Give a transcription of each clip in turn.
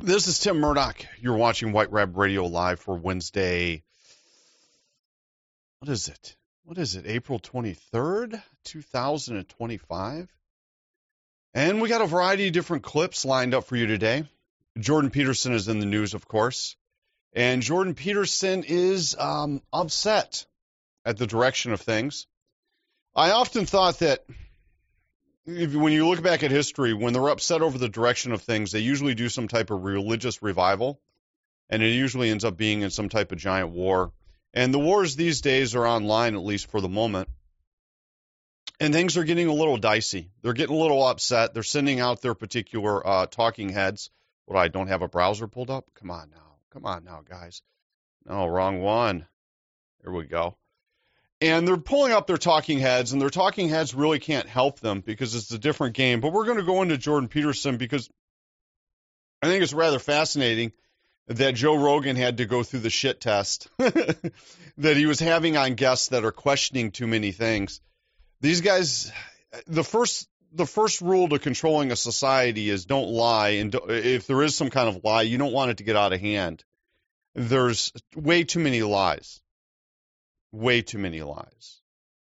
This is Tim Murdoch. You're watching White Rab Radio Live for Wednesday. What is it? April 23rd, 2025. And we got a variety of different clips lined up for you today. Jordan Peterson is in the news, of course. And Jordan Peterson is upset at the direction of things. I often thought that when you look back at history, when they're upset over the direction of things, they usually do some type of religious revival, and it usually ends up being in some type of giant war. And the wars these days are online, at least for the moment, and things are getting a little dicey. They're getting a little upset. They're sending out their particular talking heads. What, I don't have a browser pulled up? Come on now, guys. No, wrong one. There we go. And they're pulling up their talking heads, and their talking heads really can't help them because it's a different game. But we're going to go into Jordan Peterson because I think it's rather fascinating that Joe Rogan had to go through the shit test that he was having on guests that are questioning too many things. These guys, the first rule to controlling a society is don't lie. And if there is some kind of lie, you don't want it to get out of hand. There's way too many lies. Way too many lies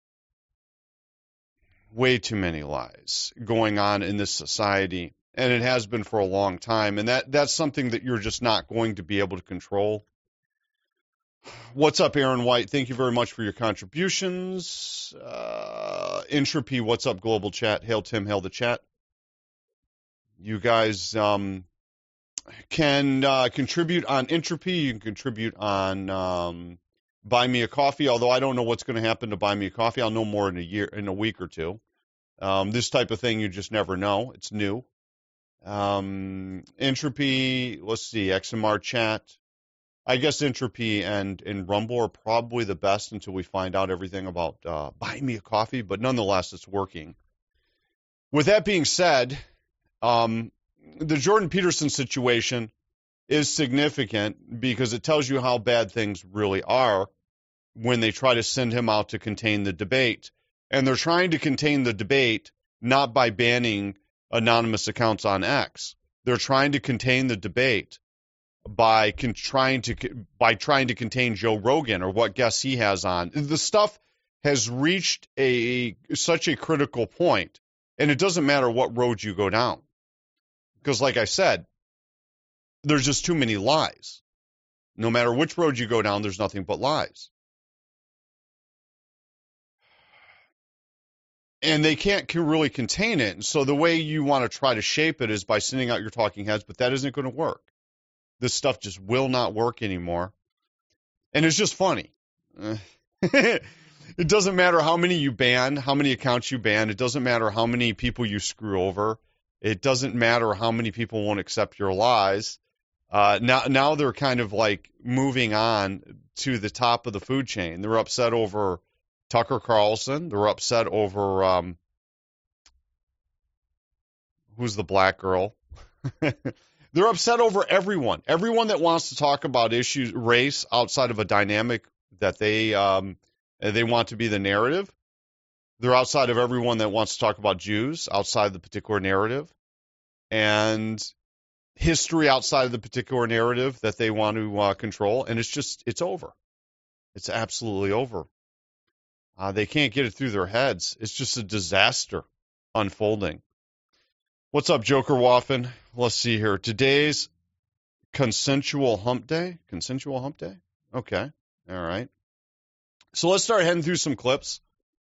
going on in this society, and it has been for a long time, and that's something that you're just not going to be able to control. What's up, Aaron White? Thank you very much for your contributions. Entropy, what's up, Global Chat? Hail Tim, hail the chat. You guys can contribute on Entropy. You can contribute on Buy Me a Coffee, although I don't know what's going to happen to Buy Me a Coffee. I'll know more in a week or two. This type of thing, you just never know. It's new. Entropy, let's see, XMR chat. I guess Entropy and Rumble are probably the best until we find out everything about Buy Me a Coffee, but nonetheless, it's working. With that being said, the Jordan Peterson situation is significant because it tells you how bad things really are when they try to send him out to contain the debate. And they're trying to contain the debate not by banning anonymous accounts on X. They're trying to contain the debate by trying to contain Joe Rogan or what guests he has on. The stuff has reached such a critical point, and it doesn't matter what road you go down. Because like I said, there's just too many lies. No matter which road you go down, there's nothing but lies. And they can't really contain it. And so the way you want to try to shape it is by sending out your talking heads, but that isn't going to work. This stuff just will not work anymore. And it's just funny. It doesn't matter how many you ban, how many accounts you ban. It doesn't matter how many people you screw over. It doesn't matter how many people won't accept your lies. Now they're kind of like moving on to the top of the food chain. They're upset over Tucker Carlson. They're upset over who's the black girl. They're upset over everyone that wants to talk about issues, race outside of a dynamic that they want to be the narrative. They're outside of everyone that wants to talk about Jews outside the particular narrative, and history outside of the particular narrative that they want to control. And it's over. It's absolutely over. They can't get it through their heads. It's just a disaster unfolding. What's up, Joker Waffen? Let's see here. Today's consensual hump day. Consensual hump day? Okay. All right. So let's start heading through some clips.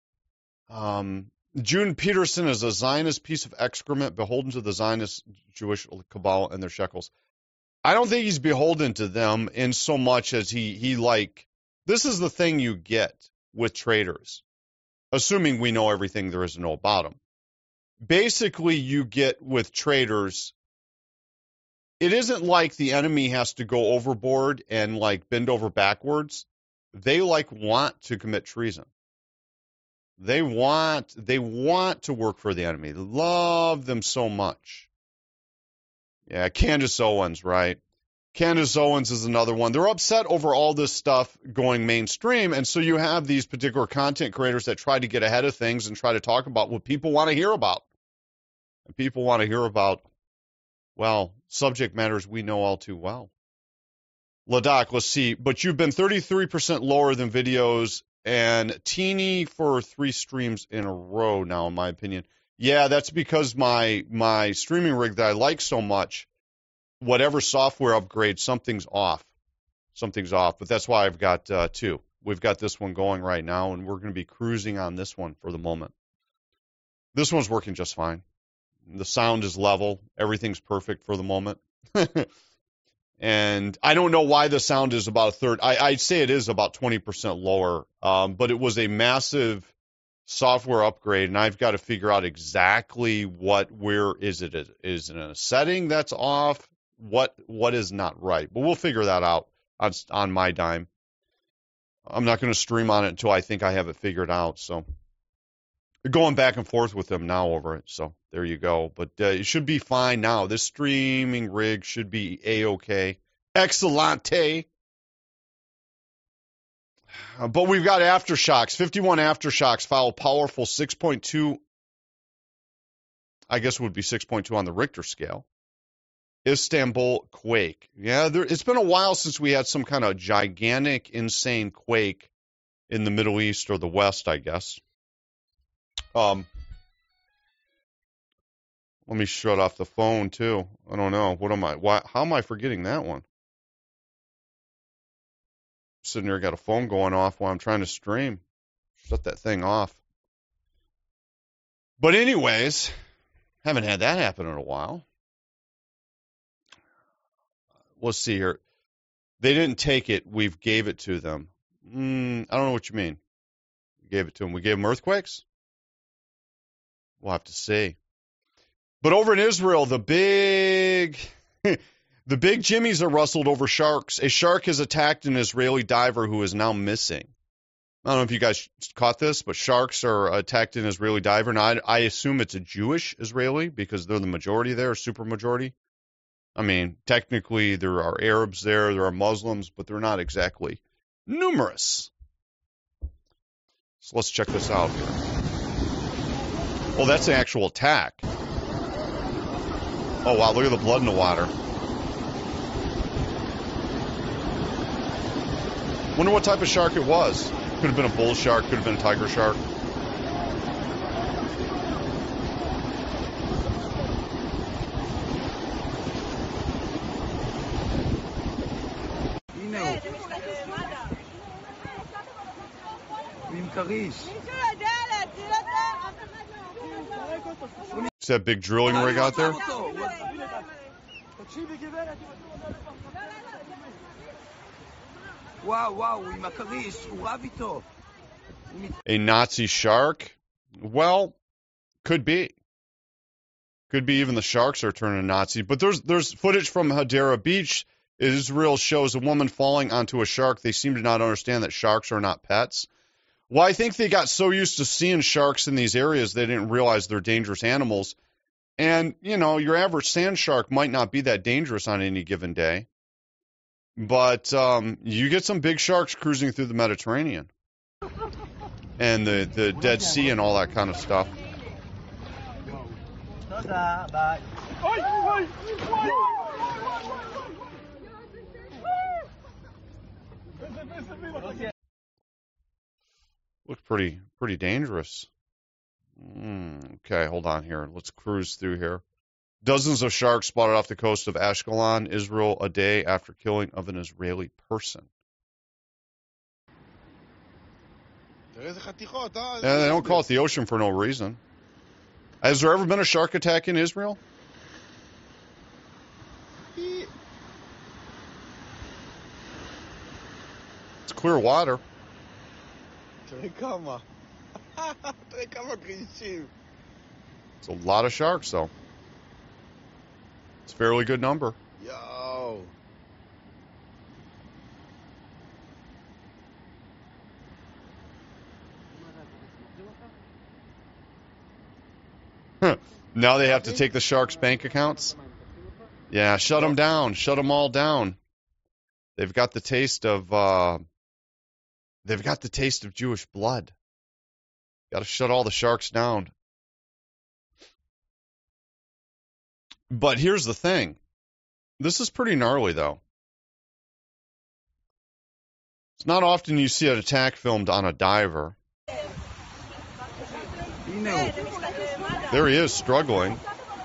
Jordan Peterson is a Zionist piece of excrement beholden to the Zionist Jewish cabal and their shekels. I don't think he's beholden to them in so much as he this is the thing you get with traitors, assuming we know everything there is to know about them. Basically, you get with traitors, it isn't like the enemy has to go overboard and bend over backwards. They want to commit treason. They want to work for the enemy. They love them so much. Yeah, Candace Owens, right? Candace Owens is another one. They're upset over all this stuff going mainstream, and so you have these particular content creators that try to get ahead of things and try to talk about what people want to hear about. And people want to hear about, well, subject matters we know all too well. Ladakh, let's see. But you've been 33% lower than videos and teeny for 3 streams in a row now, in my opinion. Yeah, that's because my streaming rig that I like so much, whatever software upgrade, something's off. Something's off. But that's why I've got 2. We've got this one going right now, and we're going to be cruising on this one for the moment. This one's working just fine. The sound is level. Everything's perfect for the moment. And I don't know why the sound is about a third. I'd say it is about 20% lower, but it was a massive software upgrade, and I've got to figure out exactly where is it? Is it in a setting that's off? What is not right? But we'll figure that out on my dime. I'm not going to stream on it until I think I have it figured out. So going back and forth with them now over it. So there you go. But it should be fine now. This streaming rig should be A-OK. Excellente. But we've got aftershocks. 51 aftershocks follow powerful 6.2. I guess it would be 6.2 on the Richter scale. Istanbul quake. Yeah, it's been a while since we had some kind of gigantic, insane quake in the Middle East or the West, I guess. Let me shut off the phone too. I don't know. How am I forgetting that one? Sitting here, got a phone going off while I'm trying to stream. Shut that thing off. But anyways, haven't had that happen in a while. Let's see here. They didn't take it. We've gave it to them. I don't know what you mean. We gave it to them. We gave them earthquakes? We'll have to see. But over in Israel, the big jimmies are rustled over sharks. A shark has attacked an Israeli diver who is now missing. I don't know if you guys caught this, but sharks are attacked an Israeli diver. Now, I assume it's a Jewish Israeli because they're the majority there, super majority. I mean, technically there are Arabs there are Muslims, but they're not exactly numerous. So let's check this out here. Oh, that's an actual attack. Oh, wow, look at the blood in the water. Wonder what type of shark it was. Could have been a bull shark, could have been a tiger shark. Is that big drilling rig out there? A Nazi shark? Well, could be. Could be even the sharks are turning Nazi. But there's footage from Hadera Beach. Israel shows a woman falling onto a shark. They seem to not understand that sharks are not pets. Well, I think they got so used to seeing sharks in these areas they didn't realize they're dangerous animals. And, you know, your average sand shark might not be that dangerous on any given day. But you get some big sharks cruising through the Mediterranean and the Dead Sea and all that kind of stuff. Look pretty dangerous. Okay, hold on here. Let's cruise through here. Dozens of sharks spotted off the coast of Ashkelon, Israel, a day after killing of an Israeli person. Yeah, they don't call it the ocean for no reason. Has there ever been a shark attack in Israel? It's clear water. It's a lot of sharks, though. It's a fairly good number. Yo. Now they have to take the sharks' bank accounts? Yeah, shut them down. Shut them all down. They've got the taste of Jewish blood. Got to shut all the sharks down. But here's the thing. This is pretty gnarly, though. It's not often you see an attack filmed on a diver. There he is, struggling.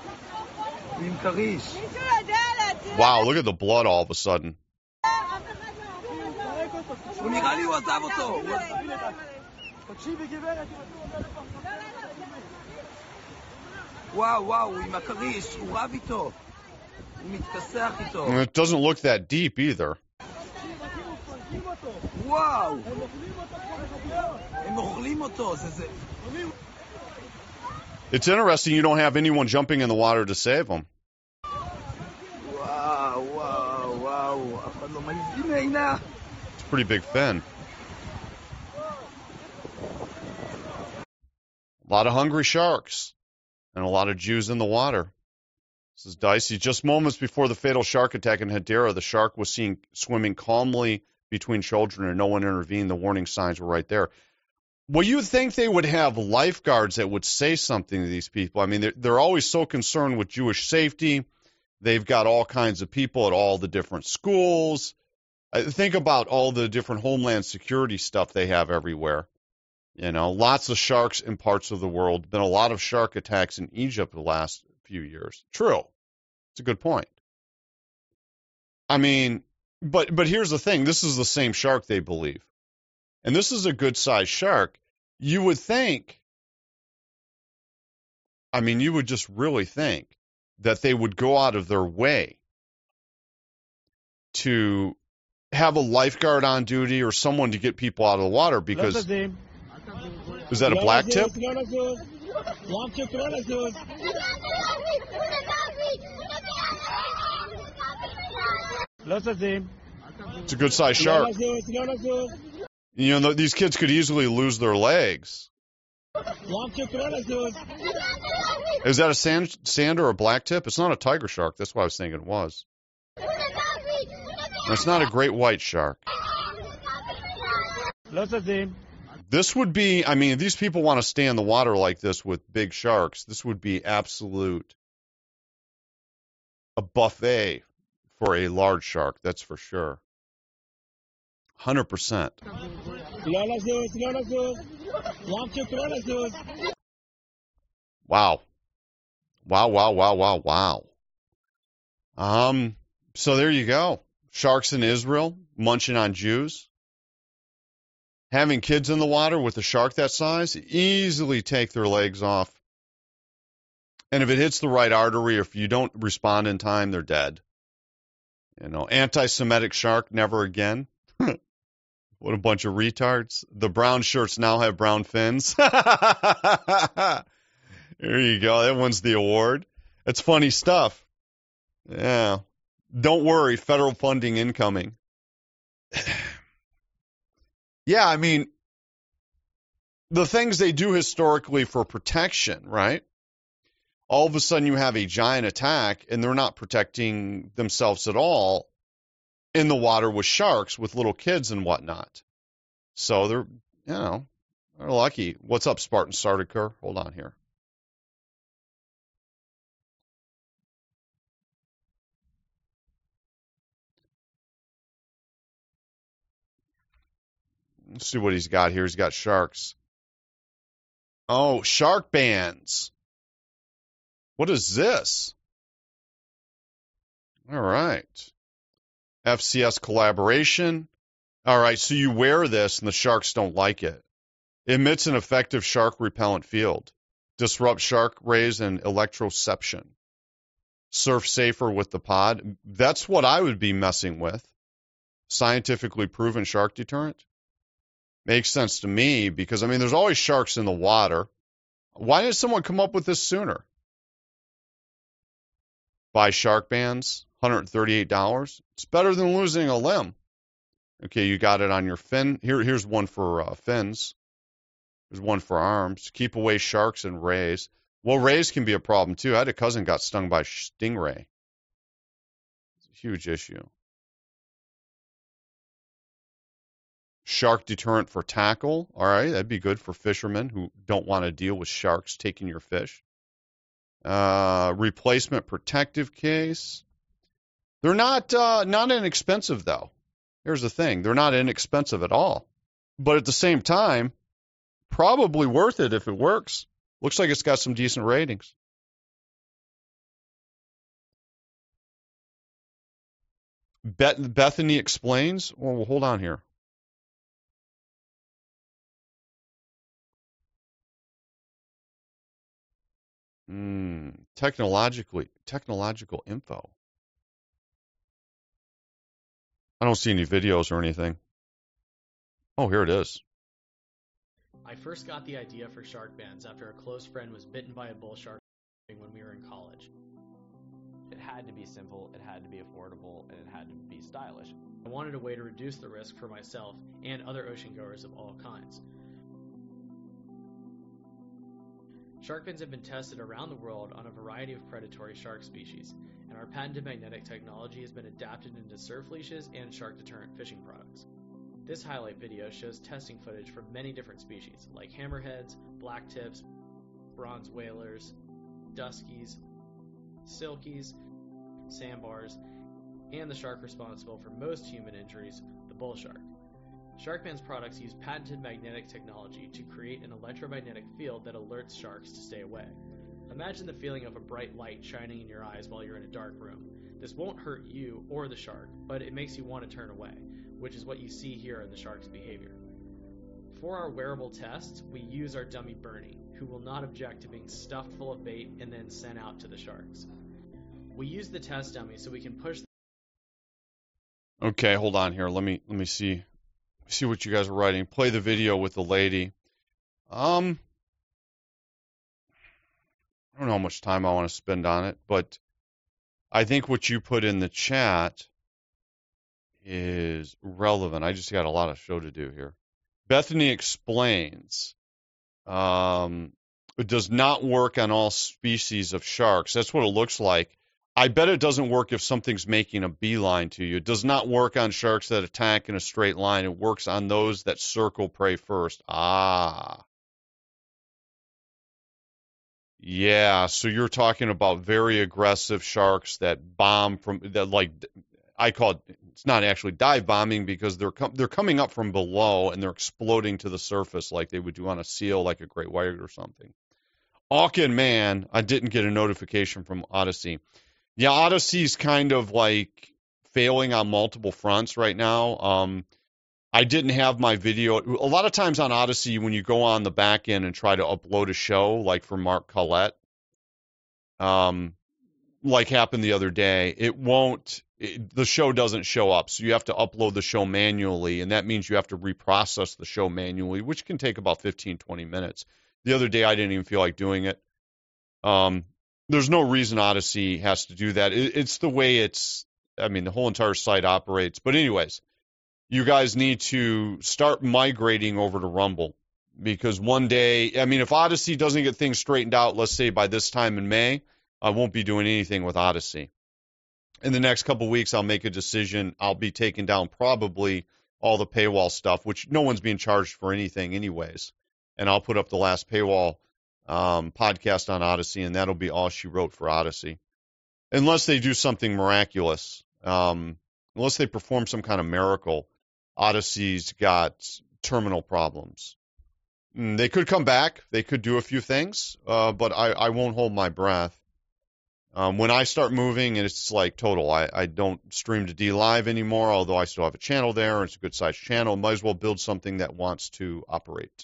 Wow, look at the blood all of a sudden. And it doesn't look that deep either. Wow. It's interesting you don't have anyone jumping in the water to save him. It's a pretty big fin. A lot of hungry sharks and a lot of Jews in the water. This is dicey. Just moments before the fatal shark attack in Hadera, the shark was seen swimming calmly between children and no one intervened. The warning signs were right there. Well, you would think they would have lifeguards that would say something to these people. I mean, they're always so concerned with Jewish safety. They've got all kinds of people at all the different schools. Think about all the different homeland security stuff they have everywhere. You know, lots of sharks in parts of the world. Been a lot of shark attacks in Egypt the last few years. True. It's a good point. I mean, but here's the thing. This is the same shark they believe. And this is a good-sized shark. You would think, I mean, you would just really think that they would go out of their way to have a lifeguard on duty or someone to get people out of the water because... Is that a black tip? It's a good-sized shark. You know, these kids could easily lose their legs. Is that a sand or a black tip? It's not a tiger shark. That's what I was thinking it was. It's not a great white shark. This would be, I mean, if these people want to stay in the water like this with big sharks, this would be a buffet for a large shark, that's for sure. 100%. Wow. Wow. So there you go. Sharks in Israel munching on Jews. Having kids in the water with a shark that size, easily take their legs off. And if it hits the right artery or if you don't respond in time, they're dead. You know, anti-Semitic shark, never again. What a bunch of retards. The brown shirts now have brown fins. There you go. That one's the award. It's funny stuff. Yeah. Don't worry, federal funding incoming. Yeah, I mean, the things they do historically for protection, right? All of a sudden you have a giant attack and they're not protecting themselves at all in the water with sharks, with little kids and whatnot. So they're lucky. What's up, Spartan Sardaker? Hold on here. Let's see what he's got here. He's got sharks. Oh, shark bands. What is this? All right. FCS collaboration. All right, so you wear this and the sharks don't like it. Emits an effective shark repellent field. Disrupts shark rays and electroception. Surf safer with the pod. That's what I would be messing with. Scientifically proven shark deterrent. Makes sense to me because, I mean, there's always sharks in the water. Why didn't someone come up with this sooner? Buy shark bands, $138. It's better than losing a limb. Okay, you got it on your fin. Here's one for fins. There's one for arms. Keep away sharks and rays. Well, rays can be a problem, too. I had a cousin got stung by stingray. It's a huge issue. Shark deterrent for tackle. All right, that'd be good for fishermen who don't want to deal with sharks taking your fish. Replacement protective case. They're not inexpensive, though. Here's the thing. They're not inexpensive at all. But at the same time, probably worth it if it works. Looks like it's got some decent ratings. Bethany explains. Well, hold on here. Technological info. I don't see any videos or anything. Oh, here it is. I first got the idea for shark bans after a close friend was bitten by a bull shark when we were in college. It had to be simple, it had to be affordable, and it had to be stylish. I wanted a way to reduce the risk for myself and other ocean goers of all kinds. Shark fins have been tested around the world on a variety of predatory shark species, and our patented magnetic technology has been adapted into surf leashes and shark deterrent fishing products. This highlight video shows testing footage from many different species, like hammerheads, blacktips, bronze whalers, duskies, silkies, sandbars, and the shark responsible for most human injuries, the bull shark. SharkBan's products use patented magnetic technology to create an electromagnetic field that alerts sharks to stay away. Imagine the feeling of a bright light shining in your eyes while you're in a dark room. This won't hurt you or the shark, but it makes you want to turn away, which is what you see here in the shark's behavior. For our wearable tests, we use our dummy Bernie, who will not object to being stuffed full of bait and then sent out to the sharks. We use the test dummy so we can push. Okay, hold on here. Let me see what you guys are writing. Play the video with the lady. I don't know how much time I want to spend on it, but I think what you put in the chat is relevant. I just got a lot of show to do here. Bethany explains it does not work on all species of sharks. That's what it looks like. I bet it doesn't work if something's making a beeline to you. It does not work on sharks that attack in a straight line. It works on those that circle prey first. Yeah, so you're talking about very aggressive sharks that bomb from that, like I call it. It's not actually dive bombing because they're coming up from below and they're exploding to the surface like they would do on a seal, like a great white or something. Auken, man, I didn't get a notification from Odyssey. Yeah, Odyssey's kind of like failing on multiple fronts right now. I didn't have my video. A lot of times on Odyssey, when you go on the back end and try to upload a show, like for Mark Collette, like happened the other day, the show doesn't show up. So you have to upload the show manually, and that means you have to reprocess the show manually, which can take about 15, 20 minutes. The other day, I didn't even feel like doing it. There's no reason Odyssey has to do that. It's the way the whole entire site operates. But anyways, you guys need to start migrating over to Rumble because one day, if Odyssey doesn't get things straightened out, let's say by this time in May, I won't be doing anything with Odyssey. In the next couple of weeks, I'll make a decision. I'll be taking down probably all the paywall stuff, which no one's being charged for anything anyways. And I'll put up the last paywall podcast on Odyssey, and that'll be all she wrote for Odyssey. Unless they do something miraculous. Unless they perform some kind of miracle, Odyssey's got terminal problems. They could come back. They could do a few things, but I won't hold my breath. When I start moving, and it's like total, I don't stream to DLive anymore, although I still have a channel there, and it's a good-sized channel. Might as well build something that wants to operate,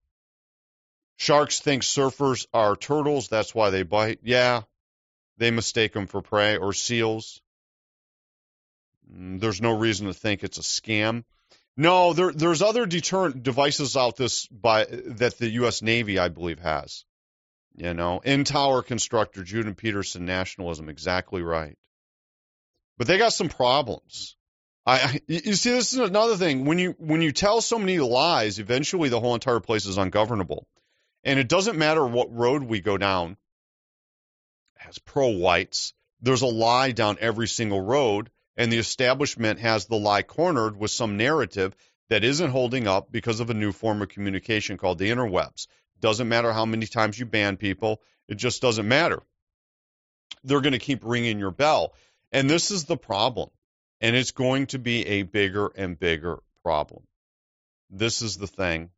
Sharks think surfers are turtles. That's why they bite. Yeah, they mistake them for prey or seals. There's no reason to think it's a scam. No, there's other deterrent devices out that the U.S. Navy, I believe, has. N-Tower constructor, Judah Peterson, nationalism, exactly right. But they got some problems. You see, this is another thing. When you tell so many lies, eventually the whole entire place is ungovernable. And it doesn't matter what road we go down. It has pro-whites. There's a lie down every single road, and the establishment has the lie cornered with some narrative that isn't holding up because of a new form of communication called the interwebs. Doesn't matter how many times you ban people. It just doesn't matter. They're going to keep ringing your bell. And this is the problem. And it's going to be a bigger and bigger problem. This is the thing.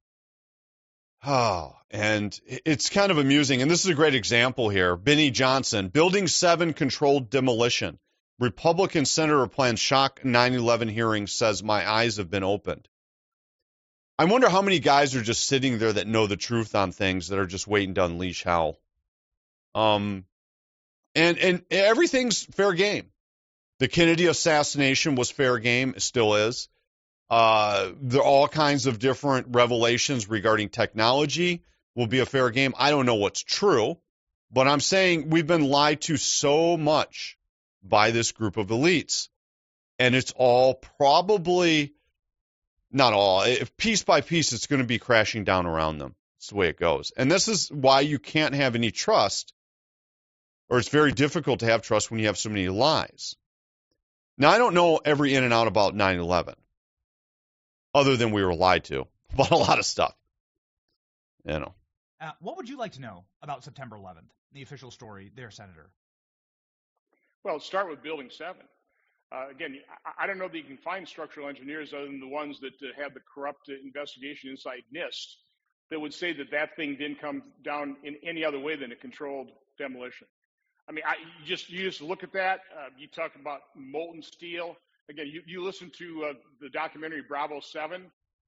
Oh, and it's kind of amusing. And this is a great example here. Benny Johnson, Building 7 controlled demolition. Republican senator plans shock 9/11 hearing, says my eyes have been opened. I wonder how many guys are just sitting there that know the truth on things that are just waiting to unleash hell. And everything's fair game. The Kennedy assassination was fair game, it still is. There are all kinds of different revelations regarding technology will be a fair game. I don't know what's true, but I'm saying we've been lied to so much by this group of elites. And it's all probably, not all, if piece by piece, it's going to be crashing down around them. It's the way it goes. And this is why you can't have any trust, or it's very difficult to have trust when you have so many lies. Now, I don't know every in and out about 9/11, other than we were lied to about a lot of stuff. You know. What would you like to know about September 11th, the official story there, Senator? Well, start with Building 7. Again, I don't know that you can find structural engineers other than the ones that had the corrupt investigation inside NIST that would say that that thing didn't come down in any other way than a controlled demolition. I mean, you just look at that. You talk about molten steel. Again, you listen to the documentary Bravo 7.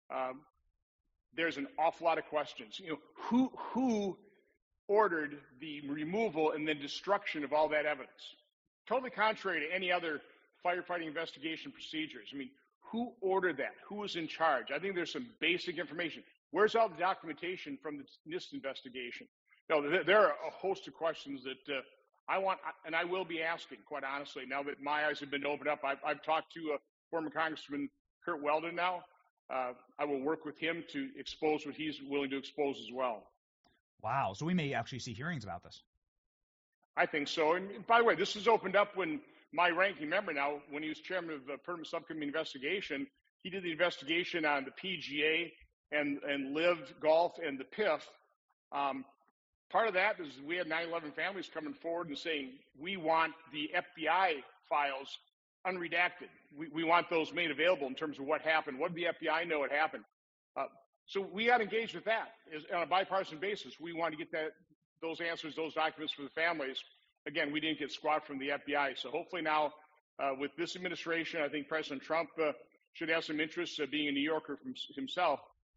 There's an awful lot of questions. You know, who ordered the removal and then destruction of all that evidence? Totally contrary to any other firefighting investigation procedures. I mean, who ordered that? Who was in charge? I think there's some basic information. Where's all the documentation from the NIST investigation? No, there are a host of questions that I want, and I will be asking, quite honestly, now that my eyes have been opened up. I've talked to former Congressman Kurt Weldon now. I will work with him to expose what he's willing to expose as well. Wow. So we may actually see hearings about this. I think so. And by the way, this was opened up when my ranking member now, when he was chairman of the Permanent Subcommittee Investigation, he did the investigation on the PGA and Live Golf and the PIF. Part of that is we had 9/11 families coming forward and saying, we want the FBI files unredacted. We want those made available in terms of what happened. What did the FBI know had happened? So we got engaged with that on a bipartisan basis. We want to get those answers, those documents for the families. Again, we didn't get squat from the FBI. So hopefully now with this administration, I think President Trump should have some interest being a New Yorker himself.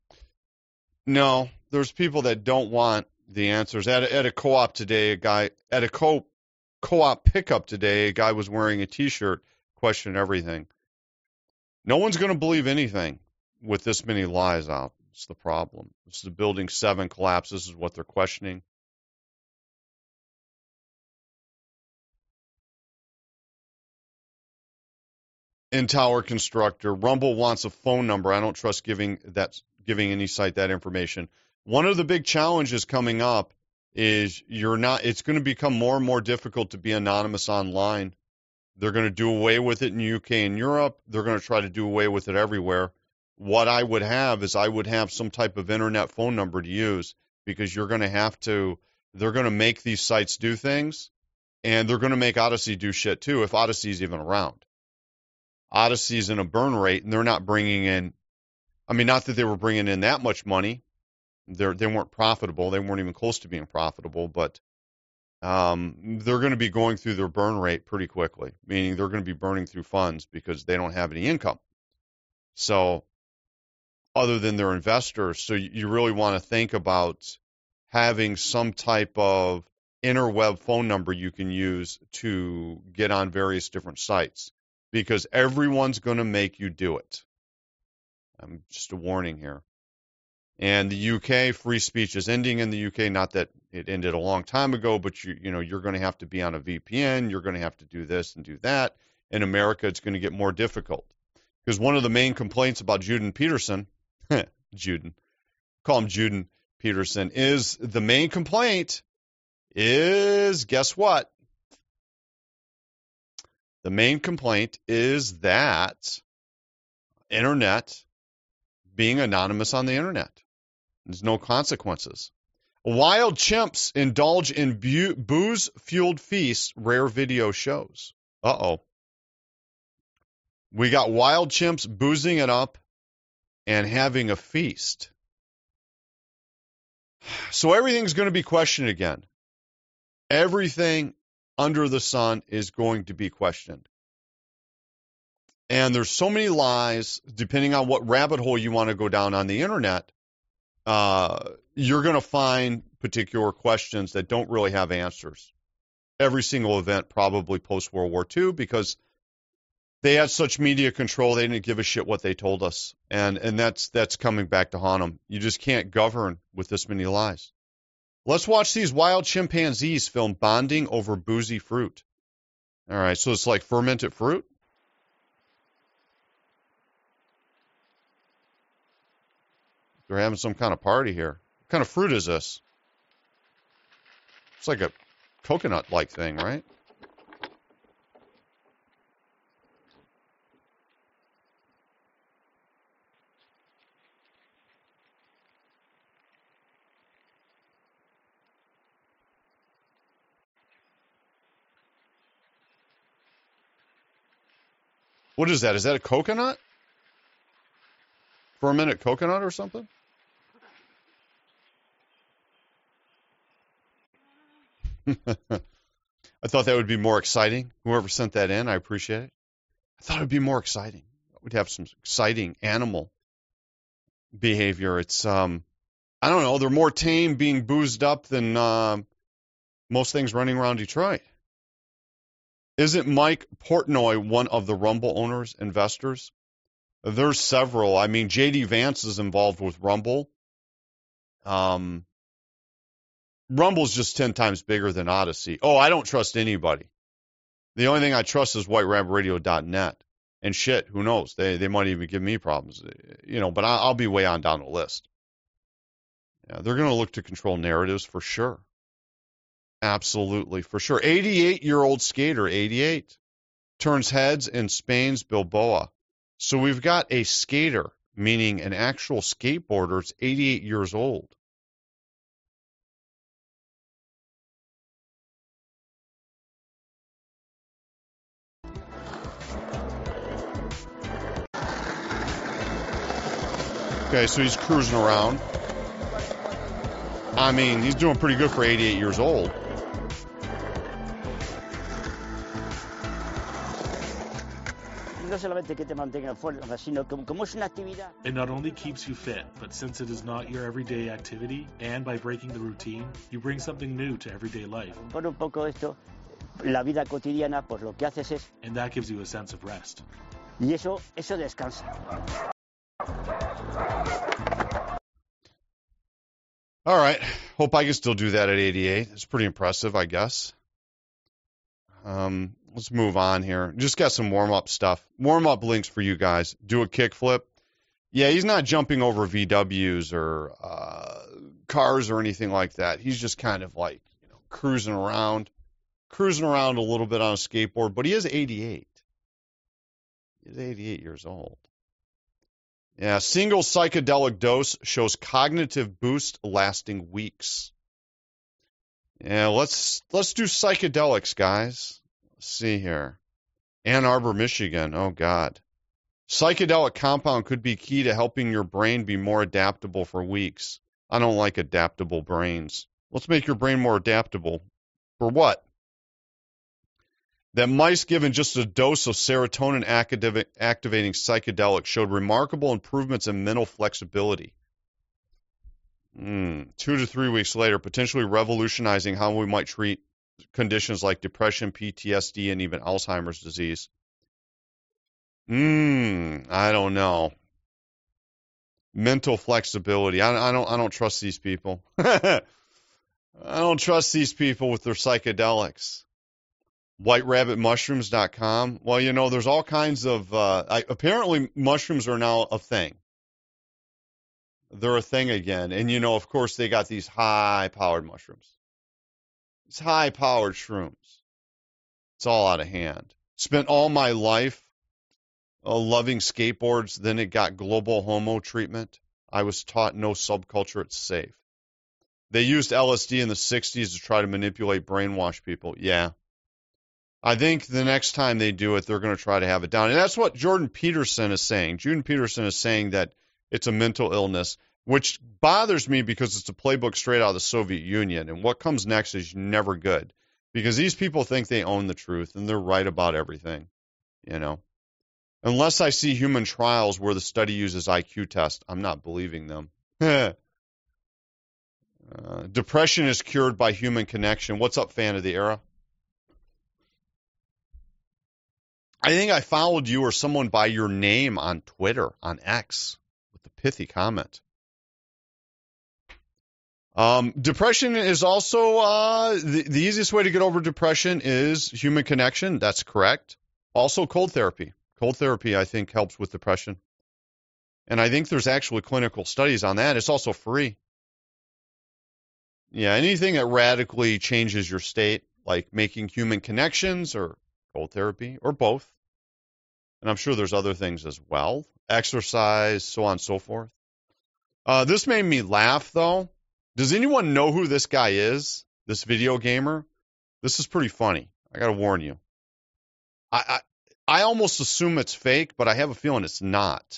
No, there's people that don't want the answers. At a co-op today, at a co-op pickup today, a guy was wearing a T-shirt questioning everything. No one's going to believe anything with this many lies out. It's the problem. It's the Building 7 collapse. This is what they're questioning. In Tower Constructor, Rumble wants a phone number. I don't trust giving any site that information. One of the big challenges coming up is it's going to become more and more difficult to be anonymous online. They're going to do away with it in the UK and Europe. They're going to try to do away with it everywhere. What I would have is some type of internet phone number to use, because they're going to make these sites do things, and they're going to make Odyssey do shit too, if Odyssey's even around. Odyssey's in a burn rate, and they're not bringing in, not that they were bringing in that much money. They weren't profitable. They weren't even close to being profitable, but they're going to be going through their burn rate pretty quickly, meaning they're going to be burning through funds because they don't have any income. So other than their investors, so you really want to think about having some type of interweb phone number you can use to get on various different sites, because everyone's going to make you do it. Just a warning here. And the UK, free speech is ending in the UK. Not that it ended a long time ago, but you're going to have to be on a VPN. You're going to have to do this and do that. In America, it's going to get more difficult, because one of the main complaints about Juden Peterson, call him Juden Peterson, is the main complaint is, guess what? The main complaint is that internet, being anonymous on the internet. There's no consequences. Wild chimps indulge in booze-fueled feasts, rare video shows. Uh-oh. We got wild chimps boozing it up and having a feast. So everything's going to be questioned again. Everything under the sun is going to be questioned. And there's so many lies, depending on what rabbit hole you want to go down on the internet, you're going to find particular questions that don't really have answers. Every single event probably post-World War II, because they had such media control, they didn't give a shit what they told us. And that's coming back to haunt them. You just can't govern with this many lies. Let's watch these wild chimpanzees film bonding over boozy fruit. All right, so it's like fermented fruit? They're having some kind of party here. What kind of fruit is this? It's like a coconut-like thing, right? What is that? Is that a coconut? Fermented coconut or something? I thought that would be more exciting. Whoever sent that in, I appreciate it. I thought it would be more exciting. We'd have some exciting animal behavior. It's, I don't know, they're more tame being boozed up than most things running around Detroit. Isn't Mike Portnoy one of the Rumble owners, investors? There's several. I mean, J.D. Vance is involved with Rumble. Rumble's just 10 times bigger than Odyssey. Oh, I don't trust anybody. The only thing I trust is whiterabbitradio.net. And shit, who knows? They might even give me problems. But I'll be way on down the list. Yeah, they're going to look to control narratives for sure. Absolutely, for sure. 88-year-old skater, 88, turns heads in Spain's Bilbao. So we've got a skater, meaning an actual skateboarder. It's 88 years old. Okay, so he's cruising around. I mean, he's doing pretty good for 88 years old. It not only keeps you fit, but since it is not your everyday activity, and by breaking the routine, you bring something new to everyday life. And that gives you a sense of rest. Eso descansa. All right. Hope I can still do that at 88. It's pretty impressive, I guess. Let's move on here. Just got some warm-up stuff. Warm-up links for you guys. Do a kickflip. Yeah, he's not jumping over VWs or cars or anything like that. He's just kind of like, cruising around a little bit on a skateboard. But he is 88. He's 88 years old. Yeah, single psychedelic dose shows cognitive boost lasting weeks. Yeah, let's do psychedelics, guys. Let's see here. Ann Arbor, Michigan. Oh, God. Psychedelic compound could be key to helping your brain be more adaptable for weeks. I don't like adaptable brains. Let's make your brain more adaptable. For what? That mice given just a dose of serotonin activating psychedelic showed remarkable improvements in mental flexibility. 2 to 3 weeks later, potentially revolutionizing how we might treat conditions like depression, PTSD, and even Alzheimer's disease. I don't know. Mental flexibility. I don't trust these people. I don't trust these people with their psychedelics. WhiteRabbitMushrooms.com. Well, there's all kinds of. Apparently, mushrooms are now a thing. They're a thing again, and of course, they got these high-powered mushrooms. These high-powered shrooms. It's all out of hand. Spent all my life loving skateboards. Then it got global homo treatment. I was taught no subculture. It's safe. They used LSD in the 60s to try to manipulate, brainwash people. Yeah. I think the next time they do it, they're going to try to have it down. And that's what Jordan Peterson is saying. Jordan Peterson is saying that it's a mental illness, which bothers me because it's a playbook straight out of the Soviet Union. And what comes next is never good because these people think they own the truth and they're right about everything, you know. Unless I see human trials where the study uses IQ test, I'm not believing them. Depression is cured by human connection. What's up, fan of the era? I think I followed you or someone by your name on Twitter, on X, with a pithy comment. Depression is also, the easiest way to get over depression is human connection. That's correct. Also cold therapy. Cold therapy, I think, helps with depression. And I think there's actually clinical studies on that. It's also free. Yeah, anything that radically changes your state, like making human connections or cold therapy, or both. And I'm sure there's other things as well. Exercise, so on and so forth. This made me laugh, though. Does anyone know who this guy is? This video gamer? This is pretty funny. I got to warn you. I almost assume it's fake, but I have a feeling it's not.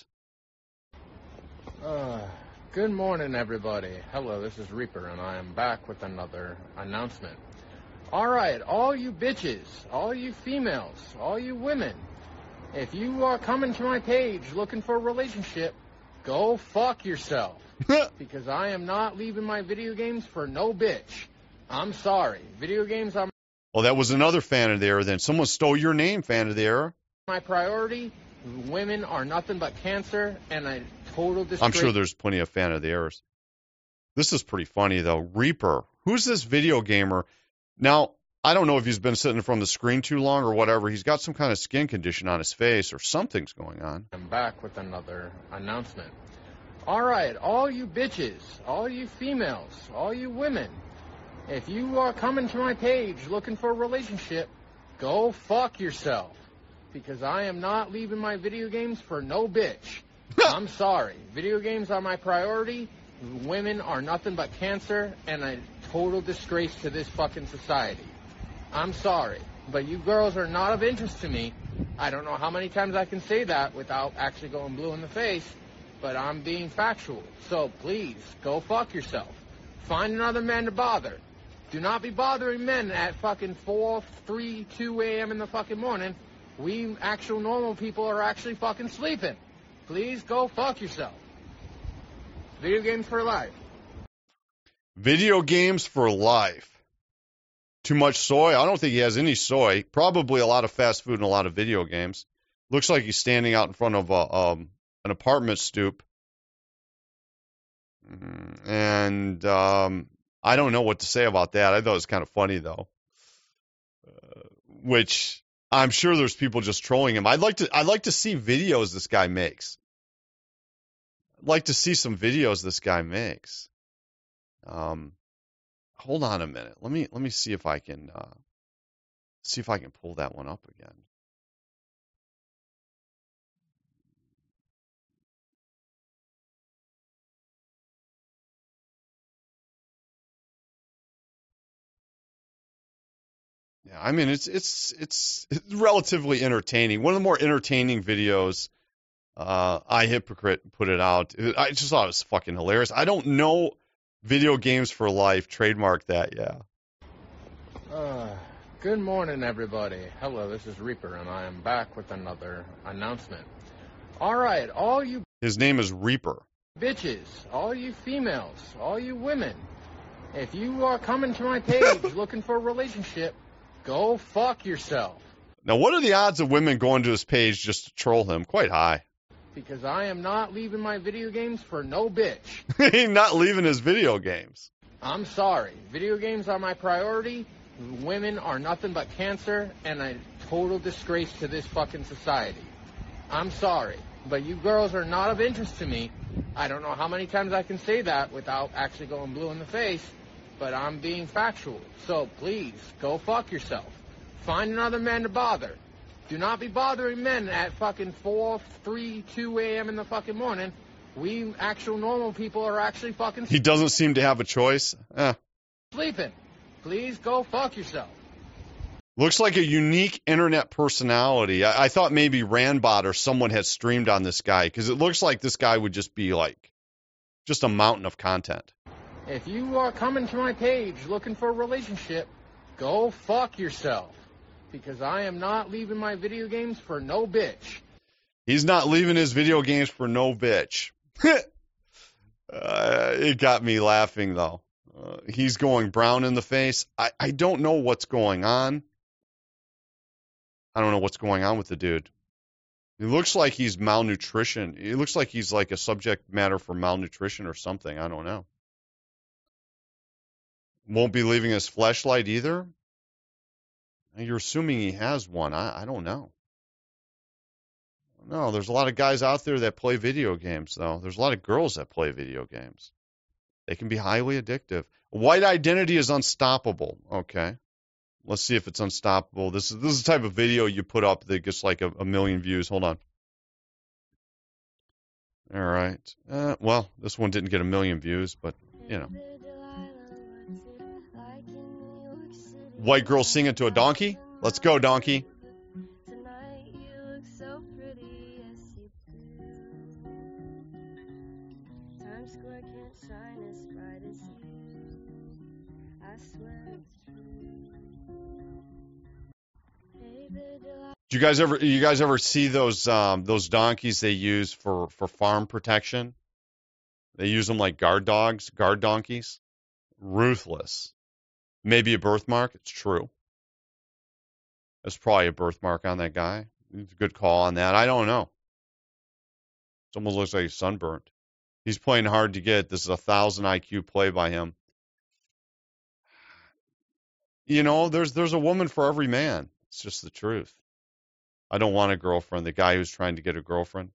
Good morning, everybody. Hello, this is Reaper, and I am back with another announcement. All right, all you bitches, all you females, all you women, if you are coming to my page looking for a relationship, go fuck yourself. Because I am not leaving my video games for no bitch. I'm sorry. Video games are Well, that was another fan of the era then. Someone stole your name, fan of the era. my priority. Women are nothing but cancer and a total disgrace. I'm sure there's plenty of fan of the eras. This is pretty funny, though. Reaper. Who's this video gamer? Now, I don't know if he's been sitting from the screen too long or whatever. He's got some kind of skin condition on his face or something's going on. I'm back with another announcement. All right, all you bitches, all you females, all you women, if you are coming to my page looking for a relationship, go fuck yourself. Because I am not leaving my video games for no bitch. I'm sorry. Video games are my priority. Women are nothing but cancer and a total disgrace to this fucking society. I'm sorry, but you girls are not of interest to me. I don't know how many times I can say that without actually going blue in the face, but I'm being factual. So please, go fuck yourself. Find another man to bother. Do not be bothering men at fucking 4, 3, 2 a.m. in the fucking morning. We actual normal people are actually fucking sleeping. Please go fuck yourself. Video games for life. Video games for life. Too much soy? I don't think he has any soy. Probably a lot of fast food and a lot of video games. Looks like he's standing out in front of an apartment stoop. And I don't know what to say about that. I thought it was kind of funny, though. Which I'm sure there's people just trolling him. I'd like to see videos this guy makes. I'd like to see some videos this guy makes. Hold on a minute. Let me see if I can pull that one up again. Yeah, I mean it's relatively entertaining. One of the more entertaining videos. iHypocrite put it out. I just thought it was fucking hilarious. I don't know Video Games for Life. Trademark that, yeah. Good morning, everybody. Hello, this is Reaper, and I am back with another announcement. All right, all you His name is Reaper. bitches, all you females, all you women, if you are coming to my page looking for a relationship, go fuck yourself. Now, what are the odds of women going to his page just to troll him? Quite high. Because I am not leaving my video games for no bitch. He's not leaving his video games. I'm sorry. Video games are my priority. Women are nothing but cancer and a total disgrace to this fucking society. I'm sorry, but you girls are not of interest to me. I don't know how many times I can say that without actually going blue in the face, but I'm being factual. So please, go fuck yourself. Find another man to bother. Do not be bothering men at fucking 4, 3, 2 a.m. in the fucking morning. We actual normal people are actually fucking He doesn't seem to have a choice. sleeping. Please go fuck yourself. Looks like a unique internet personality. I thought maybe Randbot or someone had streamed on this guy because it looks like this guy would just be like just a mountain of content. If you are coming to my page looking for a relationship, go fuck yourself. Because I am not leaving my video games for no bitch. He's not leaving his video games for no bitch. It got me laughing, though. He's going brown in the face. I don't know what's going on. I don't know what's going on with the dude. He looks like he's malnutrition. He looks like he's like a subject matter for malnutrition or something. I don't know. Won't be leaving his fleshlight either? You're assuming he has one. I don't know. No, there's a lot of guys out there that play video games, though. There's a lot of girls that play video games. They can be highly addictive. White identity is unstoppable. Okay. Let's see if it's unstoppable. This is the type of video you put up that gets like a million views. Hold on. All right. Well, this one didn't get a million views, but, you know. White girl singing to a donkey? Let's go, donkey. Do you guys ever see those donkeys they use for farm protection? They use them like guard donkeys. Ruthless. Maybe a birthmark. It's true. That's probably a birthmark on that guy. It's a good call on that. I don't know. It almost looks like he's sunburnt. He's playing hard to get. This is 1,000 IQ play by him. You know, there's a woman for every man. It's just the truth. I don't want a girlfriend. The guy who's trying to get a girlfriend.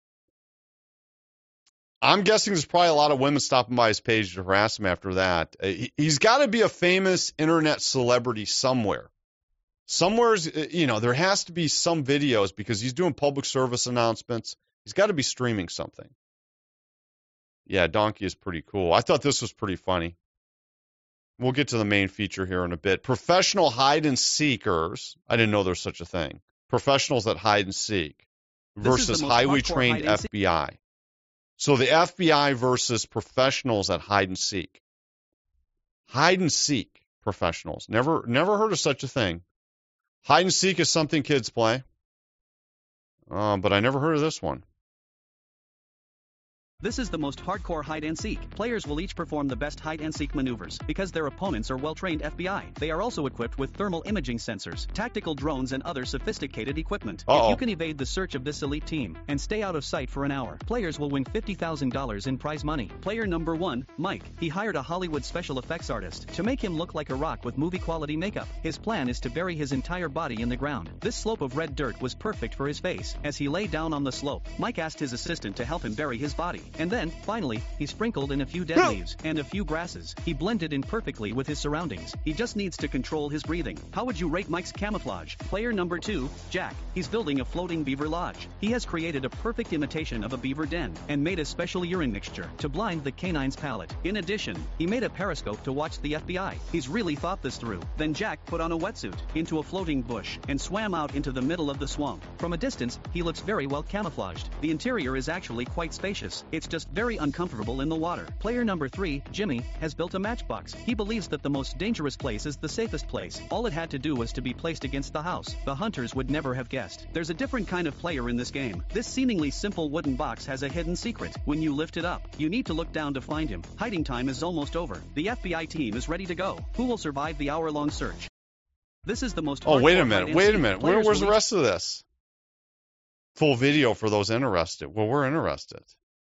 I'm guessing there's probably a lot of women stopping by his page to harass him after that. He's got to be a famous internet celebrity somewhere. Somewhere's, you know, there has to be some videos because he's doing public service announcements. He's got to be streaming something. Yeah, donkey is pretty cool. I thought this was pretty funny. We'll get to the main feature here in a bit. Professional hide and seekers. I didn't know there's such a thing. Professionals that hide and seek versus highly trained FBI. So the FBI versus professionals that hide and seek. Hide and seek professionals. Never heard of such a thing. Hide and seek is something kids play. But I never heard of this one. This is the most hardcore hide-and-seek. Players will each perform the best hide-and-seek maneuvers because their opponents are well-trained FBI. They are also equipped with thermal imaging sensors, tactical drones, and other sophisticated equipment. If you can evade the search of this elite team and stay out of sight for an hour, players will win $50,000 in prize money. Player number 1, Mike. He hired a Hollywood special effects artist to make him look like a rock with movie-quality makeup. His plan is to bury his entire body in the ground. This slope of red dirt was perfect for his face. As he lay down on the slope, Mike asked his assistant to help him bury his body. And then, finally, he sprinkled in a few dead leaves and a few grasses. He blended in perfectly with his surroundings. He just needs to control his breathing. How would you rate Mike's camouflage? Player number 2, Jack. He's building a floating beaver lodge. He has created a perfect imitation of a beaver den and made a special urine mixture to blind the canine's palate. In addition, he made a periscope to watch the FBI. He's really thought this through. Then Jack put on a wetsuit into a floating bush and swam out into the middle of the swamp. From a distance, he looks very well camouflaged. The interior is actually quite spacious. It's just very uncomfortable in the water. Player number 3, Jimmy, has built a matchbox. He believes that the most dangerous place is the safest place. All it had to do was to be placed against the house. The hunters would never have guessed. There's a different kind of player in this game. This seemingly simple wooden box has a hidden secret. When you lift it up, you need to look down to find him. Hiding time is almost over. The FBI team is ready to go. Who will survive the hour-long search? This is the most. Oh, wait a minute. Where's the rest of this? Full video for those interested. Well, we're interested.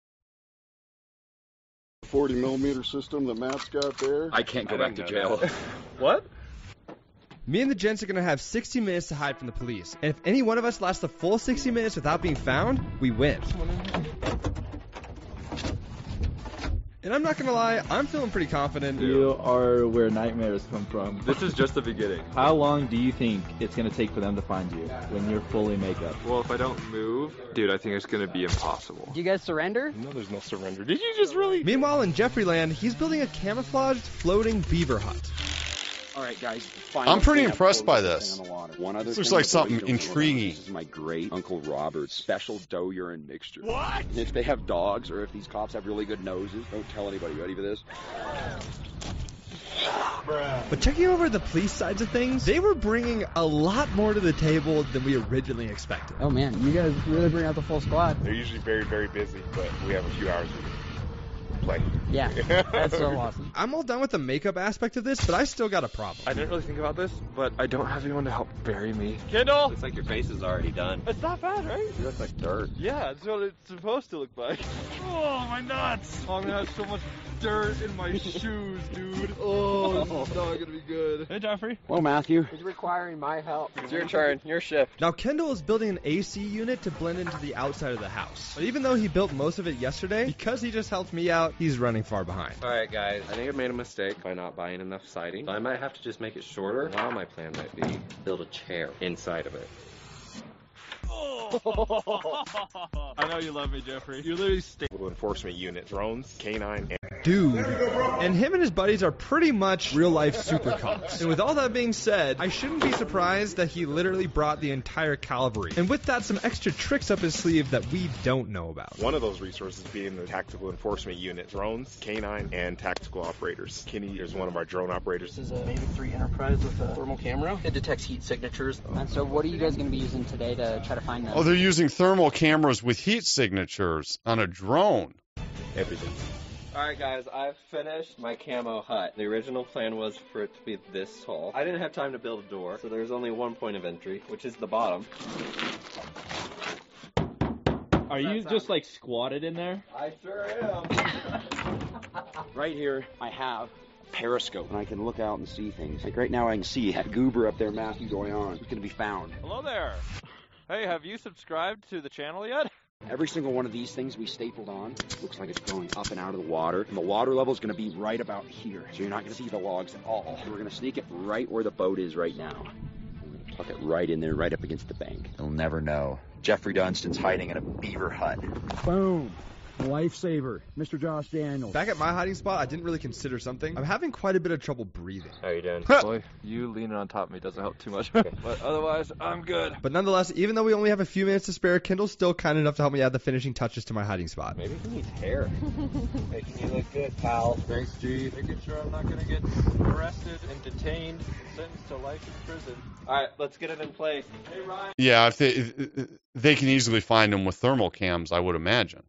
40mm system that Matt's got there. I can't go back to jail. What? Me and the gents are going to have 60 minutes to hide from the police. And if any one of us lasts the full 60 minutes without being found, we win. And I'm not going to lie, I'm feeling pretty confident. You are where nightmares come from. This is just the beginning. How long do you think it's going to take for them to find you when you're fully makeup? Well, if I don't move, dude, I think it's going to be impossible. Do you guys surrender? No, there's no surrender. Did you just really? Meanwhile, in Jeffreyland, he's building a camouflaged floating beaver hut. All right, guys. I'm pretty impressed by this. One other This looks thing like that the something ladies don't know about, intriguing. This is my great Uncle Robert's special doe urine mixture. What? And if they have dogs or if these cops have really good noses, don't tell anybody. Ready for this? But checking over the police sides of things, they were bringing a lot more to the table than we originally expected. Oh man, you guys really bring out the full squad. They're usually very, very busy, but we have a few hours to play. Yeah, that's so awesome. I'm all done with the makeup aspect of this, but I still got a problem. I didn't really think about this, but I don't have anyone to help bury me. Kendall! Looks like your face is already done. It's not bad, right? You look like dirt. Yeah, that's what it's supposed to look like. Oh, my nuts! Oh, I'm gonna have so much dirt in my shoes, dude. Oh, this is not gonna be good. Hey, Jeffrey. Well, Matthew. He's requiring my help. It's your turn, your shift. Now, Kendall is building an AC unit to blend into the outside of the house. But even though he built most of it yesterday, because he just helped me out, he's running far behind. Alright guys, I think I made a mistake by not buying enough siding. So I might have to just make it shorter. Now my plan might be build a chair inside of it. I know you love me, Jeffrey. You literally stay. Enforcement unit, drones, K9, Dude. And him and his buddies are pretty much real-life super cops. And with all that being said, I shouldn't be surprised that he literally brought the entire cavalry. And with that, some extra tricks up his sleeve that we don't know about. One of those resources being the tactical enforcement unit, drones, K9, and tactical operators. Kenny is one of our drone operators. This is a Mavic 3 Enterprise with a thermal camera. It detects heat signatures. And so what are you guys going to be using today to try to find them? Oh, they're using thermal cameras with heat signatures on a drone. Everything. Alright guys, I've finished my camo hut. The original plan was for it to be this tall. I didn't have time to build a door, so there's only one point of entry, which is the bottom. Are you just like squatted in there? I sure am. Right here, I have a periscope, and I can look out and see things. Like right now, I can see that goober up there, Matthew, going on. It's going to be found. Hello there. Hey, have you subscribed to the channel yet? Every single one of these things we stapled on looks like it's going up and out of the water. And the water level is going to be right about here. So you're not going to see the logs at all. We're going to sneak it right where the boat is right now. We're going to tuck it right in there, right up against the bank. They'll never know. Jeffrey Dunston's hiding in a beaver hut. Boom. Lifesaver, Mr. Josh Daniels. Back at my hiding spot, I didn't really consider something. I'm having quite a bit of trouble breathing. How you doing? Boy, you leaning on top of me doesn't help too much. But otherwise, I'm good. But nonetheless, even though we only have a few minutes to spare, Kendall's still kind enough to help me add the finishing touches to my hiding spot. Maybe he needs hair. Making you look good, pal. Thanks, G. Making sure I'm not gonna get arrested and detained, sentenced to life in prison. Alright, let's get it in place. Hey, Ryan. Yeah, if they can easily find them with thermal cams, I would imagine.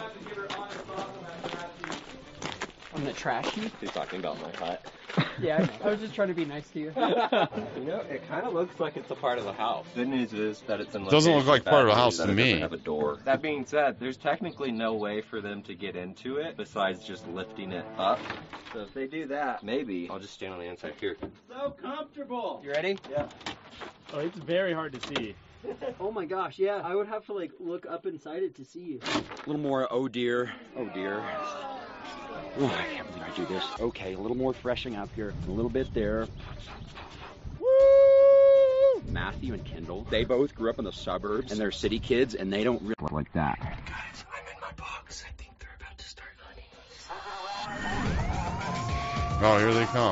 I'm gonna trash you. He's talking about my hut. Yeah, I was just trying to be nice to you. You know, it kind of looks like it's a part of the house. Good news is that it's in Doesn't look like part of the house to me. Have a door. That being said, there's technically no way for them to get into it besides just lifting it up. So if they do that, maybe I'll just stand on the inside here. So comfortable. You ready? Yeah. Oh, it's very hard to see. Oh my gosh, yeah. I would have to like look up inside it to see you. A little more, oh dear, oh dear. Oh, I can't believe I do this. Okay, a little more freshening up here. A little bit there. Woo! Matthew and Kendall, they both grew up in the suburbs, and they're city kids, and they don't really like that. Guys, I'm in my box. I think they're about to start hunting us. Oh, here they come.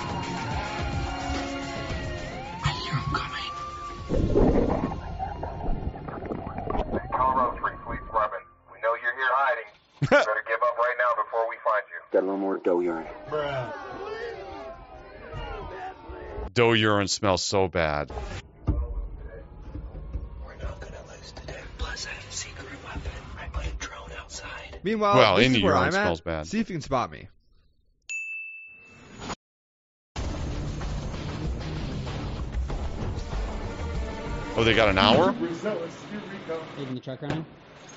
I hear them coming. Colorado Springs Police Department. We know you're here hiding. You better give up right now before we find you. Got a little more doe urine. Bruh. Doe urine smells so bad. We're not gonna lose today. Plus, I have a secret weapon. I put a drone outside. Meanwhile, well, this any is where urine I'm smells at. bad. See if you can spot me. Oh, they got an hour? Leaving the truck running?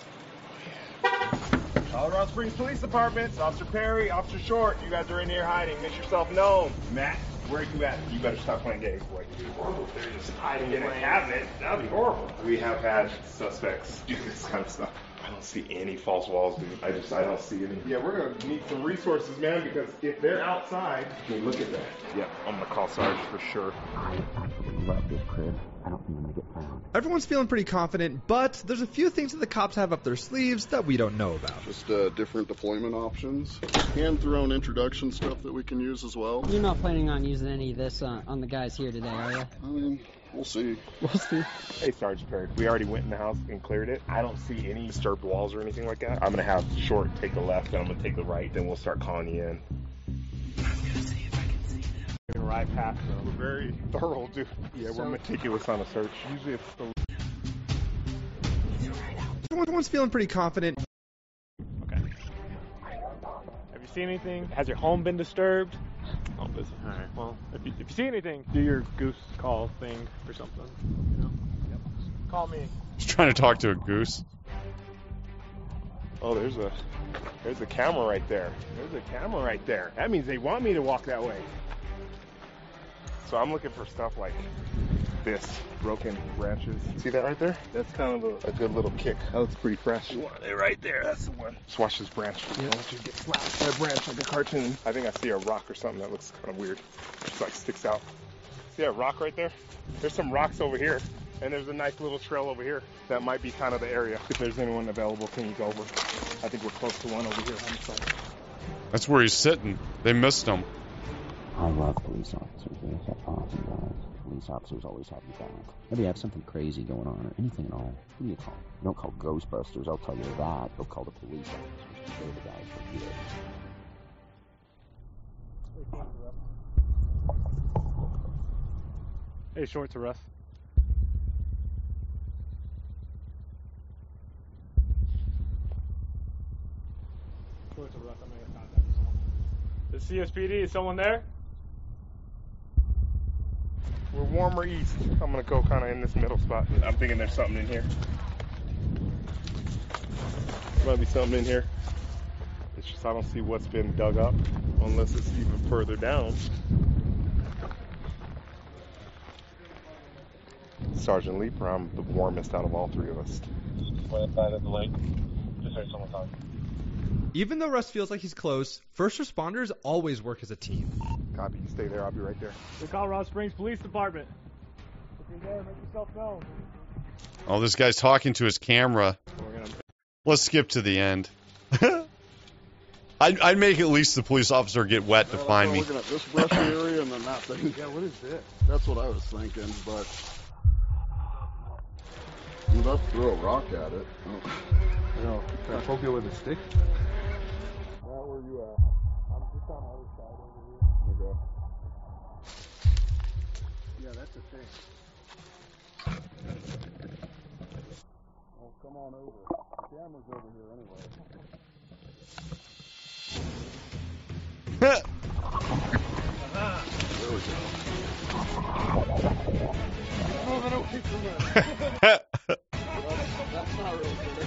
Colorado Springs Police Department, Officer Perry, Officer Short, you guys are in here hiding. Make yourself known. Matt, where are you at? You better stop playing games, boy. It'd be horrible if they're just hiding in a cabinet. That'd be horrible. We have had suspects do this kind of stuff. I don't see any false walls, dude. I don't see any. Yeah, we're gonna need some resources, man, because if they're outside, I mean, look at that. Yeah, I'm gonna call Sarge for sure. I absolutely love this crib. I don't think I'm gonna get found. Everyone's feeling pretty confident, but there's a few things that the cops have up their sleeves that we don't know about. Just different deployment options. Hand-thrown introduction stuff that we can use as well. You're not planning on using any of this on the guys here today, are you? I mean, we'll see. We'll see. Hey, Sergeant Perry, we already went in the house and cleared it. I don't see any disturbed walls or anything like that. I'm going to have Short take the left, and I'm going to take the right, then we'll start calling you in. I'm going to see if I can see them. We're going to ride past them. We're very thorough, dude. Yeah, we're meticulous on a search. Usually it's the... Everyone's feeling pretty confident. Okay. Have you seen anything? Has your home been disturbed? Oh, busy. All right. Well, if you see anything, do your goose call thing or something. You know? Yep. Call me. He's trying to talk to a goose. Oh, there's a camera right there. There's a camera right there. That means they want me to walk that way. So I'm looking for stuff like this, broken branches. See that right there? That's kind of a good little kick. That looks pretty fresh. You want it right there. That's the one. Just watch this branch. I don't want you to get slapped by a branch like a cartoon. I think I see a rock or something that looks kind of weird. Just like sticks out. See that rock right there? There's some rocks over here. And there's a nice little trail over here. That might be kind of the area. If there's anyone available, can you go over? I think we're close to one over here on the side. That's where he's sitting. They missed him. I love police officers. They have awesome guys. Police officers always have you back. Maybe you have something crazy going on or anything at all. Who do you call? You don't call Ghostbusters, I'll tell you that. You'll call the police officers. They're the guys for good. Hey, Short to Russ. Short to Russ, I'm going to contact someone. The CSPD, is someone there? We're warmer east. I'm going to go kind of in this middle spot. I'm thinking there's something in here. There might be something in here. It's just I don't see what's been dug up unless it's even further down. Sergeant Leeper, I'm the warmest out of all three of us. Went side of the lake. Just heard someone talking. Even though Russ feels like he's close, first responders always work as a team. Copy. Stay there. I'll be right there. The Colorado Springs Police Department. If you're there, make yourself known. Oh, this guy's talking to his camera. Let's skip to the end. I'd make at least the police officer get wet to find me. Looking at this brushy area and then that thing. Yeah, what is this? That's what I was thinking, but you'd have to throw a rock at it. Oh. No, can I poke you with a stick? Where were you at? I'm just on the other side over here. Okay. Yeah, that's a thing. Oh, come on over. The camera's over here anyway. There we go. Moving away from that. That's not real good.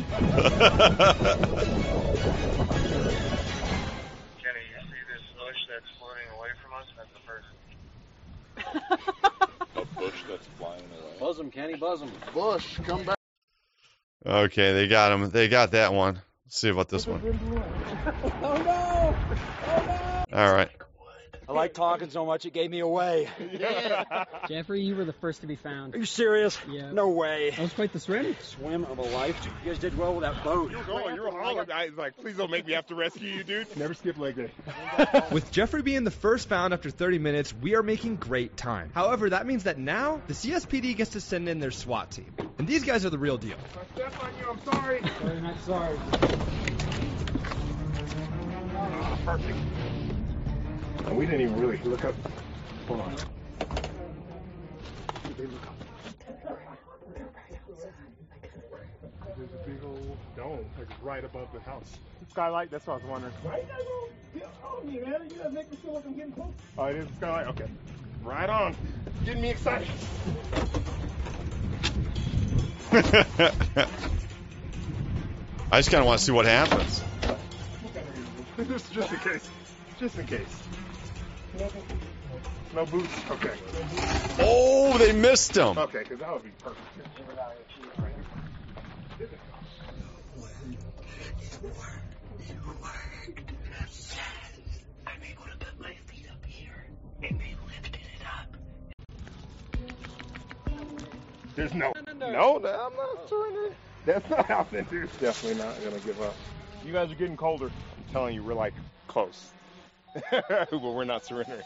Kenny, you see this bush that's floating away from us? That's the person. A bush that's flying away. Buzz him, Kenny, buzz him. Bush, come back. Okay, they got him. They got that one. Let's see about this one. Oh no! Oh no! All right. I like talking so much it gave me away. Yeah. Jeffrey, you were the first to be found. Are you serious? Yeah. No way. That was quite the swim. Swim of a life. You guys did well with that boat. You were going. You were hollering. I was like, please don't make me have to rescue you, dude. Never skip leg day. With Jeffrey being the first found after 30 minutes, we are making great time. However, that means that now the CSPD gets to send in their SWAT team. And these guys are the real deal. If I step on you, I'm sorry. Sorry, not sorry. Oh, perfect. And we didn't even really look up. Hold on. Did they look up? There's a big old dome, like right above the house. Skylight, that's what I was wondering. Right, you man. You gotta make me feel like I'm getting close. Oh, it is a skylight? Okay. Right on. Getting me excited. I just kind of want to see what happens. Just in case. Just in case. No boots? Okay. Oh, they missed him. Okay, because that would be perfect. I'm able to put my feet up here, and they lifted it up. There's no, I'm not surrendering. That's not happening, dude. Definitely not gonna give up. You guys are getting colder. I'm telling you, we're like close. But we're not surrendering.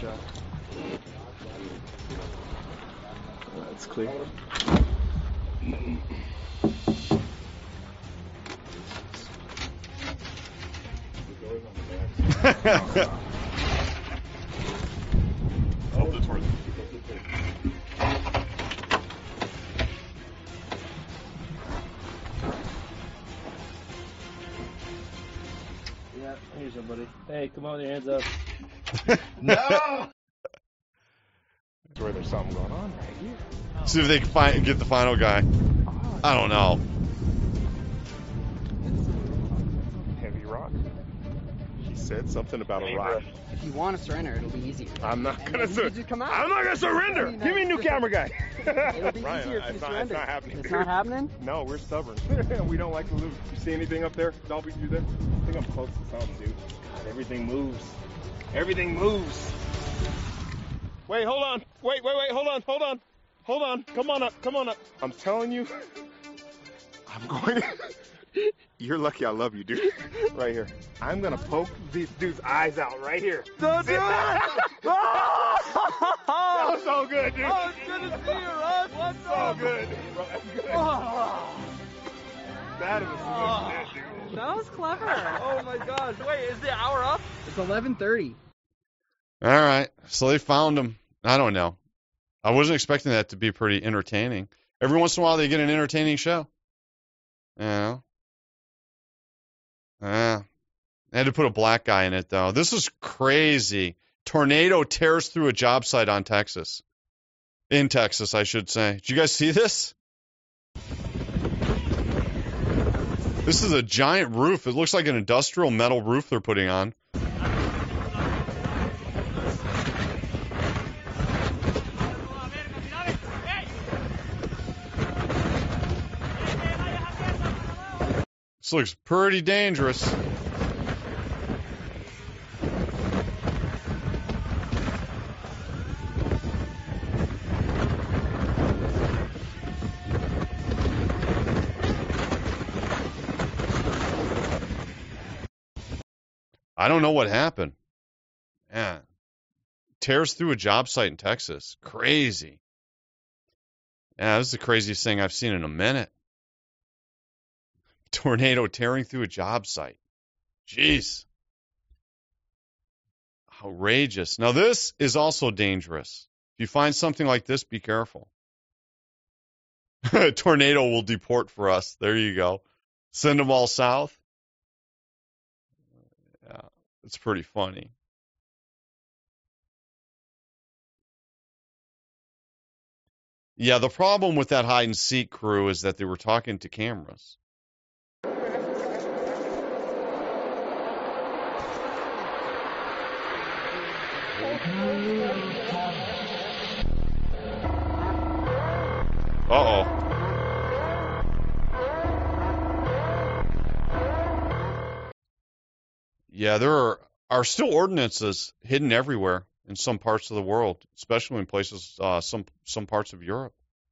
That's clear. Hold the torch. Yeah, here's somebody. Hey, come on, your hands up. No! Where there's something going on right here. See if they can get the final guy. I don't know. Heavy rock. He said something about a rock. If you want to surrender, it'll be easier. I'm not gonna surrender. Come out. I'm not gonna surrender. Give me a new camera guy. It'll be Ryan, easier if you surrender. It's not happening. It's not happening? No, we're stubborn. We don't like to lose. You see anything up there? Dolby, you there? I think I'm close to something, dude. God, everything moves. Everything moves. Wait, hold on. Wait, hold on. Hold on. Come on up. I'm telling you, I'm going to... You're lucky I love you, dude. Right here. I'm going to poke these dude's eyes out right here. Don't do it! That was so good, dude. Oh, it's good to see you, Russ. What's So up? good. That's good. That is good shit, dude. That was clever. Oh my gosh. Wait, is the hour up? It's 11:30. All right. So they found him. I don't know. I wasn't expecting that to be pretty entertaining. Every once in a while they get an entertaining show. You know? I had to put a black guy in it, though. This is crazy. Tornado tears through a job site in Texas, I should say. Did you guys see this? This is a giant roof. It looks like an industrial metal roof they're putting on. This looks pretty dangerous. I don't know what happened. Yeah. Tears through a job site in Texas. Crazy. Yeah, this is the craziest thing I've seen in a minute. Tornado tearing through a job site. Jeez. Outrageous. Now, this is also dangerous. If you find something like this, be careful. Tornado will deport for us. There you go. Send them all south. Yeah, it's pretty funny. Yeah, the problem with that hide-and-seek crew is that they were talking to cameras. Uh-oh. Yeah, there are still ordinances hidden everywhere in some parts of the world, especially in places, some parts of Europe.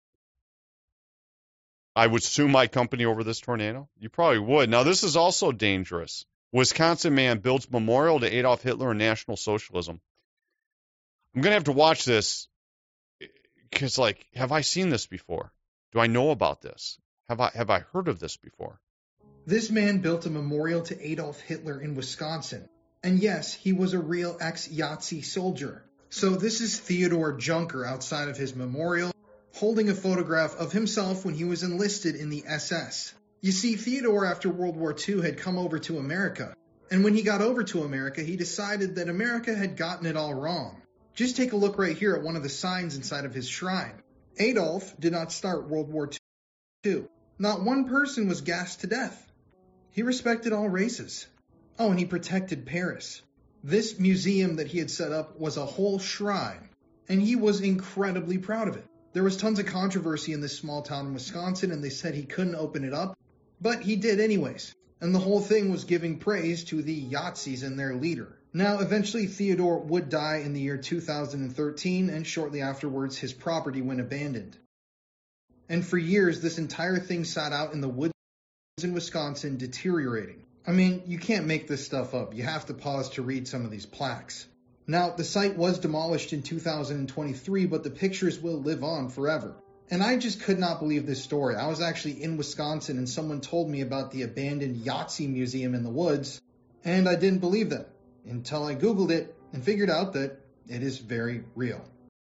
I would sue my company over this tornado. You probably would. Now, this is also dangerous. Wisconsin man builds memorial to Adolf Hitler and National Socialism. I'm going to have to watch this because, like, have I seen this before? Do I know about this? Have I heard of this before? This man built a memorial to Adolf Hitler in Wisconsin. And yes, he was a real ex-Yahtzee soldier. So this is Theodore Junker outside of his memorial, holding a photograph of himself when he was enlisted in the SS. You see, Theodore, after World War II, had come over to America. And when he got over to America, he decided that America had gotten it all wrong. Just take a look right here at one of the signs inside of his shrine. Adolf did not start World War II. Not one person was gassed to death. He respected all races. Oh, and he protected Paris. This museum that he had set up was a whole shrine, and he was incredibly proud of it. There was tons of controversy in this small town in Wisconsin, and they said he couldn't open it up, but he did anyways. And the whole thing was giving praise to the Yahtzees and their leader. Now, eventually, Theodore would die in the year 2013, and shortly afterwards, his property went abandoned. And for years, this entire thing sat out in the woods in Wisconsin deteriorating. I mean, you can't make this stuff up. You have to pause to read some of these plaques. Now, the site was demolished in 2023, but the pictures will live on forever. And I just could not believe this story. I was actually in Wisconsin and someone told me about the abandoned Yahtzee museum in the woods, and I didn't believe them until I Googled it and figured out that it is very real.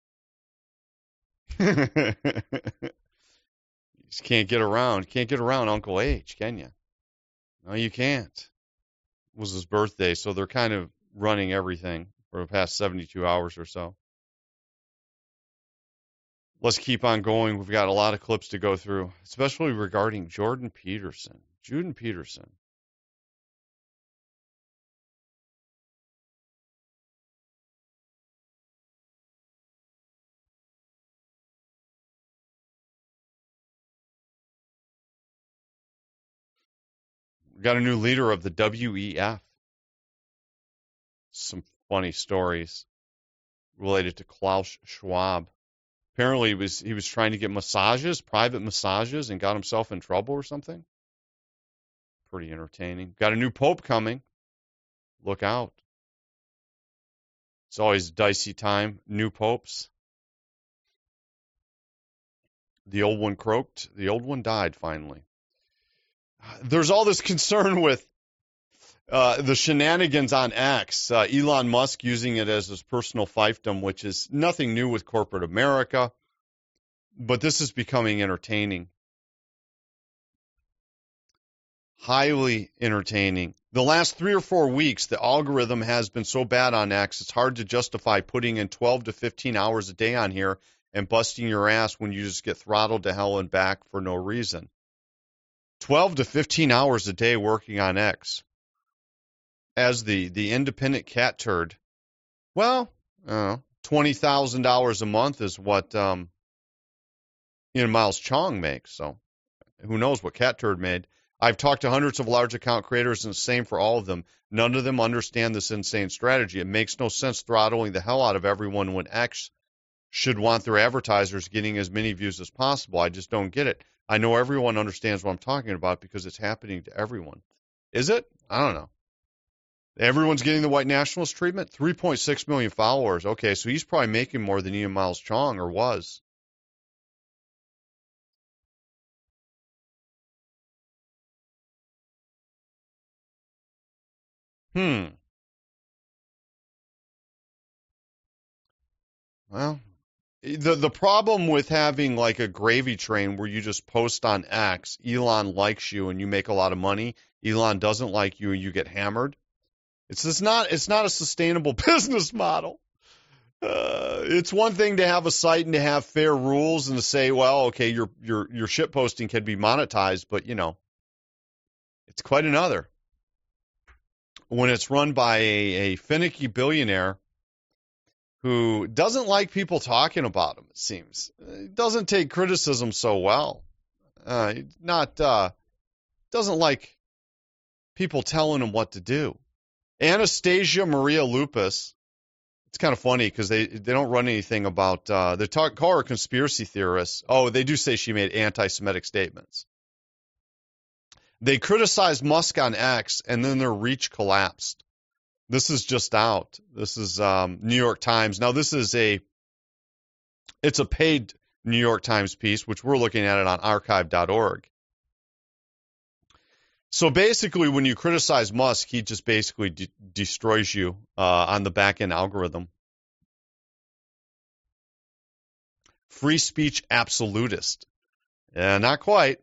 You just can't get around Uncle H, can you? No, you can't. It was his birthday, so they're kind of running everything for the past 72 hours or so. Let's keep on going. We've got a lot of clips to go through, especially regarding Jordan Peterson. Jordan Peterson. We got a new leader of the WEF. Some funny stories related to Klaus Schwab. Apparently, he was trying to get massages, private massages, and got himself in trouble or something. Pretty entertaining. Got a new pope coming. Look out. It's always a dicey time. New popes. The old one croaked. The old one died finally. There's all this concern with the shenanigans on X. Elon Musk using it as his personal fiefdom, which is nothing new with corporate America, but this is becoming entertaining. Highly entertaining. The last 3 or 4 weeks, the algorithm has been so bad on X, it's hard to justify putting in 12 to 15 hours a day on here and busting your ass when you just get throttled to hell and back for no reason. 12 to 15 hours a day working on X. As the independent cat turd, well, $20,000 a month is what Miles Chong makes. So who knows what cat turd made. I've talked to hundreds of large account creators, and the same for all of them. None of them understand this insane strategy. It makes no sense throttling the hell out of everyone when X should want their advertisers getting as many views as possible. I just don't get it. I know everyone understands what I'm talking about because it's happening to everyone. Is it? I don't know. Everyone's getting the white nationalist treatment? 3.6 million followers. Okay, so he's probably making more than Ian Miles Chong, or was. Well, the problem with having like a gravy train where you just post on X, Elon likes you and you make a lot of money, Elon doesn't like you and you get hammered. It's not a sustainable business model. It's one thing to have a site and to have fair rules and to say, well, okay, your shit posting can be monetized, but it's quite another when it's run by a finicky billionaire who doesn't like people talking about him, it seems. Doesn't take criticism so well. Doesn't like people telling him what to do. Anastasia Maria Lupus, it's kind of funny because they don't run anything about, they call her conspiracy theorists. Oh, they do say she made anti-Semitic statements. They criticized Musk on X, and then their reach collapsed. This is just out. This is New York Times. Now, it's a paid New York Times piece, which we're looking at it on archive.org. So basically, when you criticize Musk, he just basically destroys you on the back-end algorithm. Free speech absolutist. Not quite.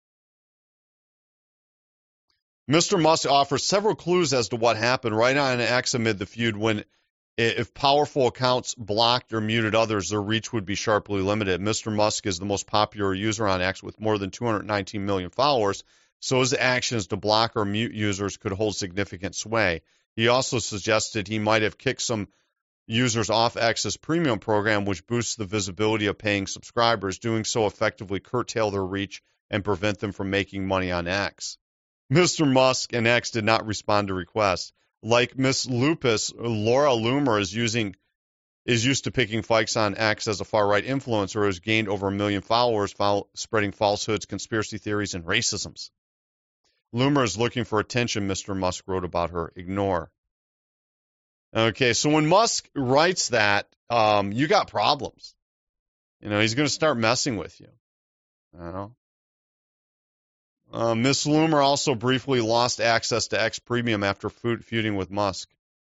Mr. Musk offers several clues as to what happened right on X amid the feud when, if powerful accounts blocked or muted others, their reach would be sharply limited. Mr. Musk is the most popular user on X with more than 219 million followers, so his actions to block or mute users could hold significant sway. He also suggested he might have kicked some users off X's premium program, which boosts the visibility of paying subscribers. Doing so effectively curtail their reach and prevent them from making money on X. Mr. Musk and X did not respond to requests. Like Miss Lupus, Laura Loomer is using is used to picking fights on X as a far-right influencer who has gained over 1 million followers spreading falsehoods, conspiracy theories, and racisms. Loomer is looking for attention, Mr. Musk wrote about her. Ignore. Okay, so when Musk writes that, you got problems. He's going to start messing with you. Miss Loomer also briefly lost access to X Premium after feuding with Musk.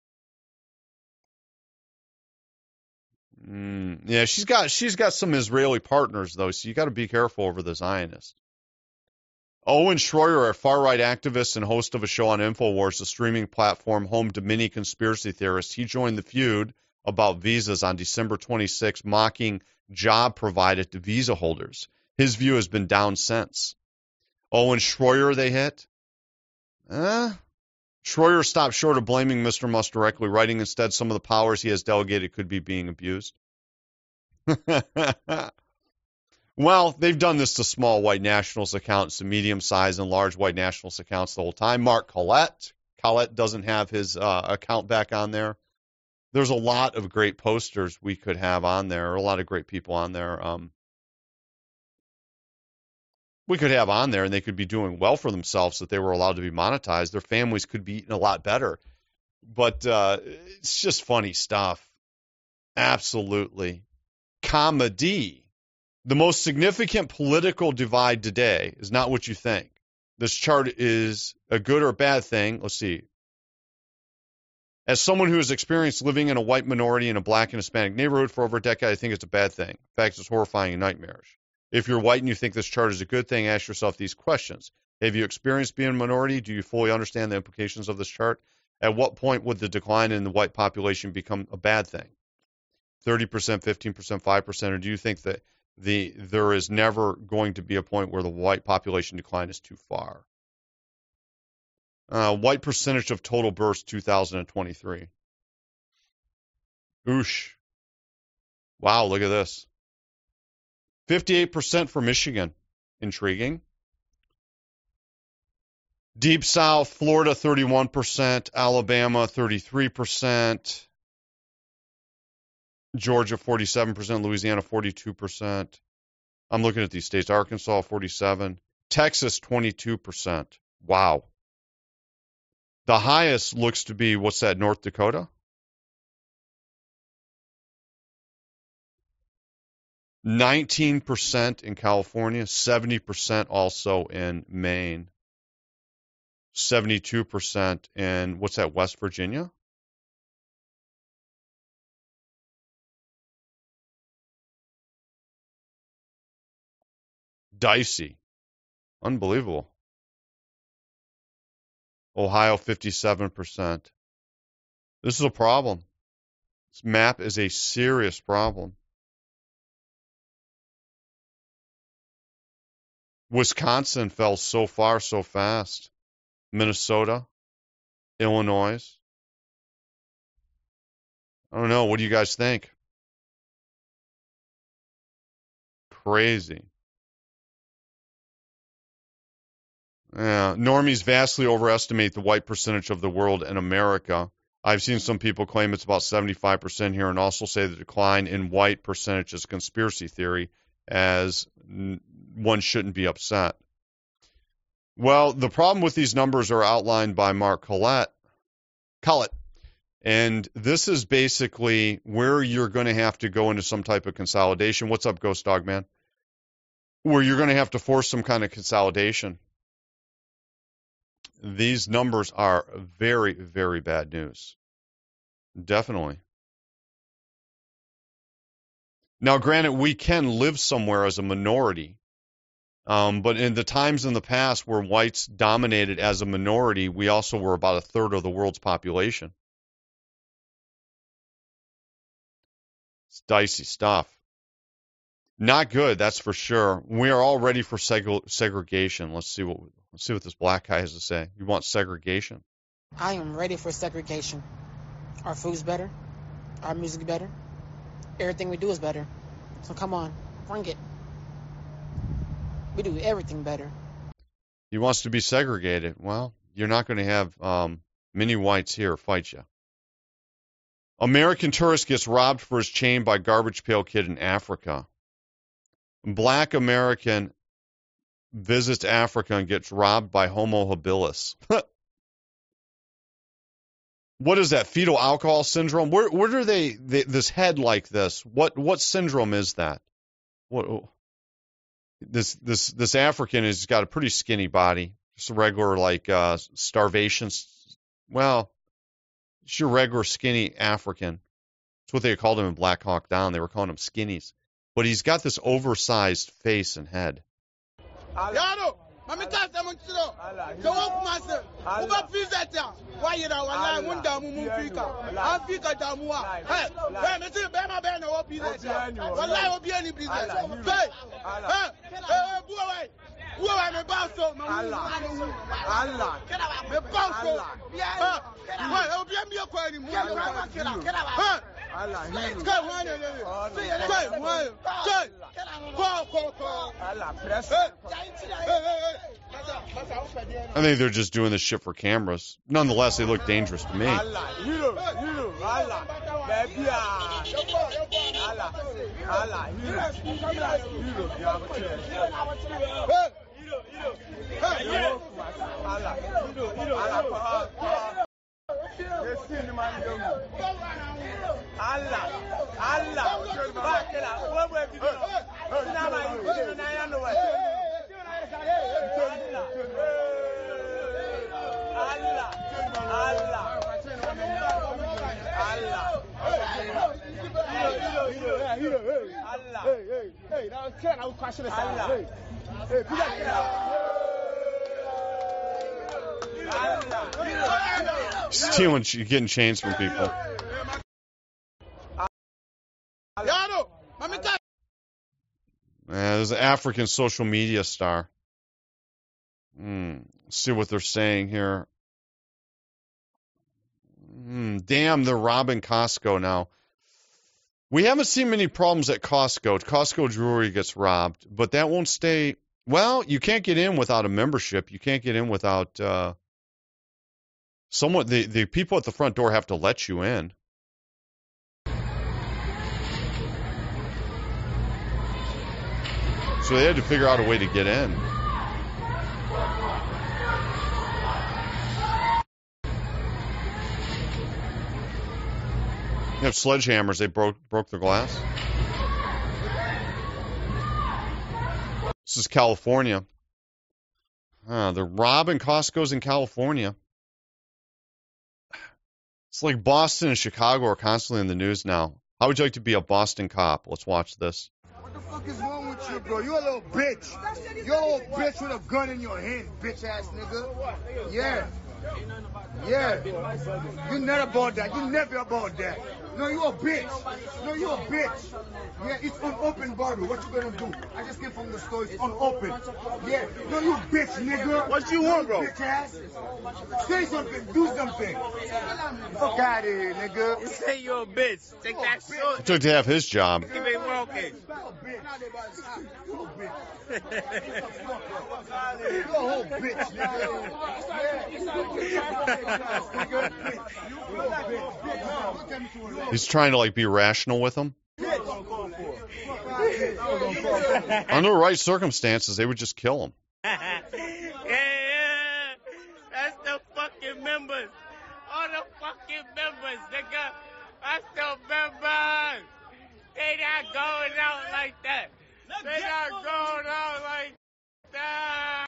Yeah, she's got some Israeli partners, though, so you got to be careful over the Zionists. Owen Schroyer, a far-right activist and host of a show on InfoWars, the streaming platform home to many conspiracy theorists, he joined the feud about visas on December 26, mocking job provided to visa holders. His view has been down since. Owen Schroyer they hit? Schroyer stopped short of blaming Mr. Musk directly, writing instead some of the powers he has delegated could be being abused. Well, they've done this to small white nationalist accounts, to medium-sized and large white nationalist accounts the whole time. Mark Collette doesn't have his account back on there. There's a lot of great posters we could have on there, a lot of great people on there. We could have on there, and they could be doing well for themselves if they were allowed to be monetized. Their families could be eating a lot better. But it's just funny stuff. Absolutely. Comedy. The most significant political divide today is not what you think. This chart is a good or a bad thing. Let's see. As someone who has experienced living in a white minority in a black and Hispanic neighborhood for over a decade, I think it's a bad thing. In fact, it's horrifying and nightmarish. If you're white and you think this chart is a good thing, ask yourself these questions. Have you experienced being a minority? Do you fully understand the implications of this chart? At what point would the decline in the white population become a bad thing? 30%, 15%, 5%? Or do you think that there is never going to be a point where the white population decline is too far? White percentage of total births 2023. Oosh. Wow, look at this. 58% for Michigan. Intriguing. Deep South, Florida 31%, Alabama 33%, Georgia 47%, Louisiana 42%. I'm looking at these states. Arkansas 47%, Texas 22%. Wow. The highest looks to be, what's that, North Dakota? 19% in California, 70% also in Maine, 72% in, what's that, West Virginia? Dicey. Unbelievable. Ohio, 57%. This is a problem. This map is a serious problem. Wisconsin fell so far so fast. Minnesota, Illinois. I don't know. What do you guys think? Crazy. Yeah, normies vastly overestimate the white percentage of the world in America. I've seen some people claim it's about 75% here and also say the decline in white percentage is conspiracy theory, as one shouldn't be upset. Well, the problem with these numbers are outlined by Mark Collette. And this is basically where you're going to have to go into some type of consolidation. What's up, Ghost Dog Man? Where you're going to have to force some kind of consolidation. These numbers are very, very bad news. Definitely. Now, granted, we can live somewhere as a minority, but in the times in the past where whites dominated as a minority, we also were about a third of the world's population. It's dicey stuff. Not good, that's for sure. We are all ready for segregation. Let's see what this black guy has to say. You want segregation? I am ready for segregation. Our food's better. Our music's better. Everything we do is better. So come on, bring it. We do everything better. He wants to be segregated. Well, you're not going to have many whites here fight you. American tourist gets robbed for his chain by garbage pail kid in Africa. Black American visits Africa and gets robbed by Homo habilis. What is that? Fetal alcohol syndrome? Where do they this head like this? What syndrome is that? What this African has got a pretty skinny body, just a regular like starvation. Well, it's your regular skinny African. That's what they called him in Black Hawk Down. They were calling him skinnies, but he's got this oversized face and head. Mami ka samu tsiro to wo kuma se ku ba visa ta wa yira wallahi mun damu mun fika an fika damuwa hey me ti be ma be na wo visa ta wallahi wo bi any business hey buwa me ba so Allah me ba so wa o bi mi ko ni mu Allah ni ka wa ne I think they're just doing this shit for cameras. Nonetheless, they look dangerous to me. Stealing, getting chains from people. There's an African social media star. Let's see what they're saying here. Damn, they're robbing Costco now. We haven't seen many problems at Costco. Costco jewelry gets robbed, but that won't stay. Well, you can't get in without a membership. You can't get in without someone. The people at the front door have to let you in. So they had to figure out a way to get in. They have sledgehammers. They broke the glass. This is California. They're robbing Costco's in California. It's like Boston and Chicago are constantly in the news now. How would you like to be a Boston cop? Let's watch this. What the fuck is wrong with you, bro? You a little bitch. You're a little bitch with a gun in your hand, bitch ass nigga. Yeah. You never about that. You never about that. No, you a bitch. No, you a bitch. Yeah, it's unopened bottle. What you gonna do? I just came from the store. It's unopened. Yeah. No, you bitch, nigga. What you want, bro? Bitch ass. Say something. Do something. Fuck out of here, nigga. You say you're a bitch. Take that shit. It took to have his job. Keep it working. You a bitch. You a whole bitch, nigga. He's trying to like be rational with him. Under the right circumstances, they would just kill him. Yeah. That's the fucking members. All the fucking members, nigga. That's the members. They not going out like that. They not going out like that.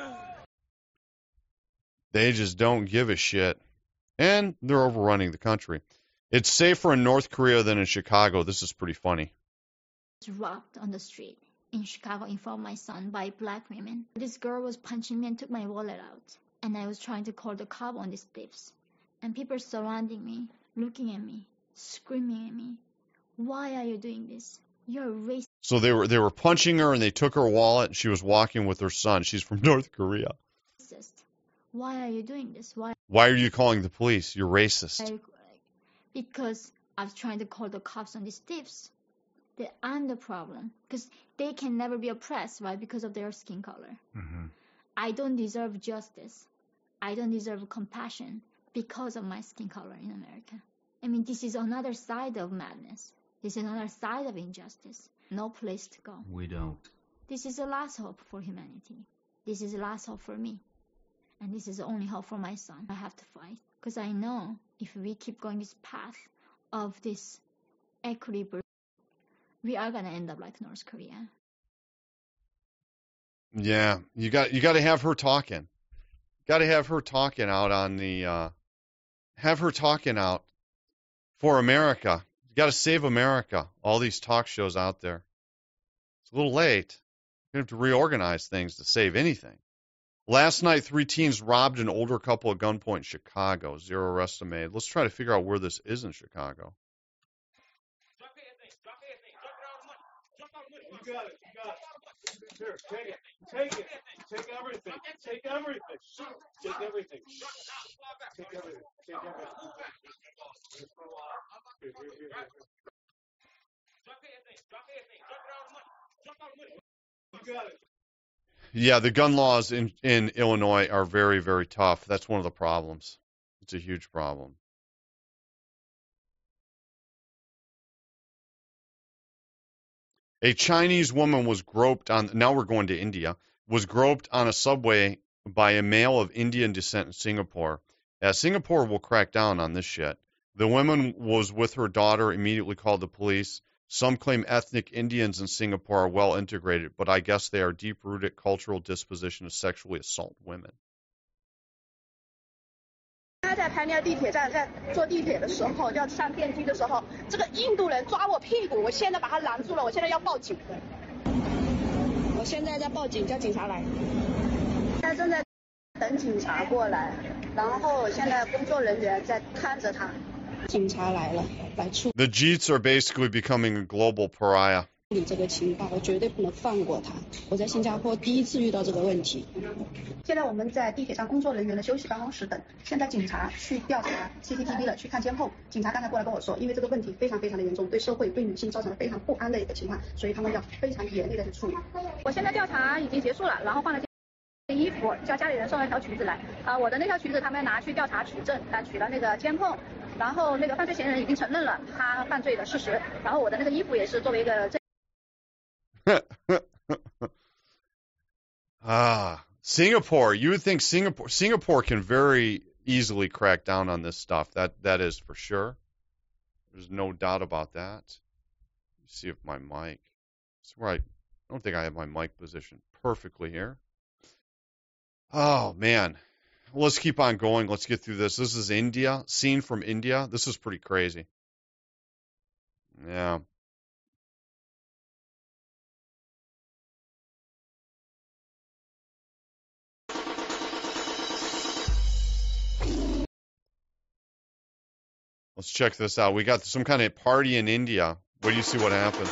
They just don't give a shit. And they're overrunning the country. It's safer in North Korea than in Chicago. This is pretty funny. Robbed on the street in Chicago in front of my son by black women. This girl was punching me and took my wallet out. And I was trying to call the cop on these thieves. And people surrounding me, looking at me, screaming at me. Why are you doing this? You're a racist. So they were punching her and they took her wallet and she was walking with her son. She's from North Korea. Why are you doing this? Why are you calling the police? You're racist. Because I was trying to call the cops on these thieves. I'm the problem. Because they can never be oppressed, right? Because of their skin color. Mm-hmm. I don't deserve justice. I don't deserve compassion because of my skin color in America. I mean, this is another side of madness. This is another side of injustice. No place to go. We don't. This is the last hope for humanity. This is the last hope for me. And this is the only hope for my son. I have to fight. Because I know if we keep going this path of this equity, we are going to end up like North Korea. Yeah, you got to have her talking. Got to have her talking out on the have her talking out for America. You got to save America. All these talk shows out there. It's a little late. You have to reorganize things to save anything. Last night, 3 teens robbed an older couple at gunpoint in Chicago. 0 arrests are made. Let's try to figure out where this is in Chicago. You got it. Here, take it. Take everything. Take everything. Take everything. Take everything. You got it. Yeah, the gun laws in Illinois are very, very tough. That's one of the problems. It's a huge problem. A Chinese woman was groped on, now we're going to India, was groped on a subway by a male of Indian descent in Singapore. Singapore will crack down on this shit. The woman was with her daughter, immediately called the police. Some claim ethnic Indians in Singapore are well integrated, but I guess they are deep-rooted cultural disposition to sexually assault women. 他在排练地铁站，在坐地铁的时候，要上电梯的时候，这个印度人抓我屁股，我现在把他拦住了，我现在要报警。我现在在报警，叫警察来。现在正在等警察过来，然后现在工作人员在看着他。警察来了，来处 The Jeets are basically becoming a global pariah. 理这个情报，我绝对不能放过他。我在新加坡第一次遇到这个问题。现在我们在地铁上工作人员的休息办公室等，现在警察去调查 CCTV 了，去看监控。警察刚才过来跟我说，因为这个问题非常非常的严重，对社会对女性造成了非常不安的一个情况，所以他们要非常严厉的去处理。我现在调查已经结束了，然后换了衣服，叫家里人送了一条裙子来。我的那条裙子他们拿去调查取证，取了那个监控。然后那个犯罪嫌疑人已经承认了他犯罪的事实，然后我的那个衣服也是作为一个证。 Singapore. You would think Singapore can very easily crack down on this stuff. That is for sure. There's no doubt about that. Let's see if my mic. That's right. I don't think I have my mic positioned perfectly here. Oh man. Let's keep on going. Let's get through this. This is India. Scene from India. This is pretty crazy. Yeah. Let's check this out. We got some kind of party in India. Wait till you see what happens.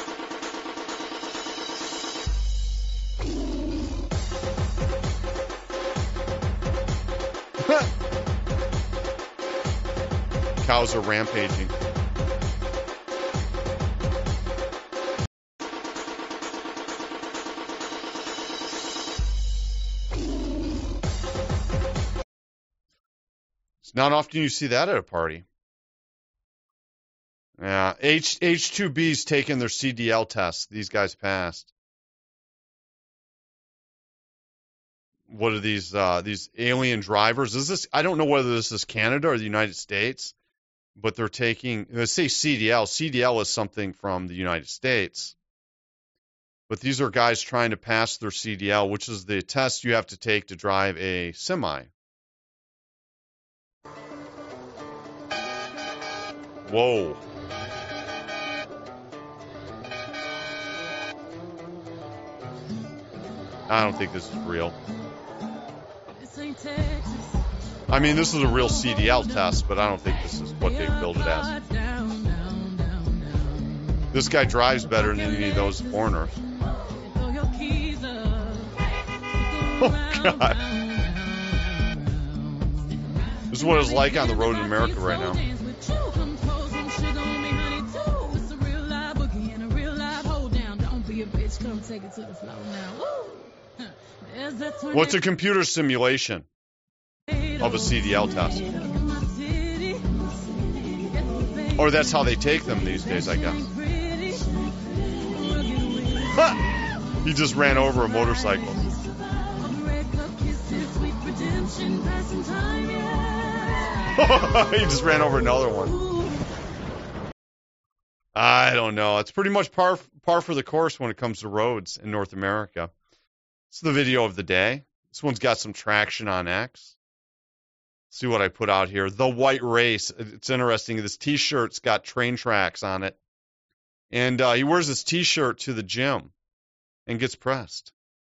Cows are rampaging. It's not often you see that at a party. Yeah, H2B's taking their CDL test. These guys passed. What are these alien drivers? Is this? I don't know whether this is Canada or the United States, but they're taking. Let's say CDL. CDL is something from the United States, but these are guys trying to pass their CDL, which is the test you have to take to drive a semi. Whoa. I don't think this is real. I mean, this is a real CDL test, but I don't think this is what they build it as. This guy drives better than any of those foreigners. Oh, God. This is what it's like on the road in America right now. What's a computer simulation of a CDL test? Or that's how they take them these days, I guess. He just ran over a motorcycle. He just ran over another one. I don't know. It's pretty much par for the course when it comes to roads in North America. It's the video of the day. This one's got some traction on X. See what I put out here. The White Race. It's interesting. This T-shirt's got train tracks on it. And he wears this T-shirt to the gym and gets pressed.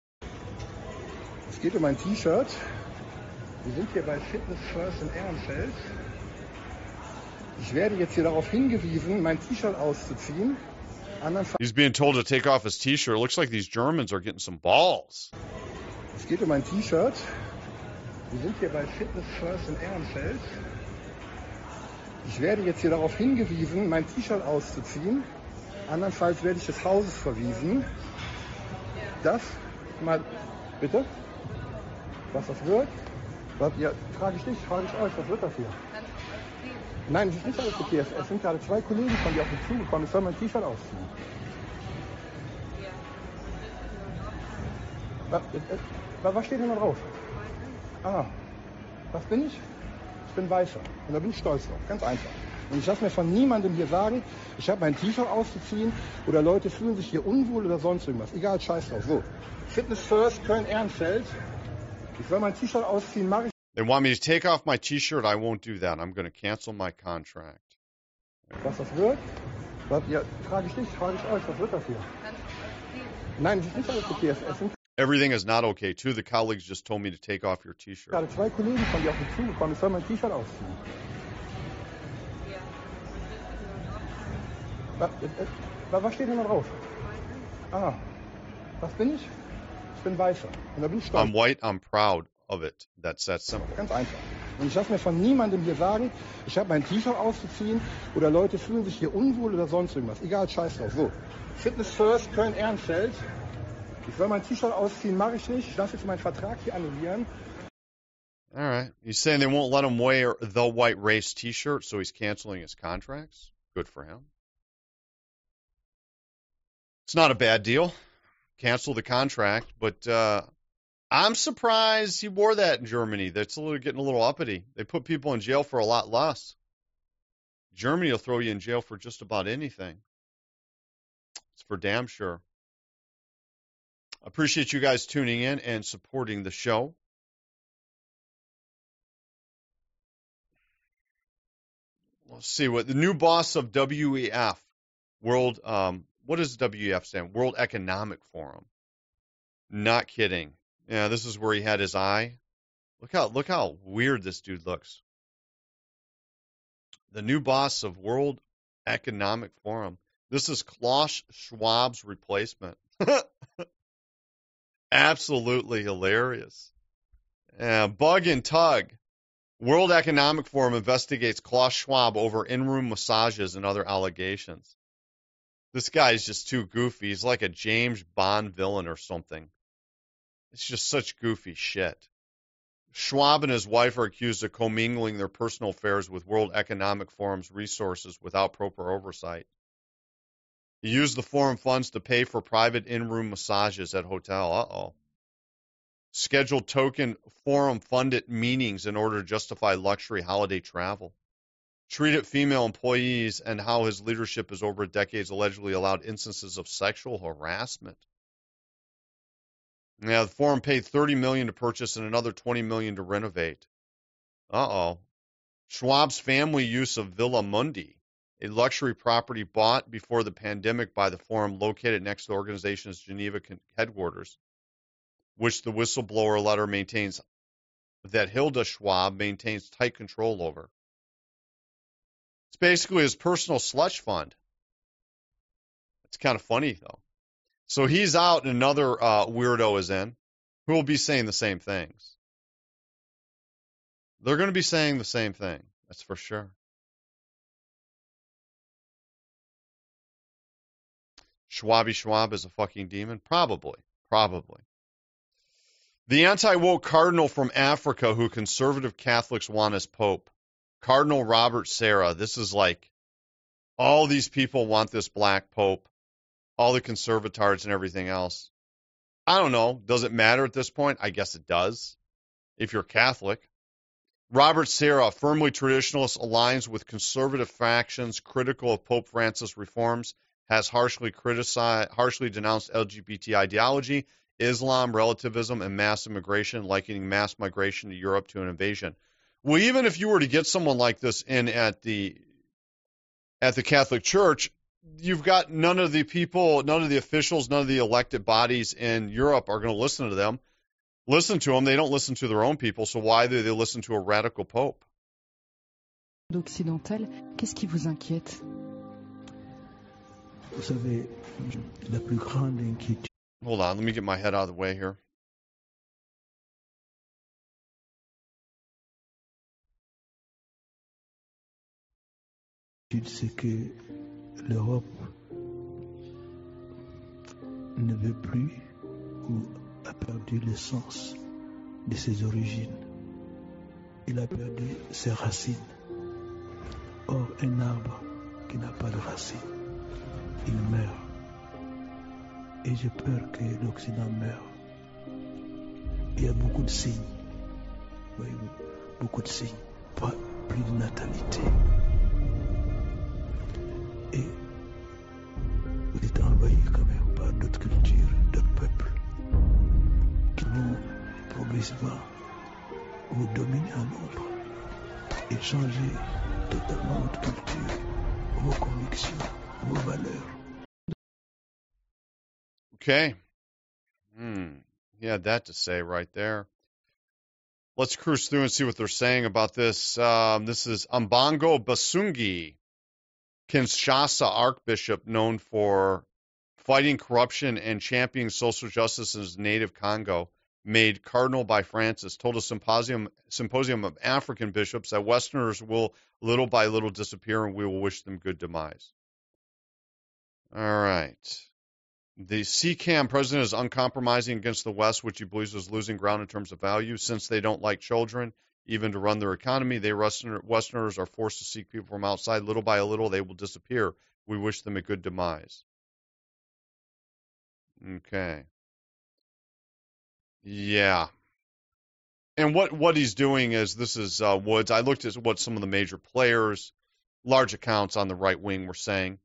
Es geht mein T-Shirt. Wir sind hier bei Fitness First in Ehrenfeld. Ich werde jetzt hier darauf hingewiesen, mein T-Shirt auszuziehen. He's being told to take off his T-shirt. It looks like these Germans are getting some balls. Es geht mein T-Shirt. Wir sind hier bei Fitness First in Ehrenfeld. Ich werde jetzt hier darauf hingewiesen, mein T-Shirt auszuziehen. Andernfalls werde ich des Hauses verwiesen. Das mal... Bitte? Was das wird? Ja, frage ich dich, frage ich euch, was wird das hier? Nein, es ist nicht alles okay. Es sind gerade 2 Kollegen von dir auf mich zugekommen. Ich soll mein T-Shirt ausziehen. Was steht denn da drauf? Ah, was bin ich? Ich bin Weißer. Und da bin ich stolz drauf. Ganz einfach. Und ich lasse mir von niemandem hier sagen, ich habe mein T-Shirt auszuziehen oder Leute fühlen sich hier unwohl oder sonst irgendwas. Egal, scheiß drauf. So, Fitness First, Köln-Ehrenfeld. Ich soll mein T-Shirt ausziehen, mache ich. They want me to take off my T-shirt. I won't do that. I'm going to cancel my contract. Was das wird? Ja, frage ich dich, frage ich euch, was wird das hier? Nein, es ist nicht alles okay. Es sind Everything is not okay. 2 of the colleagues just told me to take off your T-shirt. gerade 2 Kollegen von dir auf mich zugekommen. Ich soll mein T-Shirt ausziehen. Was steht denn da drauf? Ah, was bin ich? Ich bin Weißer. Und da bin ich stolz. I'm white, I'm proud of it. That's that simple. Ganz einfach. Und ich lasse mir von niemandem hier sagen, ich habe mein T-Shirt auszuziehen oder Leute fühlen sich hier unwohl oder sonst irgendwas. Egal, scheiß drauf. So, Fitness First, Köln-Ehrenfeld. Ich soll mein T-Shirt ausziehen, mache ich nicht. Ich lasse jetzt meinen Vertrag hier annullieren. All right. He's saying they won't let him wear the White Race T-shirt, so he's canceling his contracts. Good for him. It's not a bad deal. Cancel the contract, but I'm surprised he wore that in Germany. That's getting a little uppity. They put people in jail for a lot less. Germany will throw you in jail for just about anything. It's for damn sure. I appreciate you guys tuning in and supporting the show. Let's see what the new boss of WEF, World, what does WEF stand? World Economic Forum. Not kidding. Yeah, this is where he had his eye. Look how weird this dude looks. The new boss of World Economic Forum. This is Klaus Schwab's replacement. Absolutely hilarious. Bug and Tug. World Economic Forum investigates Klaus Schwab over in-room massages and other allegations. This guy's just too goofy. He's like a James Bond villain or something. It's just such goofy shit. Schwab and his wife are accused of commingling their personal affairs with World Economic Forum's resources without proper oversight. He used the forum funds to pay for private in-room massages at hotel. Uh-oh. Scheduled token forum-funded meetings in order to justify luxury holiday travel. Treated female employees and how his leadership has over decades allegedly allowed instances of sexual harassment. Yeah, the forum paid $30 million to purchase and another $20 million to renovate. Uh-oh. Schwab's family use of Villa Mundi, a luxury property bought before the pandemic by the forum located next to the organization's Geneva headquarters, which the whistleblower letter maintains that Hilda Schwab maintains tight control over. It's basically his personal slush fund. It's kind of funny, though. So he's out and another weirdo is in who will be saying the same things. They're going to be saying the same thing. That's for sure. Schwabby Schwab is a fucking demon? Probably. The anti-woke cardinal from Africa who conservative Catholics want as pope. Cardinal Robert Sarah. This is like All these people want this black pope, all the conservatards and everything else. I don't know. Does it matter at this point? I guess it does, if you're Catholic. Robert Serra, firmly traditionalist, aligns with conservative factions critical of Pope Francis' reforms, has harshly denounced LGBT ideology, Islam, relativism, and mass immigration, likening mass migration to Europe to an invasion. Well, even if you were to get someone like this in at the Catholic Church, you've got none of the people, none of the officials, none of the elected bodies in Europe are going to listen to them. They don't listen to their own people, so why do they listen to a radical pope? Occidental, qu'est-ce qui vous inquiète? Vous savez, la plus grande inquiétude. Hold on, let me get my head out of the way here. C'est que l'Europe ne veut plus ou a perdu le sens de ses origines. Il a perdu ses racines. Or, un arbre qui n'a pas de racines, il meurt. Et j'ai peur que l'Occident meure. Il y a beaucoup de signes. Oui, beaucoup de signes. Plus de natalité. Et vous êtes envahi quand même par d'autres cultures, d'autres peuples qui vont progressivement vous dominer en nombre et changer totalement votre culture, vos convictions, vos valeurs. Okay. He had that to say right there. Let's cruise through and see what they're saying about this. This is Ambango Basungi, Kinshasa Archbishop known for fighting corruption and championing social justice in his native Congo, made cardinal by Francis, told a symposium of African bishops that Westerners will little by little disappear and we will wish them good demise. All right. The CCAM president is uncompromising against the West, which he believes is losing ground in terms of value. Since they don't like children, even to run their economy, Westerners are forced to seek people from outside. Little by little, they will disappear. We wish them a good demise. Okay. Yeah. And what he's doing is, this is Woods. I looked at what some of the major players, large accounts on the right wing were saying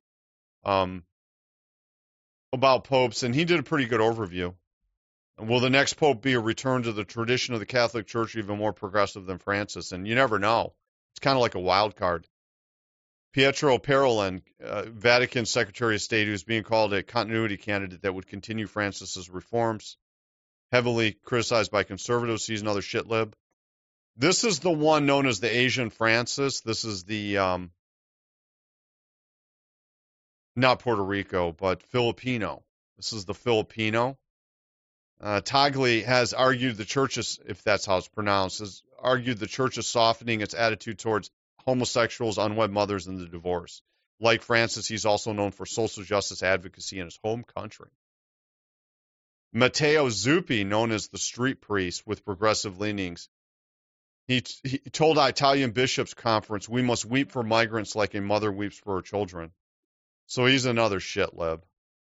about popes, and he did a pretty good overview. Will the next pope be a return to the tradition of the Catholic Church, even more progressive than Francis? And you never know. It's kind of like a wild card. Pietro Parolin, Vatican Secretary of State, who's being called a continuity candidate that would continue Francis's reforms, heavily criticized by conservatives. He's another shit lib. This is the one known as the Asian Francis. This is the not Puerto Rico, but Filipino. This is the Filipino. Tagle has argued the church is, if that's how it's pronounced, has argued the church is softening its attitude towards homosexuals, unwed mothers, and the divorce. Like Francis, he's also known for social justice advocacy in his home country. Matteo Zuppi, known as the street priest with progressive leanings, he told an Italian bishops' conference, "We must weep for migrants like a mother weeps for her children." So he's another shit lib.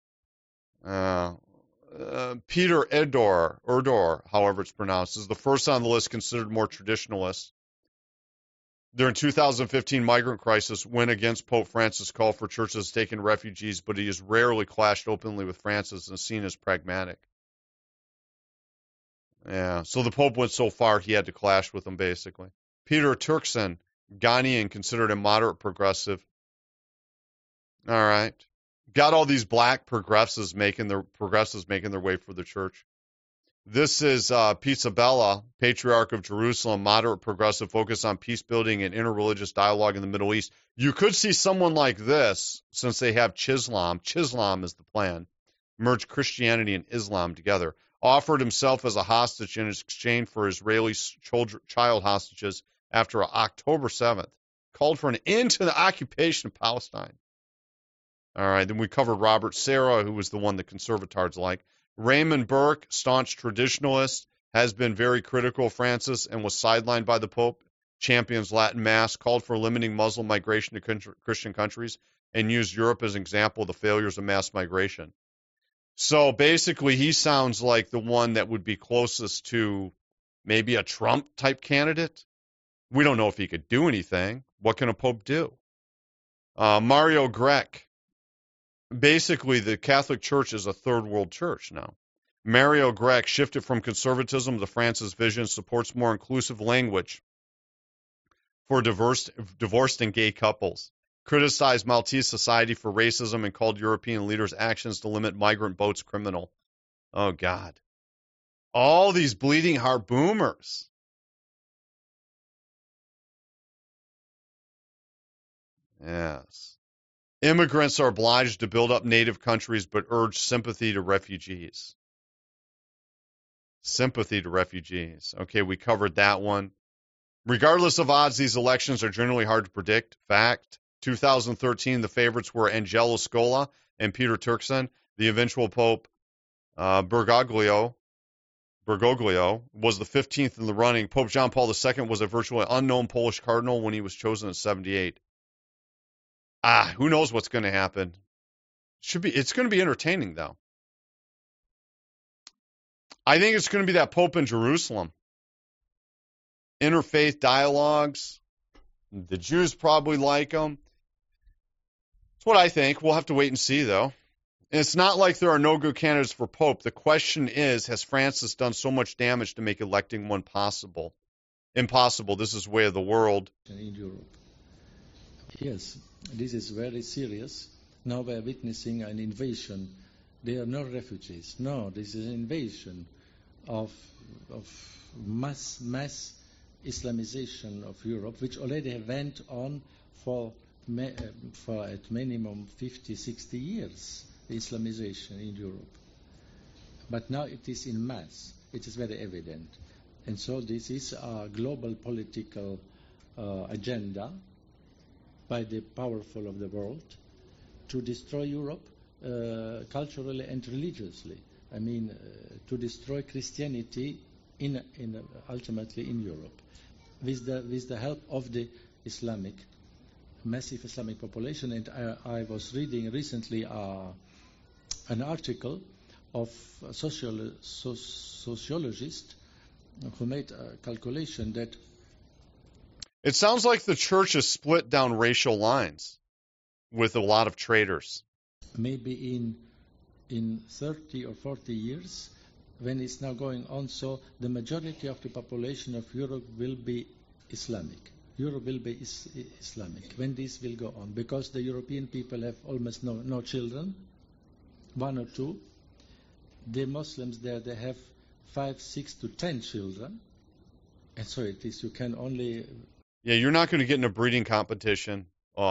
Peter Erdor, however it's pronounced, is the first on the list considered more traditionalist. During 2015 migrant crisis, went against Pope Francis' call for churches to take in refugees, but he has rarely clashed openly with Francis and is seen as pragmatic. Yeah, so the Pope went so far he had to clash with him, basically. Peter Turkson, Ghanaian, considered a moderate progressive. All right. Got all these black progressives making their way for the church. This is Pizzabella, Patriarch of Jerusalem, moderate progressive, focused on peace building and interreligious dialogue in the Middle East. You could see someone like this, since they have Chislam. Chislam is the plan. Merge Christianity and Islam together. Offered himself as a hostage in exchange for Israeli child hostages after October 7th. Called for an end to the occupation of Palestine. All right, then we covered Robert Serra, who was the one the conservatards like. Raymond Burke, staunch traditionalist, has been very critical of Francis and was sidelined by the Pope. Champions Latin Mass, called for limiting Muslim migration to Christian countries. and used Europe as an example of the failures of mass migration. So basically, he sounds like the one that would be closest to maybe a Trump-type candidate. We don't know if he could do anything. What can a pope do? Mario Grech. Basically, the Catholic Church is a third world church now. Mario Grech shifted from conservatism to France's vision, supports more inclusive language for divorced and gay couples, criticized Maltese society for racism, and called European leaders' actions to limit migrant boats criminal. Oh, God. All these bleeding heart boomers. Yes. Immigrants are obliged to build up native countries, but urge sympathy to refugees. Sympathy to refugees. Okay, we covered that one. Regardless of odds, these elections are generally hard to predict. Fact. 2013, the favorites were Angelo Scola and Peter Turkson. The eventual Pope, Bergoglio, was the 15th in the running. Pope John Paul II was a virtually unknown Polish cardinal when he was chosen in 78. Who knows what's going to happen? It's going to be entertaining, though. I think it's going to be that Pope in Jerusalem. Interfaith dialogues. The Jews probably like him. That's what I think. We'll have to wait and see, though. And it's not like there are no good candidates for Pope. The question is, has Francis done so much damage to make electing one possible? Impossible. This is the way of the world. In Europe. Yes, this is very serious. Now we are witnessing an invasion. They are not refugees. No, this is an invasion of mass Islamization of Europe, which already went on for at minimum 50, 60 years, the Islamization in Europe. But now it is in mass. It is very evident. And so this is a global political agenda by the powerful of the world to destroy Europe culturally and religiously. I mean, to destroy Christianity ultimately in Europe, with the help of the massive Islamic population. And I was reading recently an article of a sociologist who made a calculation that it sounds like the church is split down racial lines with a lot of traitors. Maybe in 30 or 40 years, when it's now going on, so the majority of the population of Europe will be Islamic. Europe will be Islamic when this will go on, because the European people have almost no children, 1 or 2. The Muslims there, they have 5, 6 to 10 children. And so it is, you can only... Yeah, you're not going to get in a breeding competition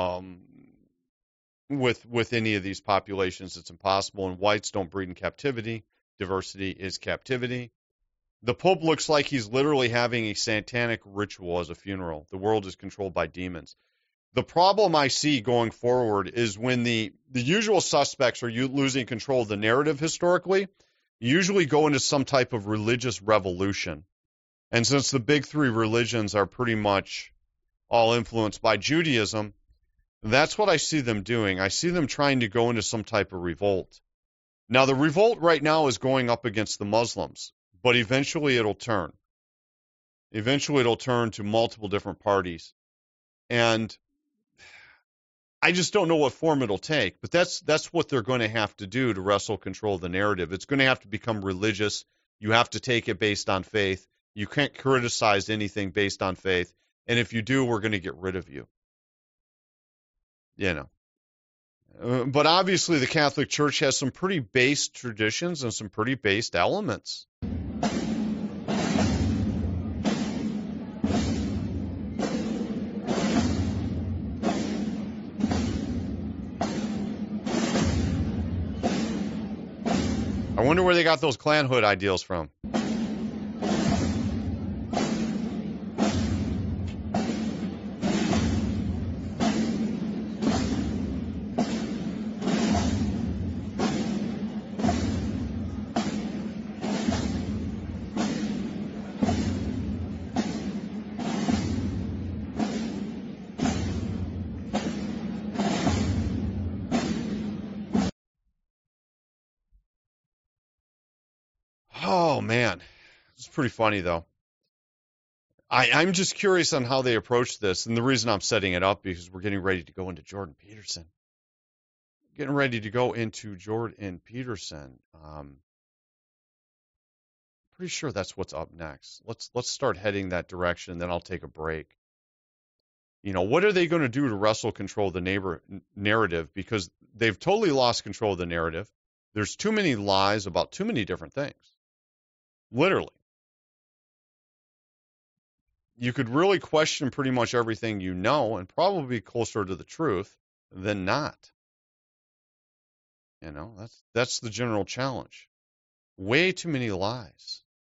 with any of these populations. It's impossible, and whites don't breed in captivity. Diversity is captivity. The Pope looks like he's literally having a satanic ritual as a funeral. The world is controlled by demons. The problem I see going forward is when the usual suspects are losing control of the narrative historically, usually go into some type of religious revolution. And since the big three religions are pretty much all influenced by Judaism, that's what I see them doing. I see them trying to go into some type of revolt. Now, the revolt right now is going up against the Muslims, but eventually it'll turn. Eventually it'll turn to multiple different parties. And I just don't know what form it'll take, but that's what they're going to have to do to wrestle control of the narrative. It's going to have to become religious. You have to take it based on faith. You can't criticize anything based on faith. And if you do, we're going to get rid of you. You know. But obviously the Catholic Church has some pretty base traditions and some pretty based elements. I wonder where they got those clan hood ideals from. man. It's pretty funny, though. I'm just curious on how they approach this, and the reason I'm setting it up because we're getting ready to go into Jordan Peterson. Pretty sure that's what's up next. Let's start heading that direction, then I'll take a break. You know, what are they going to do to wrestle control the narrative? Because they've totally lost control of the narrative. There's too many lies about too many different things. Literally. You could really question pretty much everything you know and probably be closer to the truth than not. You know, that's the general challenge. Way too many lies.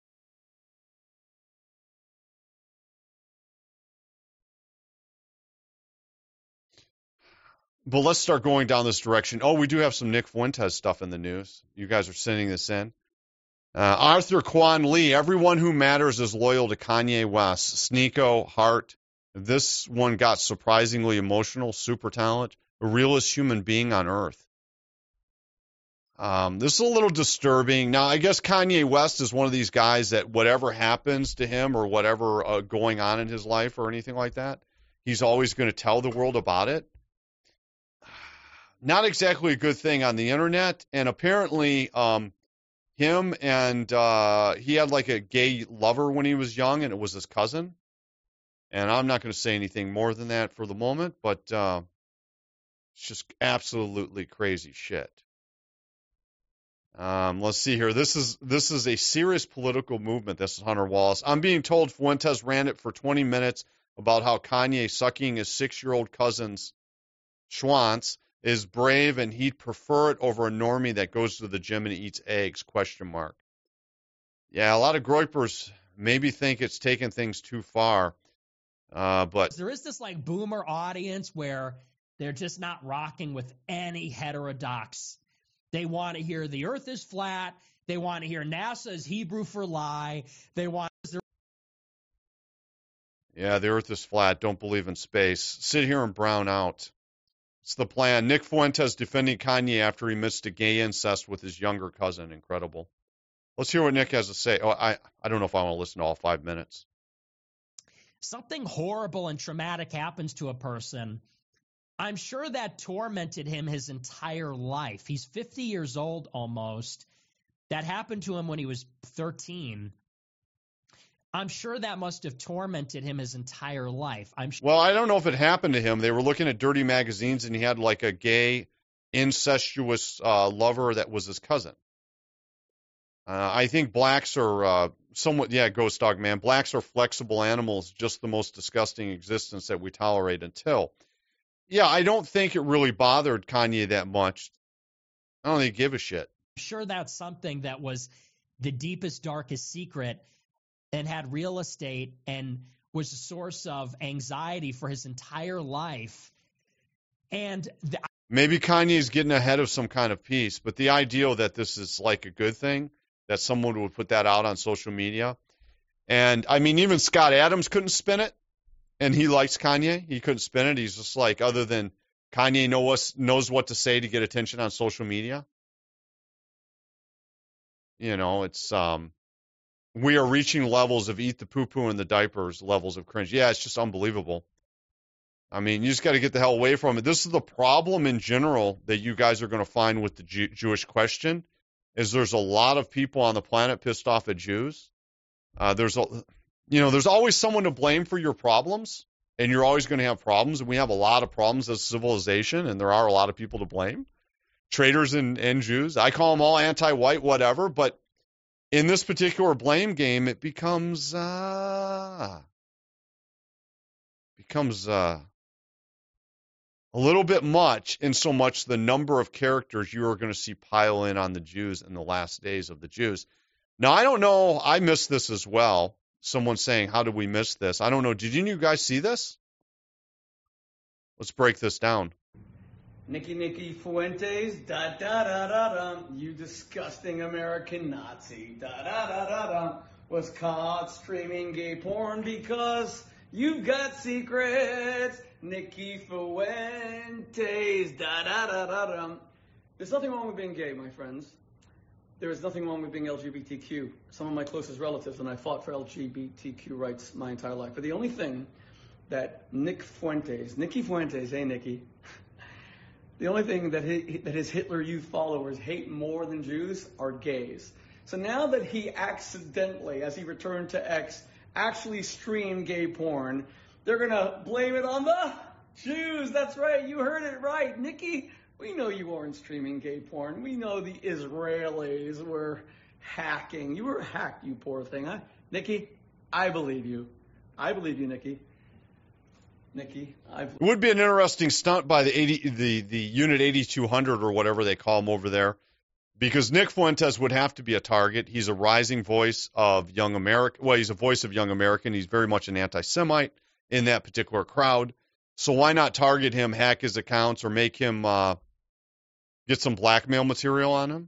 But let's start going down this direction. Oh, we do have some Nick Fuentes stuff in the news. You guys are sending this in. Arthur Quan Lee, everyone who matters is loyal to Kanye West. Sneeko, Hart. This one got surprisingly emotional. Super talent. The realest human being on earth. This is a little disturbing. Now, I guess Kanye West is one of these guys that whatever happens to him or whatever going on in his life or anything like that, he's always going to tell the world about it. Not exactly a good thing on the internet. And apparently, him and he had like a gay lover when he was young, and it was his cousin. And I'm not going to say anything more than that for the moment, but it's just absolutely crazy shit. Let's see here. This is a serious political movement. This is Hunter Wallace. I'm being told Fuentes ran it for 20 minutes about how Kanye sucking his 6-year-old cousin's schwanz is brave and he'd prefer it over a normie that goes to the gym and eats eggs, ? Yeah, a lot of groypers maybe think it's taking things too far. But there is this like boomer audience where they're just not rocking with any heterodox. They want to hear the earth is flat. They want to hear NASA is Hebrew for lie. They want yeah, the earth is flat. Don't believe in space. Sit here and brown out. It's the plan. Nick Fuentes defending Kanye after he missed a gay incest with his younger cousin. Incredible. Let's hear what Nick has to say. Oh, I don't know if I want to listen to all 5 minutes. Something horrible and traumatic happens to a person. I'm sure that tormented him his entire life. He's 50 years old almost. That happened to him when he was 13. I'm sure that must have tormented him his entire life. Well, I don't know if it happened to him. They were looking at dirty magazines, and he had like a gay, incestuous lover that was his cousin. I think blacks are somewhat, Ghost Dog Man, blacks are flexible animals, just the most disgusting existence that we tolerate until. Yeah, I don't think it really bothered Kanye that much. I don't think he gave a shit. I'm sure that's something that was the deepest, darkest secret and had real estate and was a source of anxiety for his entire life. And maybe Kanye's getting ahead of some kind of piece, but the idea that this is like a good thing, that someone would put that out on social media. And, I mean, even Scott Adams couldn't spin it, and he likes Kanye. He couldn't spin it. He's just like, other than Kanye knows what to say to get attention on social media. You know, it's we are reaching levels of eat the poo-poo in the diapers, levels of cringe. Yeah, it's just unbelievable. I mean, you just got to get the hell away from it. This is the problem in general that you guys are going to find with the Jewish question, is there's a lot of people on the planet pissed off at Jews. There's always someone to blame for your problems, and you're always going to have problems, and we have a lot of problems as a civilization, and there are a lot of people to blame. Traitors and Jews. I call them all anti-white, whatever, but in this particular blame game, it becomes a little bit much, in so much the number of characters you are going to see pile in on the Jews in the last days of the Jews. Now, I don't know. I missed this as well. Someone saying, how did we miss this? I don't know. Did you guys see this? Let's break this down. Nicky Fuentes, da-da-da-da-da, you disgusting American Nazi, da-da-da-da-da, was caught streaming gay porn because you've got secrets. Nicky Fuentes, da-da-da-da-da. There's nothing wrong with being gay, my friends. there is nothing wrong with being LGBTQ. Some of my closest relatives, and I fought for LGBTQ rights my entire life. But the only thing that Nicky Fuentes, hey Nicky, the only thing that his Hitler Youth followers hate more than Jews are gays. So now that he accidentally, as he returned to X, actually streamed gay porn, they're going to blame it on the Jews. That's right. You heard it right. Nicky, we know you weren't streaming gay porn. We know the Israelis were hacking. You were hacked, you poor thing. Huh? Nicky, I believe you. I believe you, Nicky. Nicky, it would be an interesting stunt by the Unit 8200 or whatever they call them over there, because Nick Fuentes would have to be a target. He's a rising voice of young America. Well, he's a voice of young American. He's very much an anti-Semite in that particular crowd. So why not target him, hack his accounts, or make him get some blackmail material on him?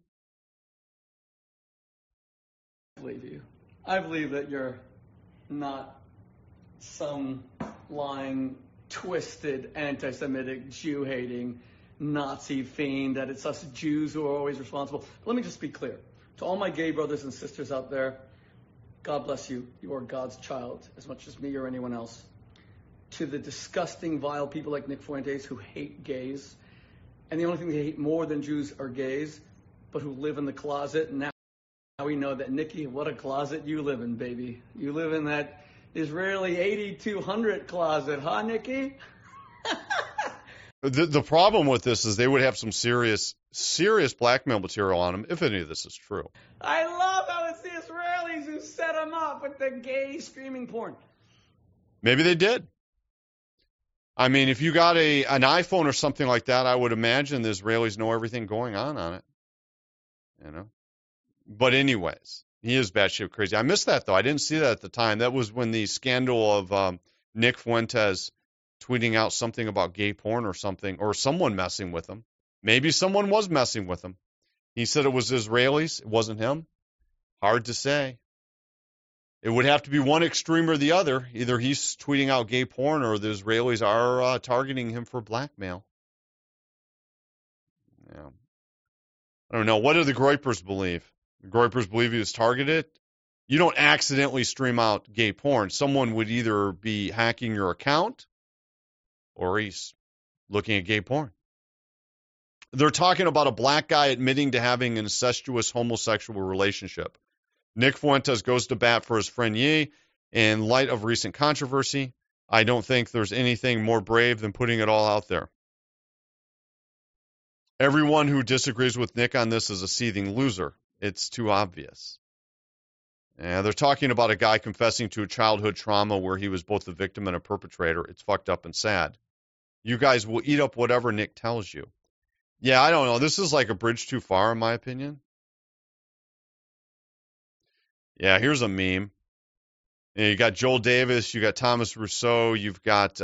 I believe you. I believe that you're not some lying, twisted, anti-Semitic, Jew-hating, Nazi fiend, that it's us Jews who are always responsible. Let me just be clear. To all my gay brothers and sisters out there, God bless you. You are God's child as much as me or anyone else. To the disgusting, vile people like Nick Fuentes who hate gays, and the only thing they hate more than Jews are gays, but who live in the closet. Now we know that, Nicky, what a closet you live in, baby. You live in that Israeli 8200 closet, huh, Nicky? The problem with this is they would have some serious blackmail material on him if any of this is true. I love how it's the Israelis who set him up with the gay streaming porn. Maybe they did. I mean, if you got an iPhone or something like that, I would imagine the Israelis know everything going on it. You know? But anyways, he is batshit crazy. I missed that, though. I didn't see that at the time. That was when the scandal of Nick Fuentes tweeting out something about gay porn or something, or someone messing with him. Maybe someone was messing with him. He said it was Israelis. It wasn't him. Hard to say. It would have to be one extreme or the other. Either he's tweeting out gay porn or the Israelis are targeting him for blackmail. Yeah. I don't know. What do the Groypers believe? The Groypers believe he was targeted? You don't accidentally stream out gay porn. Someone would either be hacking your account or he's looking at gay porn. They're talking about a black guy admitting to having an incestuous homosexual relationship. Nick Fuentes goes to bat for his friend Ye. In light of recent controversy, I don't think there's anything more brave than putting it all out there. Everyone who disagrees with Nick on this is a seething loser. It's too obvious. And they're talking about a guy confessing to a childhood trauma where he was both a victim and a perpetrator. It's fucked up and sad. You guys will eat up whatever Nick tells you. Yeah, I don't know. This is like a bridge too far, in my opinion. Yeah, here's a meme. You got Joel Davis, you got Thomas Rousseau, you've got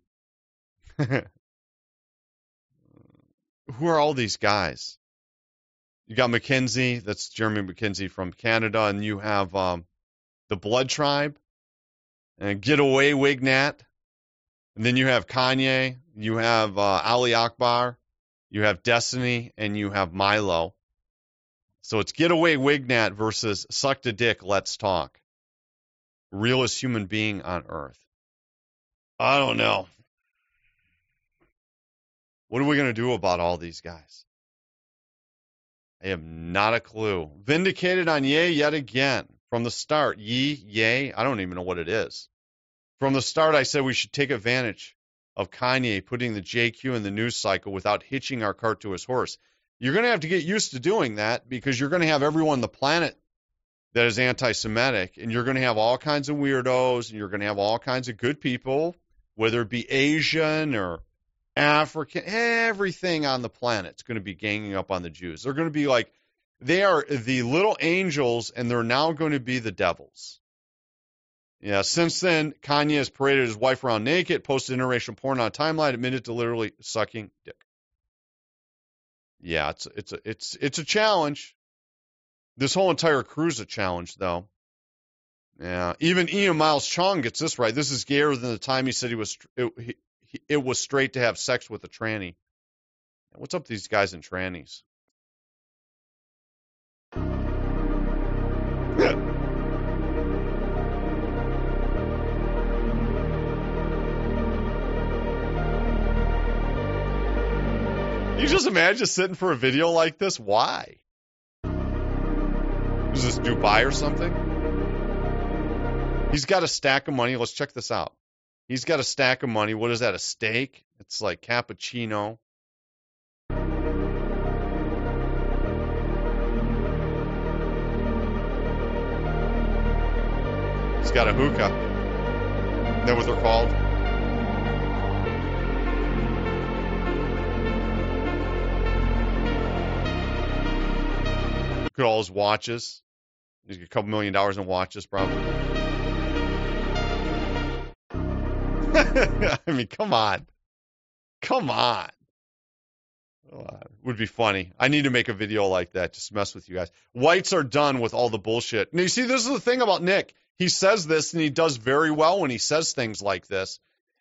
who are all these guys? You got McKenzie, that's Jeremy McKenzie from Canada, and you have the Blood Tribe, and Getaway Wignat, and then you have Kanye, you have Ali Akbar, you have Destiny, and you have Milo. So it's Getaway Wignat versus Suck the Dick, Let's Talk. Realest human being on earth. I don't know. What are we going to do about all these guys? I have not a clue. Vindicated on Ye yet again. From the start, Ye, I don't even know what it is. From the start, I said we should take advantage of Kanye putting the JQ in the news cycle without hitching our cart to his horse. You're going to have to get used to doing that because you're going to have everyone on the planet that is anti-Semitic, and you're going to have all kinds of weirdos, and you're going to have all kinds of good people, whether it be Asian or African, everything on the planet is going to be ganging up on the Jews. They're going to be like, they are the little angels, and they're now going to be the devils. Yeah, since then, Kanye has paraded his wife around naked, posted interracial porn on a timeline, admitted to literally sucking dick. Yeah, it's a challenge. This whole entire crew's a challenge, though. Yeah, even Ian Miles Chong gets this right. This is gayer than the time he said it was straight to have sex with a tranny. What's up with these guys and trannies? You just imagine sitting for a video like this? Why? Is this Dubai or something? He's got a stack of money. Let's check this out. He's got a stack of money. What is that, a steak? It's like cappuccino. He's got a hookah. Is that what they're called? Look at all his watches. He's got a couple $1 million in watches, probably. I mean, come on. Come on. Would be funny. I need to make a video like that, just mess with you guys. Whites are done with all the bullshit. Now, you see, this is the thing about Nick. He says this, and he does very well when he says things like this.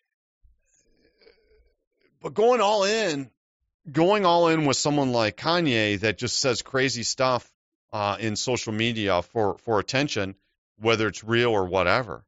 But going all in with someone like Kanye that just says crazy stuff in social media for attention, whether it's real or whatever.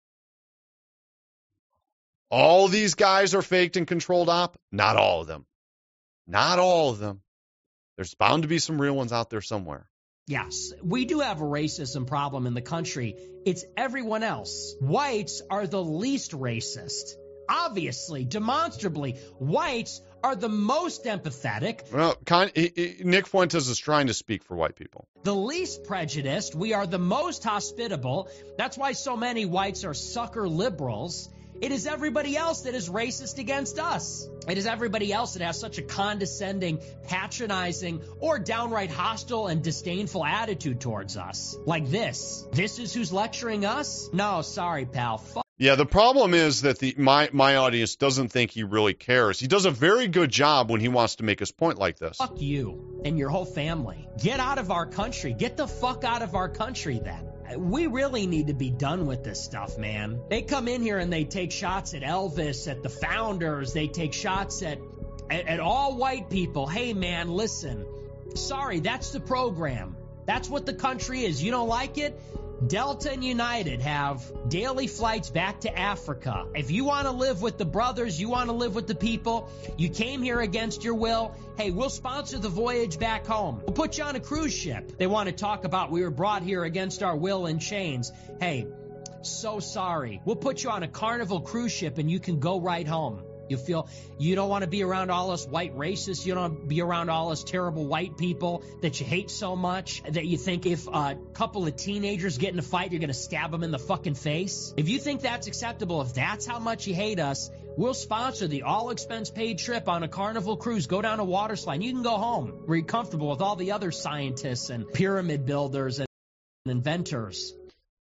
All these guys are faked and controlled op? Not all of them. Not all of them. There's bound to be some real ones out there somewhere. Yes, we do have a racism problem in the country. It's everyone else. Whites are the least racist. Obviously, demonstrably, whites are the most empathetic. Well, Nick Fuentes is trying to speak for white people. The least prejudiced. We are the most hospitable. That's why so many whites are sucker liberals. It is everybody else that is racist against us. It is everybody else that has such a condescending, patronizing, or downright hostile and disdainful attitude towards us. Like this. This is who's lecturing us? No, sorry, pal. Yeah, the problem is that my audience doesn't think he really cares. He does a very good job when he wants to make his point like this. Fuck you and your whole family. Get out of our country. Get the fuck out of our country then. We really need to be done with this stuff, man. They come in here and they take shots at Elvis, at the founders. They take shots at all white people. Hey, man, listen. Sorry, that's the program. That's what the country is. You don't like it? Delta and United have daily flights back to Africa. If you want to live with the brothers, you want to live with the people, you came here against your will, hey, we'll sponsor the voyage back home. We'll put you on a cruise ship. They want to talk about we were brought here against our will in chains. Hey, so sorry. We'll put you on a Carnival cruise ship and you can go right home. You feel you don't want to be around all us white racists. You don't want to be around all us terrible white people that you hate so much that you think if a couple of teenagers get in a fight, you're going to stab them in the fucking face. If you think that's acceptable, if that's how much you hate us, we'll sponsor the all-expense-paid trip on a Carnival cruise. Go down a water slide. You can go home where you're comfortable with all the other scientists and pyramid builders and inventors.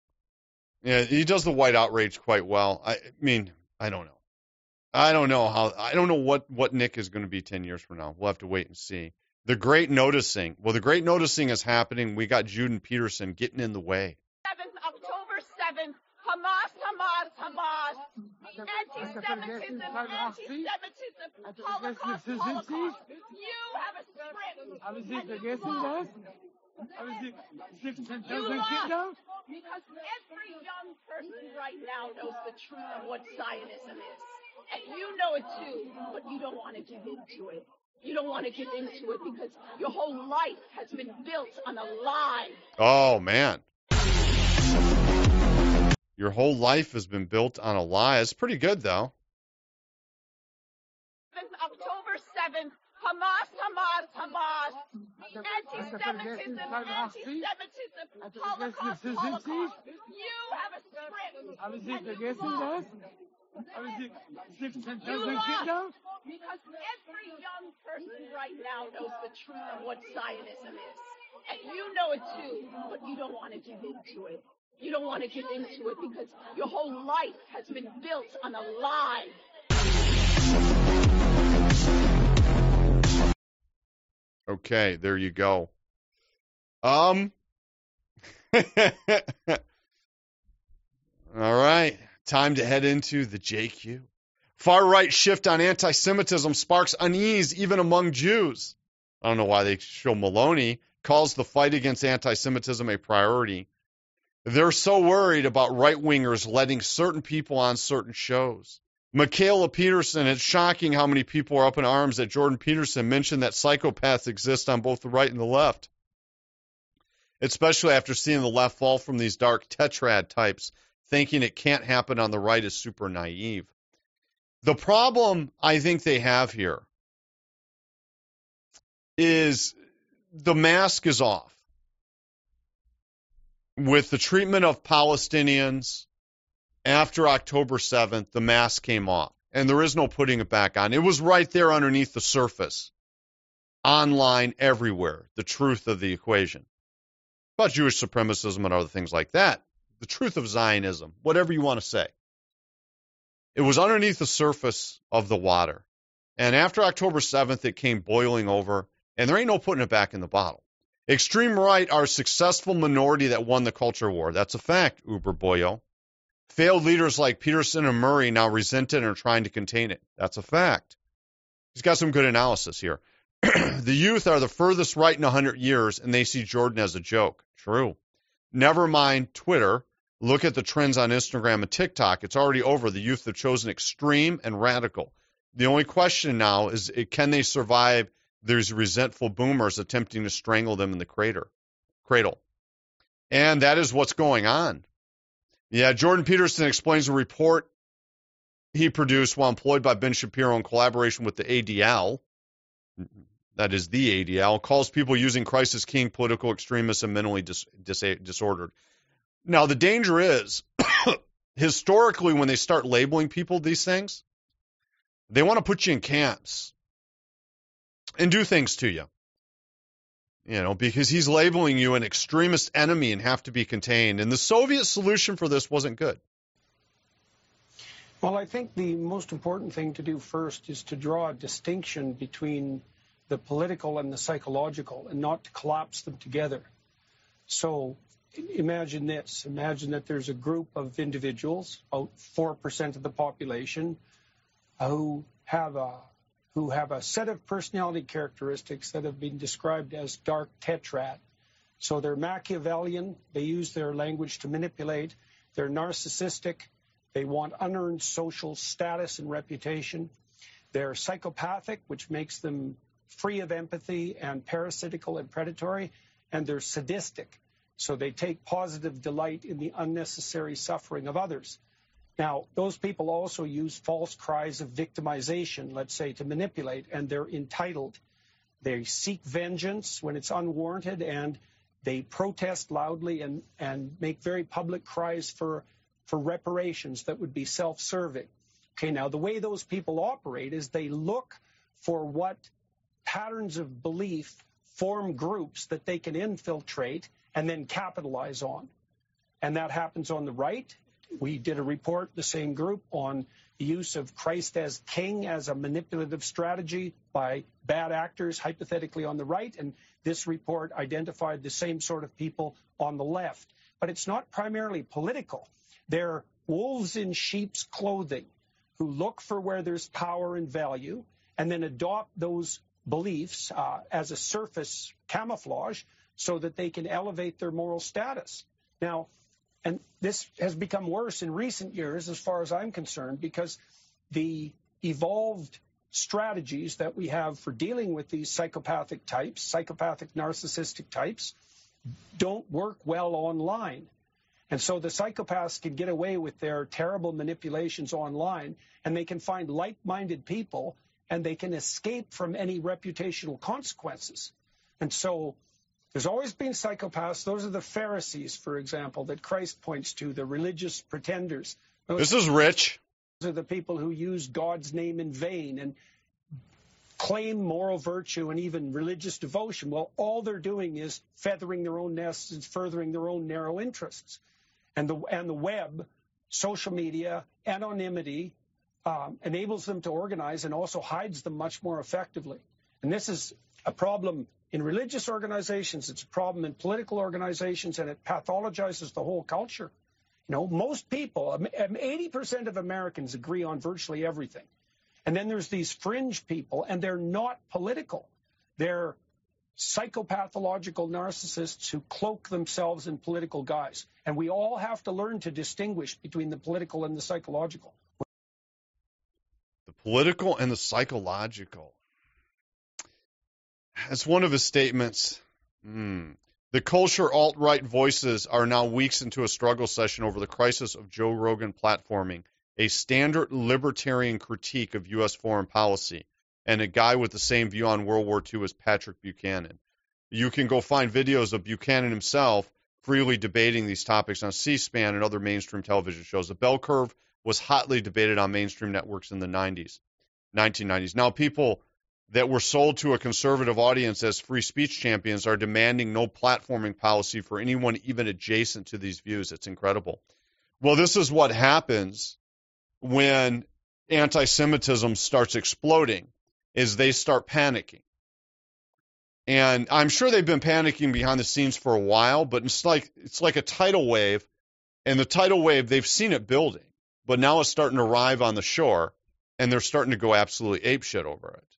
Yeah, he does the white outrage quite well. I mean, I don't know. I don't know what Nick is going to be 10 years from now. We'll have to wait and see. The great noticing. Well, the great noticing is happening. We got Jordan Peterson getting in the way. October 7th, Hamas, Hamas, Hamas. Anti-Semitism, Holocaust. You have a script. Haben Sie vergessen das? You lost. Because every young person right now knows the truth of what Zionism is. And you know it too, but you don't want to give into it. You don't want to get into it because your whole life has been built on a lie. Oh, man. Your whole life has been built on a lie. It's pretty good, though. October 7th, Hamas, Hamas, Hamas. Anti-Semitism, Holocaust. You have a script. Haben Sie vergessen das? You lost. Because every young person right now knows the truth of what Zionism is. And you know it too, but you don't want to give into it. You don't want to get into it because your whole life has been built on a lie. Okay, there you go. All right. Time to head into the JQ. Far-right shift on anti-Semitism sparks unease even among Jews. I don't know why they show Maloney calls the fight against anti-Semitism a priority. They're so worried about right-wingers letting certain people on certain shows. Michaela Peterson, it's shocking how many people are up in arms that Jordan Peterson mentioned that psychopaths exist on both the right and the left, especially after seeing the left fall from these dark tetrad types, thinking it can't happen on the right is super naive. The problem I think they have here is the mask is off. With the treatment of Palestinians after October 7th, the mask came off, and there is no putting it back on. It was right there underneath the surface, online, everywhere, the truth of the equation. About Jewish supremacism and other things like that, the truth of Zionism, whatever you want to say. It was underneath the surface of the water. And after October 7th, it came boiling over, and there ain't no putting it back in the bottle. Extreme right are a successful minority that won the culture war. That's a fact, Uber Boyo. Failed leaders like Peterson and Murray now resent it and are trying to contain it. That's a fact. He's got some good analysis here. The youth are the furthest right in 100 years, and they see Jordan as a joke. True. Never mind Twitter. Look at the trends on Instagram and TikTok. It's already over. The youth have chosen extreme and radical. The only question now is, can they survive these resentful boomers attempting to strangle them in the cradle? And that is what's going on. Yeah, Jordan Peterson explains a report he produced while employed by Ben Shapiro in collaboration with the ADL. That is the ADL, calls people using Christ as king political extremists and mentally disordered. Now, the danger is, historically, when they start labeling people these things, they want to put you in camps and do things to you. You know, because he's labeling you an extremist enemy and have to be contained. And the Soviet solution for this wasn't good. Well, I think the most important thing to do first is to draw a distinction between the political and the psychological and not to collapse them together. So imagine this. Imagine that there's a group of individuals, about 4% of the population, who have a set of personality characteristics that have been described as dark tetrad. So they're Machiavellian. They use their language to manipulate. They're narcissistic. They want unearned social status and reputation. They're psychopathic, which makes them free of empathy and parasitical and predatory. And they're sadistic. So they take positive delight in the unnecessary suffering of others. Now, those people also use false cries of victimization, let's say, to manipulate, and they're entitled. They seek vengeance when it's unwarranted, and they protest loudly and make very public cries for reparations that would be self-serving. Okay, now the way those people operate is they look for what patterns of belief form groups that they can infiltrate and then capitalize on. And that happens on the right. We did a report, the same group, on the use of Christ as king as a manipulative strategy by bad actors, hypothetically on the right. And this report identified the same sort of people on the left. But it's not primarily political. They're wolves in sheep's clothing who look for where there's power and value and then adopt those beliefs as a surface camouflage so that they can elevate their moral status. Now, and this has become worse in recent years, as far as I'm concerned, because the evolved strategies that we have for dealing with these psychopathic types, psychopathic narcissistic types, don't work well online. And so the psychopaths can get away with their terrible manipulations online, and they can find like-minded people, and they can escape from any reputational consequences. And so there's always been psychopaths. Those are the Pharisees, for example, that Christ points to, the religious pretenders. This is rich. Those are the people who use God's name in vain and claim moral virtue and even religious devotion. Well, all they're doing is feathering their own nests and furthering their own narrow interests. And the web, social media, anonymity enables them to organize and also hides them much more effectively. And this is a problem in religious organizations, it's a problem in political organizations, and it pathologizes the whole culture. You know, most people, 80% of Americans agree on virtually everything. And then there's these fringe people, and they're not political. They're psychopathological narcissists who cloak themselves in political guise. And we all have to learn to distinguish between the political and the psychological. political and the psychological. As one of his statements, the culture alt-right voices are now weeks into a struggle session over the crisis of Joe Rogan platforming a standard libertarian critique of U.S. foreign policy and a guy with the same view on World War II as Patrick Buchanan. You can go find videos of Buchanan himself freely debating these topics on C-SPAN and other mainstream television shows. The bell curve was hotly debated on mainstream networks in the 1990s. Now, people that were sold to a conservative audience as free speech champions are demanding no platforming policy for anyone even adjacent to these views. It's incredible. Well, this is what happens when anti-Semitism starts exploding, is they start panicking. And I'm sure they've been panicking behind the scenes for a while, but it's like a tidal wave, and the tidal wave, they've seen it building, but now it's starting to arrive on the shore, and they're starting to go absolutely apeshit over it.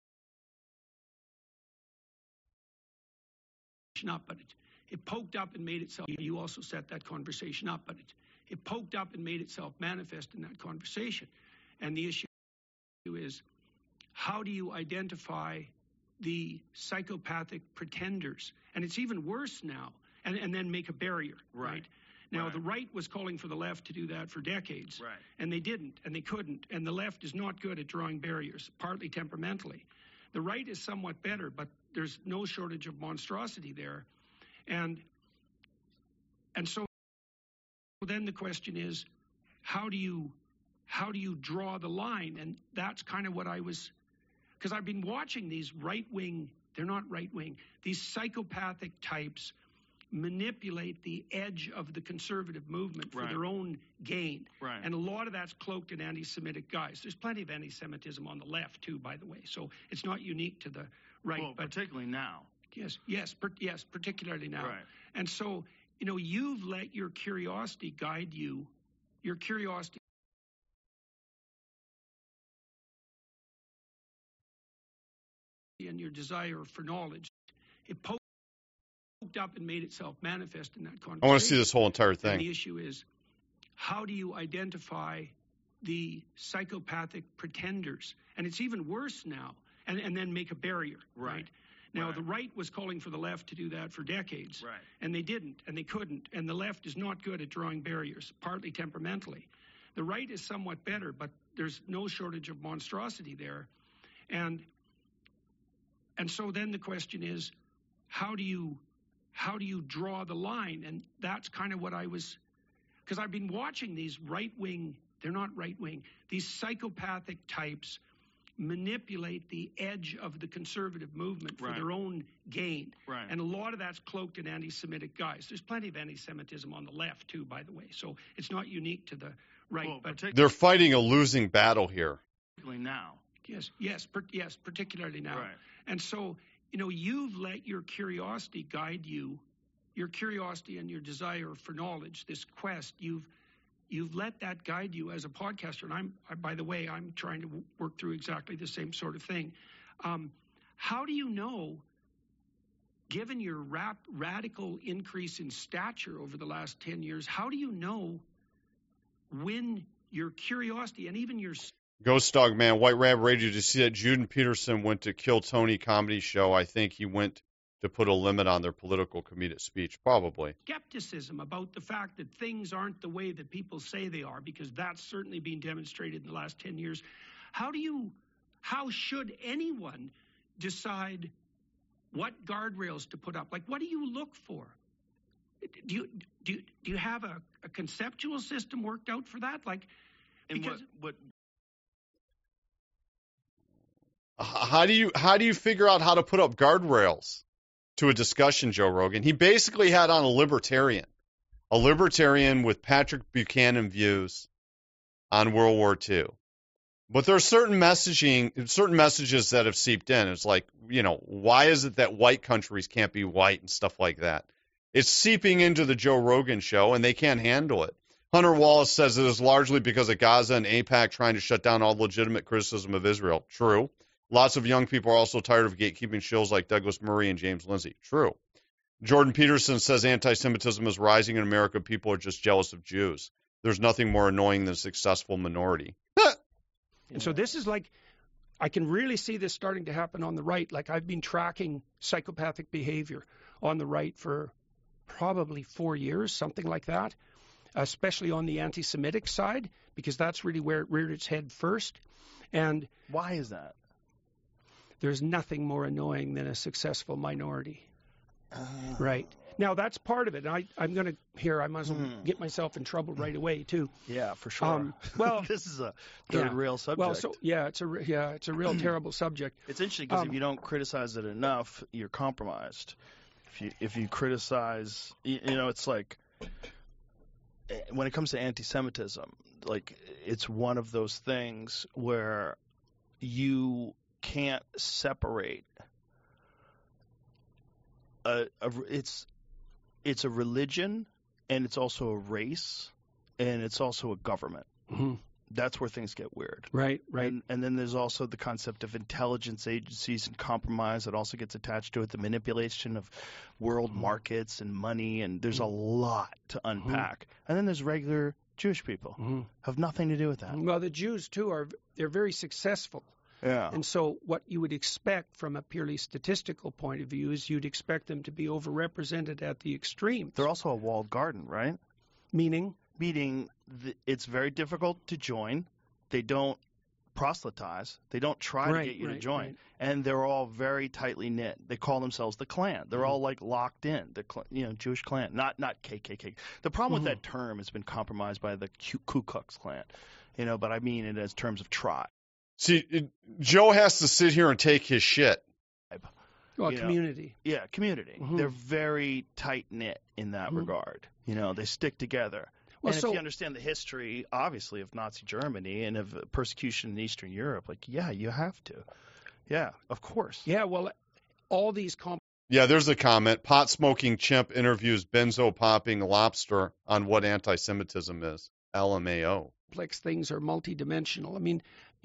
Up, but it poked up and made itself. You also set that conversation up, but it poked up and made itself manifest in that conversation. And the issue is, how do you identify the psychopathic pretenders? And it's even worse now, and then make a barrier, right? Now, the right was calling for the left to do that for decades, and they didn't, and they couldn't, and the left is not good at drawing barriers, partly temperamentally. The right is somewhat better, but there's no shortage of monstrosity there. And so then the question is, how do you draw the line? And that's kind of what I was, because I've been watching these right-wing, they're not right-wing, these psychopathic types manipulate the edge of the conservative movement for their own gain. And a lot of that's cloaked in anti-Semitic guys. There's plenty of anti-Semitism on the left, too, by the way. So it's not unique to the right. Well, but particularly now. Yes, particularly now. And so, you've let your curiosity guide you. Your curiosity and your desire for knowledge. It poked up and made itself manifest in that conversation. I want to see this whole entire thing. And the issue is, how do you identify the psychopathic pretenders? And it's even worse now, and then make a barrier, right? Now, the right was calling for the left to do that for decades, and they didn't, and they couldn't, and the left is not good at drawing barriers, partly temperamentally. The right is somewhat better, but there's no shortage of monstrosity there. And so then the question is, how do you draw the line? And that's kind of what I was, because I've been watching these right-wing, they're not right-wing, these psychopathic types manipulate the edge of the conservative movement for their own gain. And a lot of that's cloaked in anti-Semitic guys. There's plenty of anti-Semitism on the left, too, by the way. So it's not unique to the right. Well, but they're fighting a losing battle here. Particularly now. Yes, particularly now. And so, you've let your curiosity guide you, your curiosity and your desire for knowledge, this quest, you've let that guide you as a podcaster. And by the way, I'm trying to work through exactly the same sort of thing. How do you know, given your radical increase in stature over the last 10 years, how do you know when your curiosity and even your Ghost Dog Man, White Rabbit Radio, did you see that Jordan Peterson went to Kill Tony comedy show? I think he went to put a limit on their political comedic speech, probably. Skepticism about the fact that things aren't the way that people say they are, because that's certainly been demonstrated in the last 10 years. How should anyone decide what guardrails to put up? Like, what do you look for? Do you have a conceptual system worked out for that? Like, because what How do you figure out how to put up guardrails to a discussion, Joe Rogan? He basically had on a libertarian with Patrick Buchanan views on World War II. But there's certain messages that have seeped in. It's like, why is it that white countries can't be white and stuff like that? It's seeping into the Joe Rogan show, and they can't handle it. Hunter Wallace says it is largely because of Gaza and AIPAC trying to shut down all legitimate criticism of Israel. True. Lots of young people are also tired of gatekeeping shills like Douglas Murray and James Lindsay. True. Jordan Peterson says anti-Semitism is rising in America. People are just jealous of Jews. There's nothing more annoying than a successful minority. And so this is like, I can really see this starting to happen on the right. Like I've been tracking psychopathic behavior on the right for probably 4 years, something like that, especially on the anti-Semitic side, because that's really where it reared its head first. And why is that? There's nothing more annoying than a successful minority. Right. Now, that's part of it. And I'm going to, I might as well get myself in trouble right away, too. Yeah, for sure. Well, this is a third rail subject. Well, so, it's a real terrible subject. It's interesting because if you don't criticize it enough, you're compromised. If you criticize, it's like, when it comes to anti-Semitism, like, it's one of those things where you can't separate it's a religion, and it's also a race, and it's also a government. Mm-hmm. That's where things get weird. Right. And then there's also the concept of intelligence agencies and compromise that also gets attached to it, the manipulation of world markets and money, and there's a lot to unpack. And then there's regular Jewish people have nothing to do with that. Well, the Jews, too, they're very successful. Yeah. And so what you would expect from a purely statistical point of view is you'd expect them to be overrepresented at the extremes. They're also a walled garden, right? Meaning it's very difficult to join. They don't proselytize. They don't try to get you to join. Right. And they're all very tightly knit. They call themselves the Klan. They're all like locked in. The Jewish Klan, not KKK. The problem with that term has been compromised by the Ku Klux Klan. But I mean it as terms of tribe. See, Joe has to sit here and take his shit. Well, community. Yeah, community. They're very tight-knit in that regard. They stick together. Well, and if you understand the history, obviously, of Nazi Germany and of persecution in Eastern Europe, you have to. Yeah, of course. Yeah, well, all these Yeah, there's a comment. Pot-smoking chimp interviews benzo-popping lobster on what anti-Semitism is. LMAO. Complex things are multidimensional. I mean,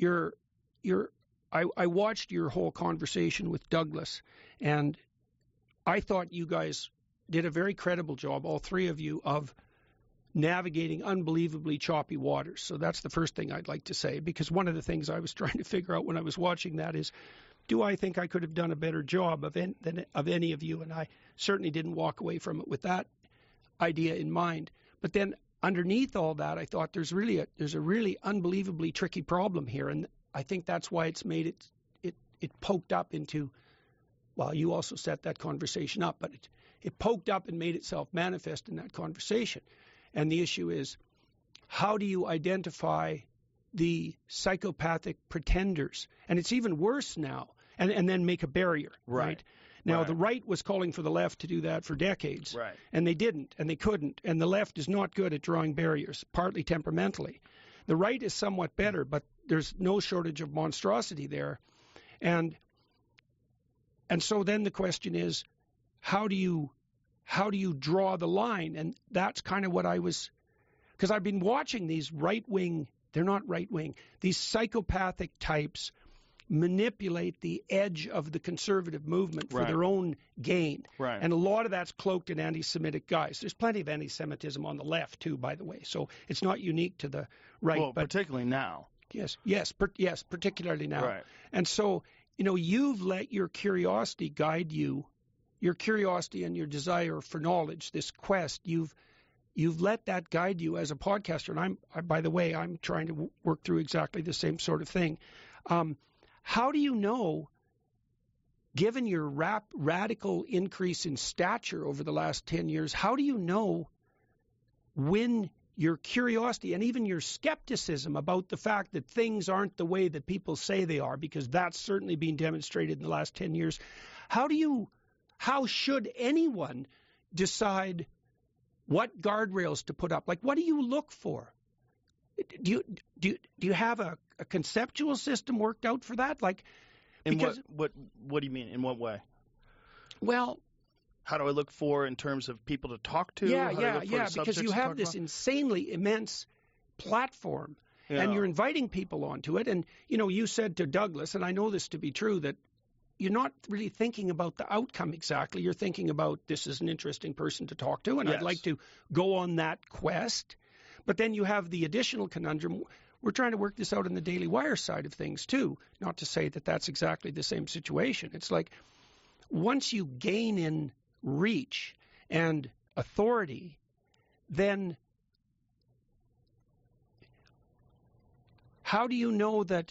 I watched your whole conversation with Douglas, and I thought you guys did a very credible job, all three of you, of navigating unbelievably choppy waters. So that's the first thing I'd like to say, because one of the things I was trying to figure out when I was watching that is, do I think I could have done a better job of any of you? And I certainly didn't walk away from it with that idea in mind. But then underneath all that, I thought there's a really unbelievably tricky problem here, and I think that's why it's made it poked up into, well, you also set that conversation up, but it poked up and made itself manifest in that conversation. And the issue is, how do you identify the psychopathic pretenders? And it's even worse now, and then make a barrier, right? Now, the right was calling for the left to do that for decades, and they didn't, and they couldn't, and the left is not good at drawing barriers, partly temperamentally. The right is somewhat better, but there's no shortage of monstrosity there. And so then the question is, how do you draw the line? And that's kind of what I was, because I've been watching these right-wing, they're not right-wing, these psychopathic types manipulate the edge of the conservative movement for their own gain. Right. And a lot of that's cloaked in anti-Semitic guise. There's plenty of anti-Semitism on the left, too, by the way. So it's not unique to the right. Well, but particularly now. Yes, particularly now. Right. And so, you've let your curiosity guide you, your curiosity and your desire for knowledge, this quest, you've let that guide you as a podcaster. And by the way, I'm trying to work through exactly the same sort of thing. How do you know, given your radical increase in stature over the last 10 years, how do you know when your curiosity and even your skepticism about the fact that things aren't the way that people say they are, because that's certainly been demonstrated in the last 10 years, how should anyone decide what guardrails to put up? Like, what do you look for? Do you have a conceptual system worked out for that? Like, because what do you mean? In what way? Well, how do I look for in terms of people to talk to? Yeah. Because you have this insanely immense platform, and you're inviting people onto it. And you said to Douglas, and I know this to be true, that you're not really thinking about the outcome exactly. You're thinking about, this is an interesting person to talk to, and I'd like to go on that quest. But then you have the additional conundrum we're trying to work this out in the Daily Wire side of things too. Not to say that that's exactly the same situation. It's like once you gain in reach and authority, then how do you know that?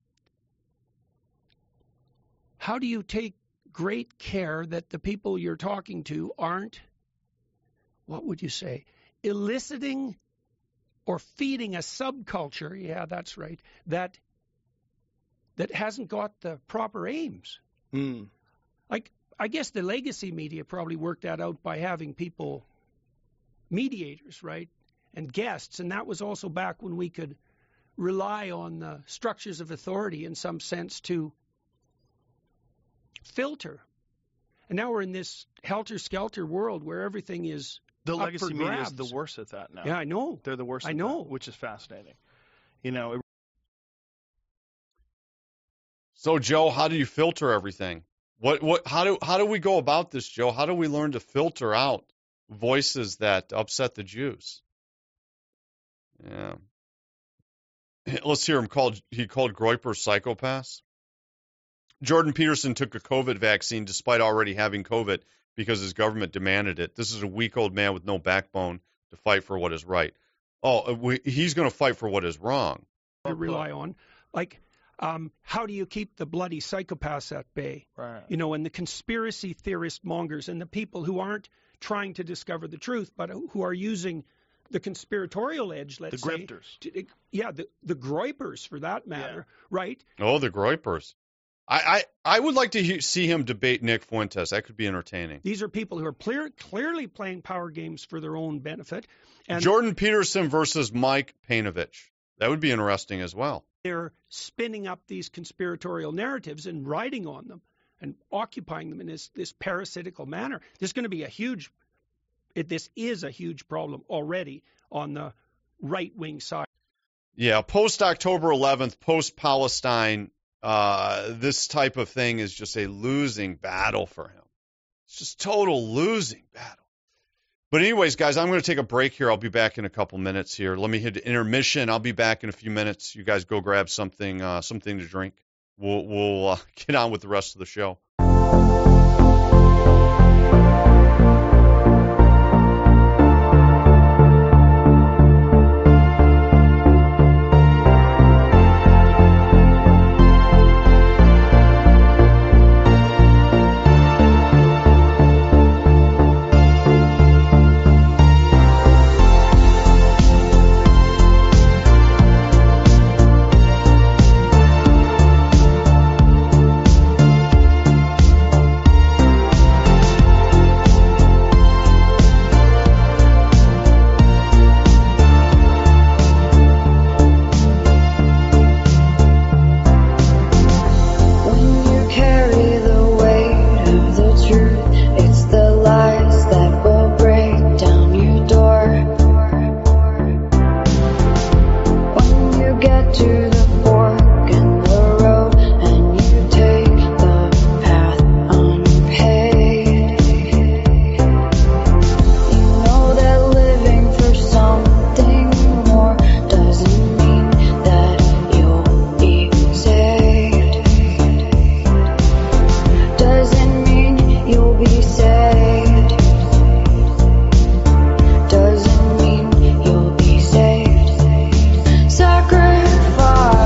How do you take great care that the people you're talking to aren't, what would you say, eliciting or feeding a subculture, yeah, that's right, that hasn't got the proper aims? Like, I guess the legacy media probably worked that out by having people, mediators, right, and guests, and that was also back when we could rely on the structures of authority in some sense to filter. And now we're in this helter-skelter world where everything is the up legacy for media grabs. is the worst at that now. Yeah, I know. They're the worst at that, which is fascinating. You know. So, Joe, how do you filter everything? How do we go about this, Joe? How do we learn to filter out voices that upset the Jews? Yeah. Let's hear him he called Groyper psychopaths. Jordan Peterson took a COVID vaccine despite already having COVID because his government demanded it. This is a weak old man with no backbone to fight for what is right. He's going to fight for what is wrong. To rely on, like, how do you keep the bloody psychopaths at bay? Right. You know, and the conspiracy theorist mongers and the people who aren't trying to discover the truth, but who are using the conspiratorial edge, let's say. The grifters. The Groypers, for that matter, right? Oh, the Groypers. I would like to see him debate Nick Fuentes. That could be entertaining. These are people who are clearly playing power games for their own benefit. And Jordan Peterson versus Mike Painovich. That would be interesting as well. They're spinning up these conspiratorial narratives and riding on them and occupying them in this parasitical manner. This is a huge problem already on the right-wing side. Yeah, post-October 11th, post-Palestine, this type of thing is just a losing battle for him. It's just total losing battle. But anyways, guys, I'm going to take a break here. I'll be back in a couple minutes here. Let me hit intermission. I'll be back in a few minutes. You guys go grab something to drink. We'll get on with the rest of the show. Sacrifice.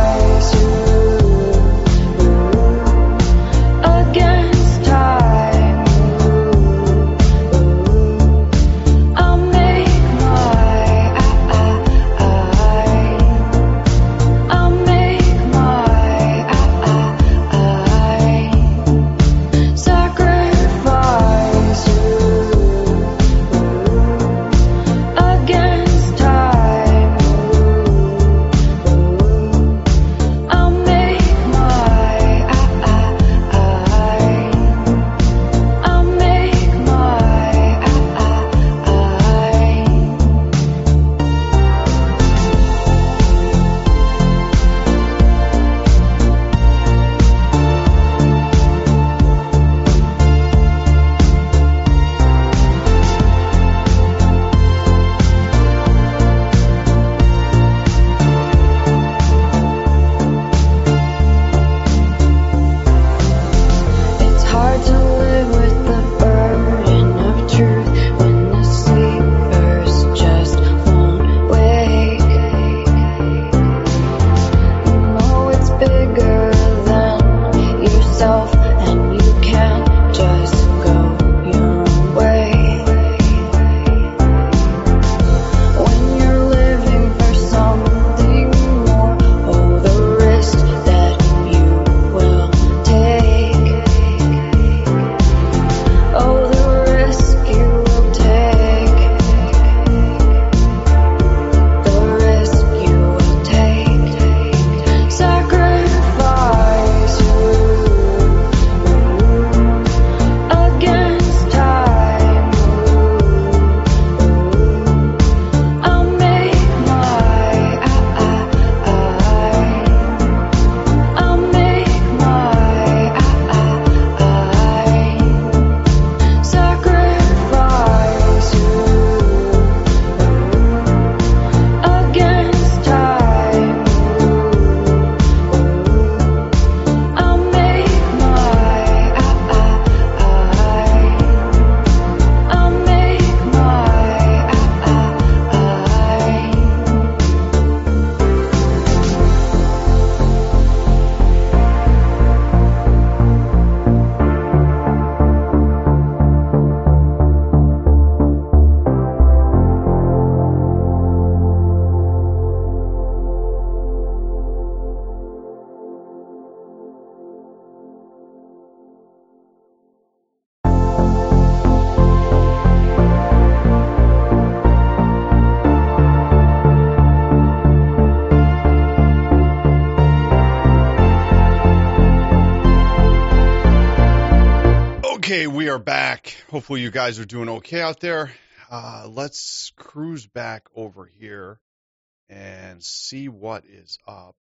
Okay, we are back. Hopefully you guys are doing okay out there. Let's cruise back over here and see what is up.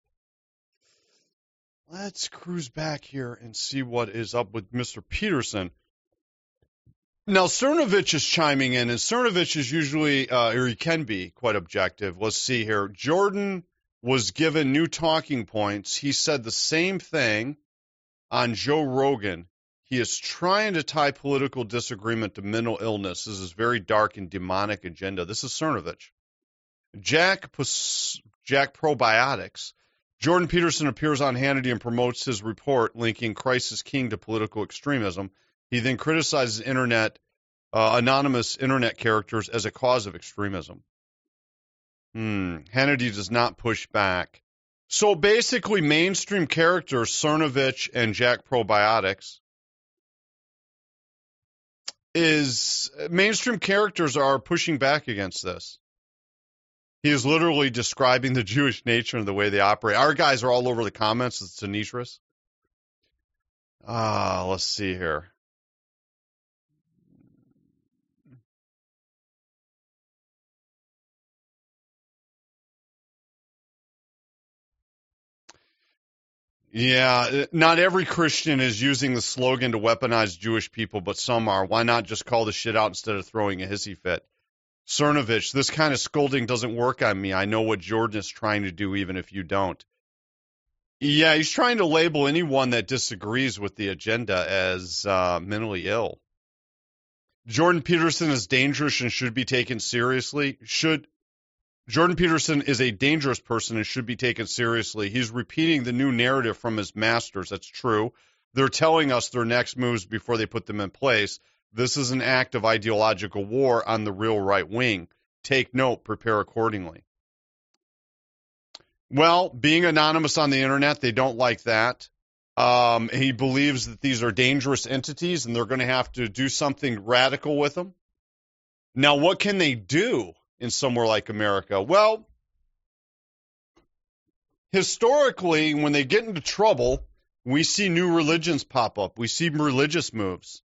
Let's cruise back here and see what is up with Mr. Peterson. Now, Cernovich is chiming in, and Cernovich is usually, or he can be, quite objective. Let's see here. Jordan was given new talking points. He said the same thing on Joe Rogan. He is trying to tie political disagreement to mental illness. This is very dark and demonic agenda. This is Cernovich. Jack Probiotics. Jordan Peterson appears on Hannity and promotes his report linking Christ is King to political extremism. He then criticizes anonymous internet characters as a cause of extremism. Hannity does not push back. So basically, mainstream characters, Cernovich and Jack Probiotics, mainstream characters are pushing back against this. He is literally describing the Jewish nature and the way they operate. Our guys are all over the comments. It's Anishras. Let's see here. Yeah, not every Christian is using the slogan to weaponize Jewish people, but some are. Why not just call the shit out instead of throwing a hissy fit? Cernovich, this kind of scolding doesn't work on me. I know what Jordan is trying to do, even if you don't. Yeah, he's trying to label anyone that disagrees with the agenda as mentally ill. Jordan Peterson is dangerous and should be taken seriously. Jordan Peterson is a dangerous person and should be taken seriously. He's repeating the new narrative from his masters. That's true. They're telling us their next moves before they put them in place. This is an act of ideological war on the real right wing. Take note, prepare accordingly. Well, being anonymous on the internet, they don't like that. He believes that these are dangerous entities and they're going to have to do something radical with them. Now, what can they do in somewhere like America? Well, historically, when they get into trouble, we see new religions pop up. We see religious moves.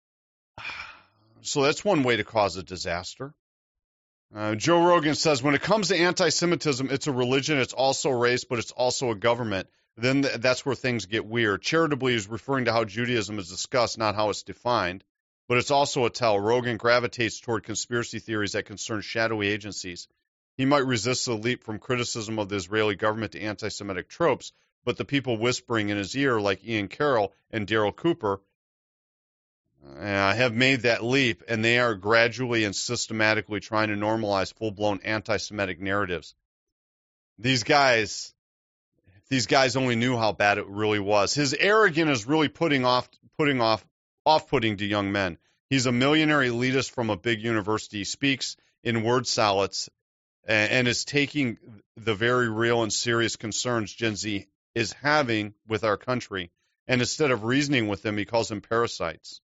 So that's one way to cause a disaster. Joe Rogan says, when it comes to anti-Semitism, it's a religion, it's also race, but it's also a government. Then that's where things get weird. Charitably is referring to how Judaism is discussed, not how it's defined. But it's also a tell. Rogan gravitates toward conspiracy theories that concern shadowy agencies. He might resist the leap from criticism of the Israeli government to anti-Semitic tropes, but the people whispering in his ear, like Ian Carroll and Daryl Cooper, have made that leap, and they are gradually and systematically trying to normalize full-blown anti-Semitic narratives. These guys only knew how bad it really was. His arrogance is really off-putting to young men. He's a millionaire elitist from a big university. He speaks in word salads and is taking the very real and serious concerns Gen Z is having with our country, and instead of reasoning with them, he calls them parasites.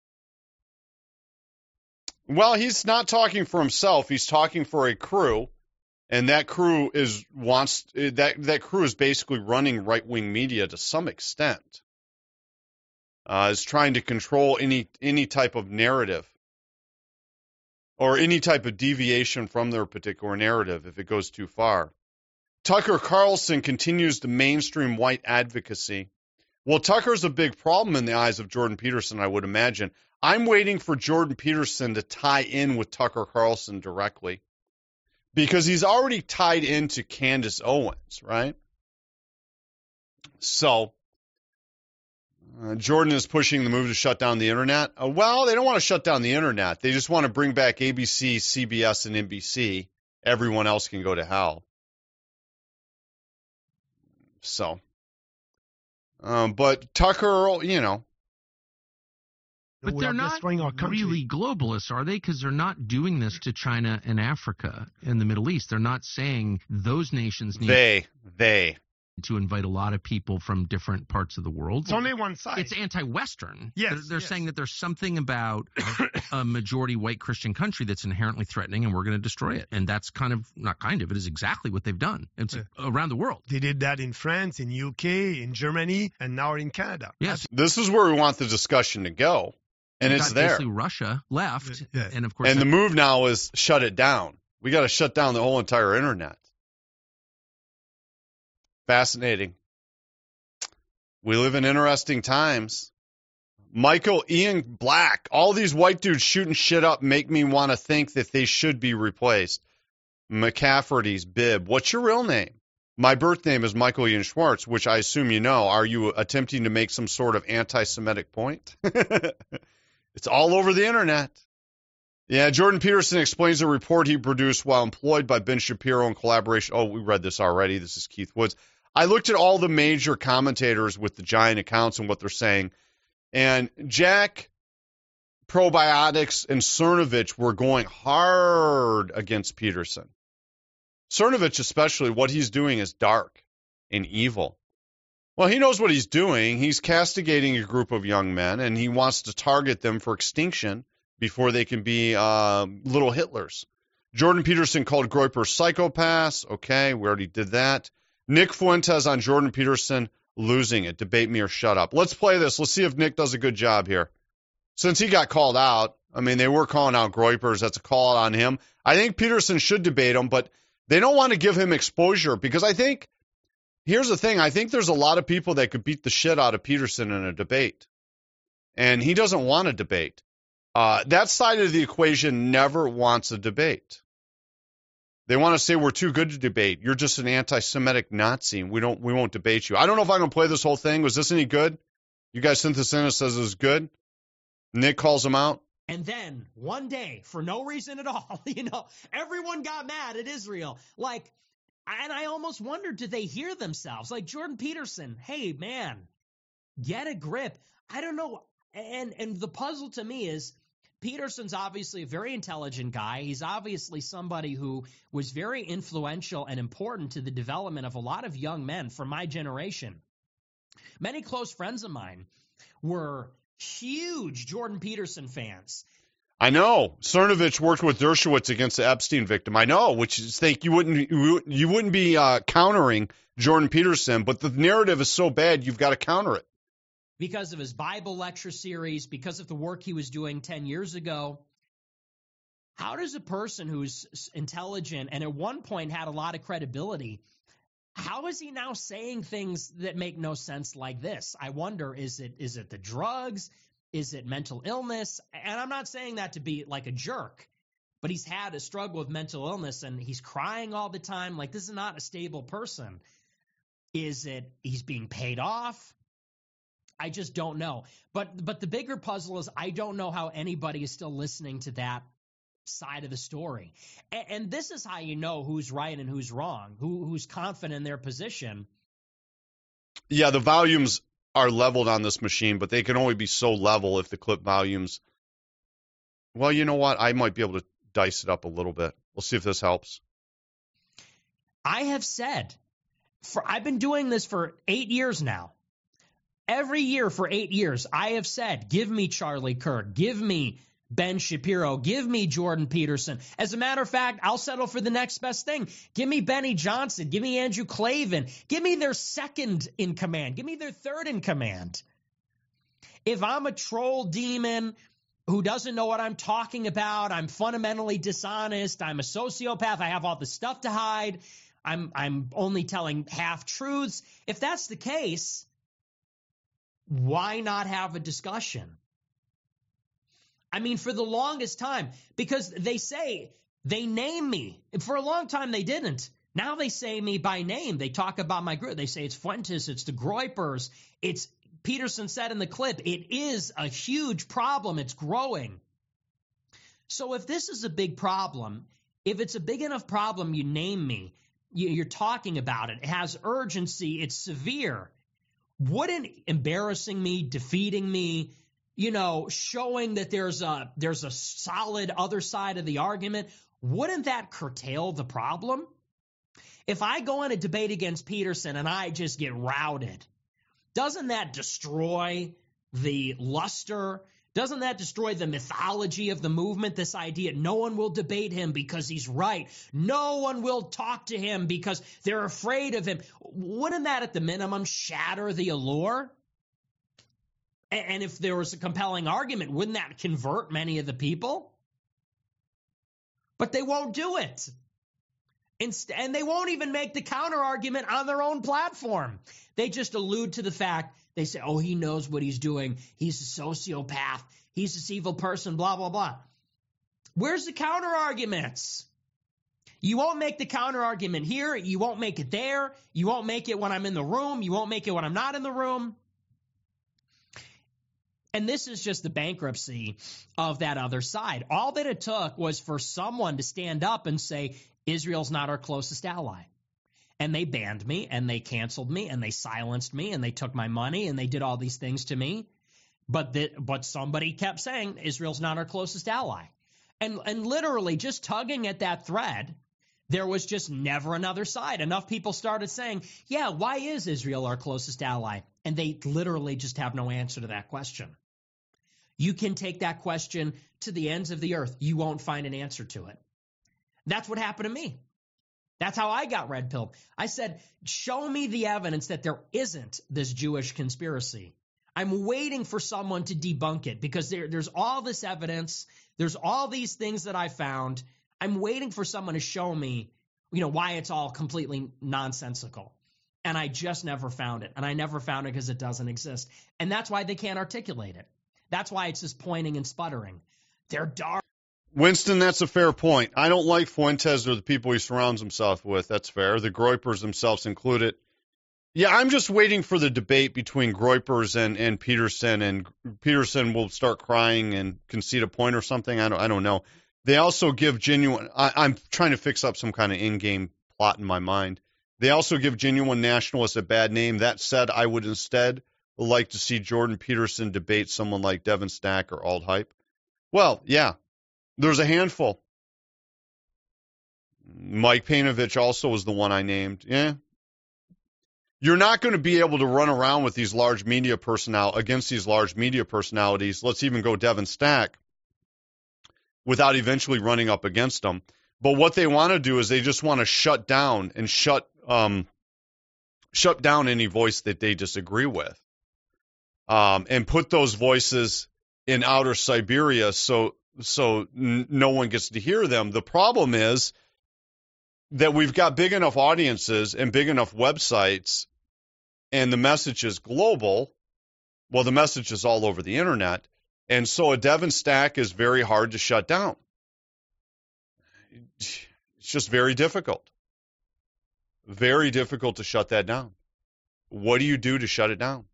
Well, he's not talking for himself. He's talking for a crew, and that crew is basically running right-wing media to some extent. Is trying to control any type of narrative or any type of deviation from their particular narrative if it goes too far. Tucker Carlson continues the mainstream white advocacy. Well, Tucker's a big problem in the eyes of Jordan Peterson, I would imagine. I'm waiting for Jordan Peterson to tie in with Tucker Carlson directly because he's already tied into Candace Owens, right? So Jordan is pushing the move to shut down the internet. Well, they don't want to shut down the internet. They just want to bring back ABC, CBS, and NBC. Everyone else can go to hell. So, but Tucker, But they're not really globalists, are they? Because they're not doing this to China and Africa and the Middle East. They're not saying those nations need to invite a lot of people from different parts of the world. It's only one side. It's anti-Western. Yes, they're saying that there's something about a majority white Christian country that's inherently threatening, and we're going to destroy it. And that's it is exactly what they've done. It's around the world. They did that in France, in UK, in Germany, and now in Canada. Yes. This is where we want the discussion to go. And it's there. Basically Russia left. Yeah. And of course. And the move now is shut it down. We got to shut down the whole entire internet. Fascinating. We live in interesting times. Michael Ian Black, all these white dudes shooting shit up make me want to think that they should be replaced. McCafferty's Bib. What's your real name? My birth name is Michael Ian Schwartz, which I assume you know. Are you attempting to make some sort of anti-Semitic point? It's all over the internet. Yeah, Jordan Peterson explains a report he produced while employed by Ben Shapiro in collaboration. Oh, we read this already. This is Keith Woods. I looked at all the major commentators with the giant accounts and what they're saying. And Jack, Probiotics, and Cernovich were going hard against Peterson. Cernovich especially, what he's doing is dark and evil. Well, he knows what he's doing. He's castigating a group of young men, and he wants to target them for extinction before they can be little Hitlers. Jordan Peterson called Groyper psychopaths. Okay, we already did that. Nick Fuentes on Jordan Peterson losing it. Debate me or shut up. Let's play this. Let's see if Nick does a good job here. Since he got called out, I mean, they were calling out Groypers. That's a call out on him. I think Peterson should debate him, but they don't want to give him exposure because I think, here's the thing, I think there's a lot of people that could beat the shit out of Peterson in a debate. And he doesn't want to debate. That side of the equation never wants a debate. They want to say we're too good to debate. You're just an anti-Semitic Nazi. We won't debate you. I don't know if I can play this whole thing. Was this any good? You guys sent this in and says it was good. Nick calls him out. And then one day, for no reason at all, everyone got mad at Israel. And I almost wondered, did they hear themselves? Like Jordan Peterson, hey man, get a grip. I don't know. And the puzzle to me is, Peterson's obviously a very intelligent guy. He's obviously somebody who was very influential and important to the development of a lot of young men from my generation. Many close friends of mine were huge Jordan Peterson fans. I know. Cernovich worked with Dershowitz against the Epstein victim. I know, which is think you wouldn't be countering Jordan Peterson, but the narrative is so bad you've got to counter it. Because of his Bible lecture series, because of the work he was doing 10 years ago. How does a person who's intelligent and at one point had a lot of credibility, how is he now saying things that make no sense like this? I wonder, is it the drugs? Is it mental illness? And I'm not saying that to be like a jerk, but he's had a struggle with mental illness and he's crying all the time. Like, this is not a stable person. Is it he's being paid off? I just don't know. But the bigger puzzle is I don't know how anybody is still listening to that side of the story. And this is how you know who's right and who's wrong, who's confident in their position. Yeah, the volumes are leveled on this machine, but they can only be so level if the clip volumes. Well, you know what? I might be able to dice it up a little bit. We'll see if this helps. I have said, I've been doing this for 8 years now. Every year for 8 years, I have said, give me Charlie Kirk, give me Ben Shapiro, give me Jordan Peterson. As a matter of fact, I'll settle for the next best thing. Give me Benny Johnson, give me Andrew Klavan, give me their second in command, give me their third in command. If I'm a troll demon who doesn't know what I'm talking about, I'm fundamentally dishonest, I'm a sociopath, I have all the stuff to hide, I'm only telling half-truths. If that's the case, why not have a discussion? I mean, for the longest time, because they say they name me. For a long time, they didn't. Now they say me by name. They talk about my group. They say it's Fuentes, it's the Groypers. It's Peterson said in the clip, it is a huge problem. It's growing. So if this is a big problem, if it's a big enough problem, you name me. You're talking about it. It has urgency. It's severe. Wouldn't embarrassing me, defeating me, showing that there's a solid other side of the argument, wouldn't that curtail the problem? If I go in a debate against Peterson and I just get routed, doesn't that destroy the luster? Doesn't that destroy the mythology of the movement, this idea no one will debate him because he's right? No one will talk to him because they're afraid of him. Wouldn't that at the minimum shatter the allure? And if there was a compelling argument, wouldn't that convert many of the people? But they won't do it. And they won't even make the counter argument on their own platform. They just allude to the fact, they say, oh, he knows what he's doing. He's a sociopath. He's this evil person, blah, blah, blah. Where's the counter arguments? You won't make the counter argument here. You won't make it there. You won't make it when I'm in the room. You won't make it when I'm not in the room. And this is just the bankruptcy of that other side. All that it took was for someone to stand up and say, Israel's not our closest ally. And they banned me, and they canceled me, and they silenced me, and they took my money, and they did all these things to me. But somebody kept saying, Israel's not our closest ally. And literally just tugging at that thread, there was just never another side. Enough people started saying, yeah, why is Israel our closest ally? And they literally just have no answer to that question. You can take that question to the ends of the earth. You won't find an answer to it. That's what happened to me. That's how I got red pilled. I said, show me the evidence that there isn't this Jewish conspiracy. I'm waiting for someone to debunk it because there's all this evidence. There's all these things that I found. I'm waiting for someone to show me, why it's all completely nonsensical. And I just never found it. And I never found it because it doesn't exist. And that's why they can't articulate it. That's why it's just pointing and sputtering. They're dark. Winston, that's a fair point. I don't like Fuentes or the people he surrounds himself with. That's fair. The Groypers themselves included. Yeah, I'm just waiting for the debate between Groypers and Peterson, and Peterson will start crying and concede a point or something. I don't know. They also give genuine. I'm trying to fix up some kind of in-game plot in my mind. They also give genuine nationalists a bad name. That said, I would instead like to see Jordan Peterson debate someone like Devin Stack or Alt Hype. Well, yeah, there's a handful. Mike Painovich also was the one I named. Yeah. You're not going to be able to run around with these large media against these large media personalities. Let's even go Devin Stack without eventually running up against them. But what they want to do is they just want to shut down and shut down any voice that they disagree with, and put those voices in outer Siberia so no one gets to hear them. The problem is that we've got big enough audiences and big enough websites, and the message is global. Well, the message is all over the internet. And so a Devin Stack is very hard to shut down. It's just very difficult. Very difficult to shut that down. What do you do to shut it down?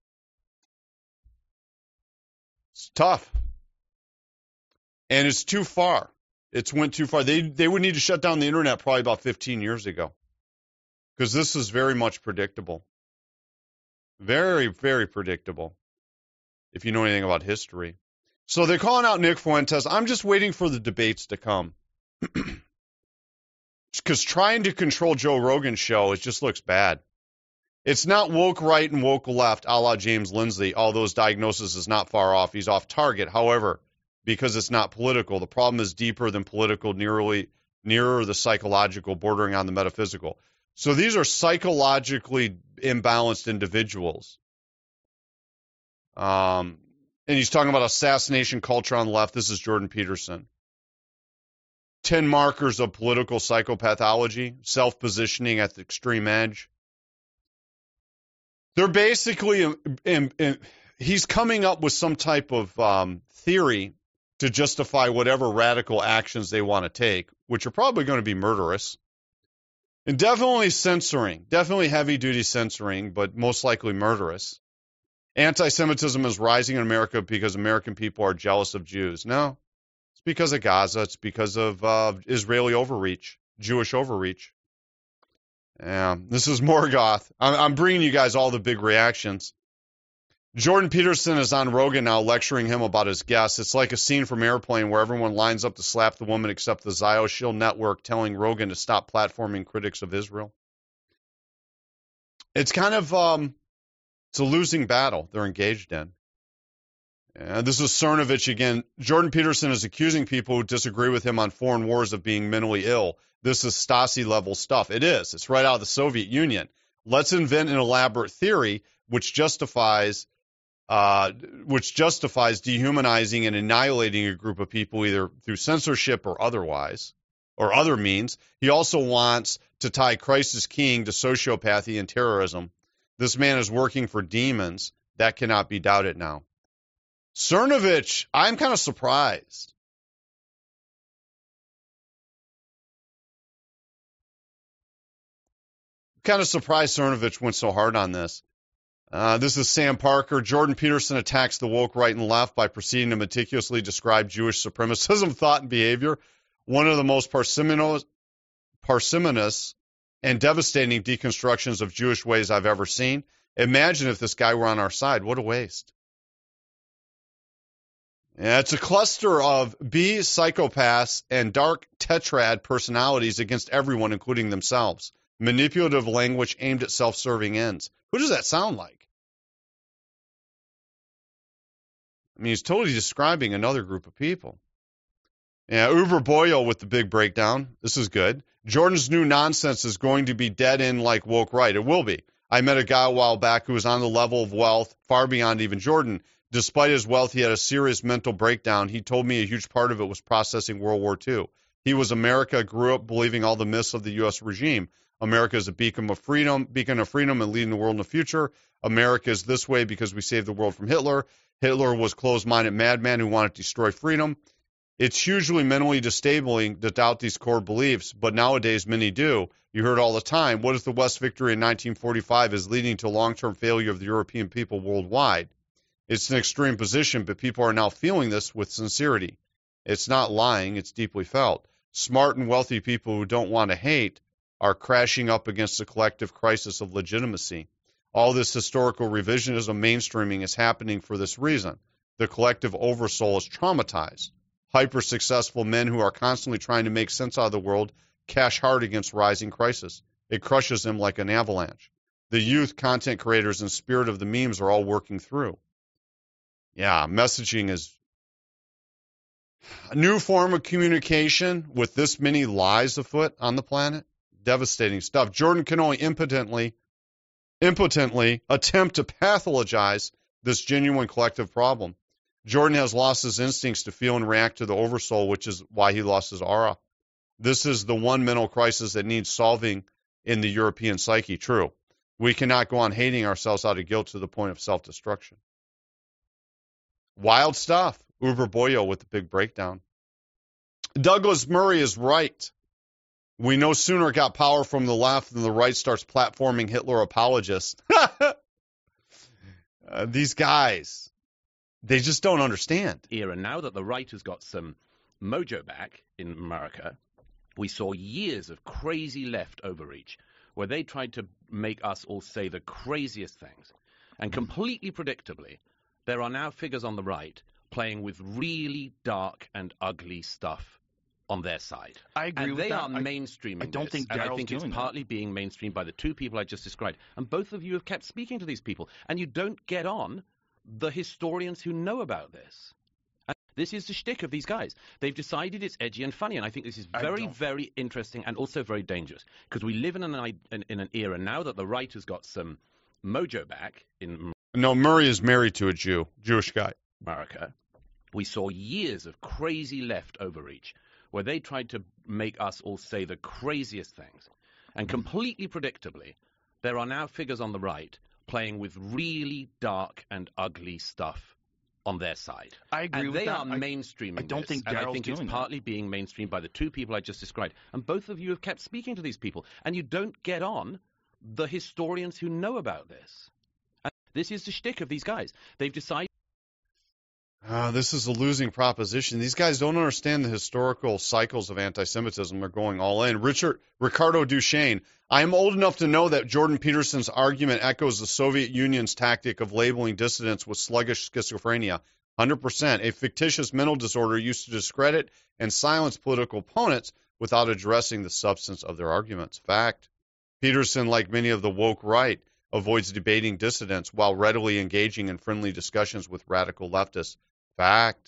It's tough. And it's too far. It's went too far. They would need to shut down the internet probably about 15 years ago, because this is very much predictable. Very, very predictable, if you know anything about history. So they're calling out Nick Fuentes. I'm just waiting for the debates to come. Because trying to control Joe Rogan's show, it just looks bad. It's not woke right and woke left, a la James Lindsay, although his diagnosis is not far off. He's off target. However, because it's not political, the problem is deeper than political, nearer the psychological, bordering on the metaphysical. So these are psychologically imbalanced individuals. And he's talking about assassination culture on the left. This is Jordan Peterson. 10 markers of political psychopathology, self-positioning at the extreme edge. They're basically, he's coming up with some type of theory to justify whatever radical actions they want to take, which are probably going to be murderous. And definitely censoring, definitely heavy-duty censoring, but most likely murderous. Anti-Semitism is rising in America because American people are jealous of Jews. No, it's because of Gaza. It's because of Israeli overreach, Jewish overreach. Yeah, this is Morgoth. I'm bringing you guys all the big reactions. Jordan Peterson is on Rogan now lecturing him about his guests. It's like a scene from Airplane where everyone lines up to slap the woman except the ZioShield network telling Rogan to stop platforming critics of Israel. It's kind of it's a losing battle they're engaged in. And this is Cernovich again. Jordan Peterson is accusing people who disagree with him on foreign wars of being mentally ill. This is Stasi-level stuff. It is. It's right out of the Soviet Union. Let's invent an elaborate theory which justifies which justifies dehumanizing and annihilating a group of people either through censorship or otherwise, or other means. He also wants to tie Christ as king to sociopathy and terrorism. This man is working for demons. That cannot be doubted now. Cernovich, I'm kind of surprised. Kind of surprised Cernovich went so hard on this. This is Sam Parker. Jordan Peterson attacks the woke right and left by proceeding to meticulously describe Jewish supremacism, thought, and behavior. One of the most parsimonious and devastating deconstructions of Jewish ways I've ever seen. Imagine if this guy were on our side. What a waste. Yeah, it's a cluster of B psychopaths and dark tetrad personalities against everyone, including themselves. Manipulative language aimed at self-serving ends. Who does that sound like? I mean, he's totally describing another group of people. Yeah, Uber Boyo with the big breakdown. This is good. Jordan's new nonsense is going to be dead in like woke right. It will be. I met a guy a while back who was on the level of wealth far beyond even Jordan. Despite his wealth, he had a serious mental breakdown. He told me a huge part of it was processing World War II. He was America, grew up believing all the myths of the U.S. regime. America is a beacon of freedom and leading the world in the future. America is this way because we saved the world from Hitler. Hitler was closed-minded madman who wanted to destroy freedom. It's hugely mentally disabling to doubt these core beliefs, but nowadays many do. You heard all the time, what if the West victory in 1945 is leading to long-term failure of the European people worldwide? It's an extreme position, but people are now feeling this with sincerity. It's not lying, it's deeply felt. Smart and wealthy people who don't want to hate are crashing up against the collective crisis of legitimacy. All this historical revisionism mainstreaming is happening for this reason. The collective oversoul is traumatized. Hyper-successful men who are constantly trying to make sense out of the world cash hard against rising crisis. It crushes them like an avalanche. The youth, content creators, and spirit of the memes are all working through. Yeah, messaging is a new form of communication with this many lies afoot on the planet. Devastating stuff. Jordan can only impotently attempt to pathologize this genuine collective problem. Jordan has lost his instincts to feel and react to the oversoul, which is why he lost his aura. This is the one mental crisis that needs solving in the European psyche. True. We cannot go on hating ourselves out of guilt to the point of self-destruction. Wild stuff. Uber Boyo with the big breakdown. Douglas Murray is right. We no sooner got power from the left than the right starts platforming Hitler apologists. These guys, they just don't understand. Era now that the right has got some mojo back in America, we saw years of crazy left overreach where they tried to make us all say the craziest things. And completely predictably, there are now figures on the right playing with really dark and ugly stuff on their side. I agree with that. They are mainstreaming I don't think and I Daryl's think it's doing partly being mainstreamed by the two people I just described. And both of you have kept speaking to these people. And you don't get on the historians who know about this. And this is the shtick of these guys. They've decided it's edgy and funny. And I think this is very, very interesting and also very dangerous. Because we live in an era now that the right has got some mojo back in No, Murray is married to a Jewish guy. America. We saw years of crazy left overreach where they tried to make us all say the craziest things. And completely predictably, there are now figures on the right playing with really dark and ugly stuff on their side. I agree and with they that. are mainstreaming I don't think and I Daryl's think it's doing that. partly being mainstreamed by the two people I just described. And both of you have kept speaking to these people. And you don't get on the historians who know about this. And this is the shtick of these guys. They've decided... This is a losing proposition. These guys don't understand the historical cycles of anti-Semitism. They're going all in. Ricardo Duchesne, I am old enough to know that Jordan Peterson's argument echoes the Soviet Union's tactic of labeling dissidents with sluggish schizophrenia. 100%. A fictitious mental disorder used to discredit and silence political opponents without addressing the substance of their arguments. Fact. Peterson, like many of the woke right, avoids debating dissidents while readily engaging in friendly discussions with radical leftists. Fact.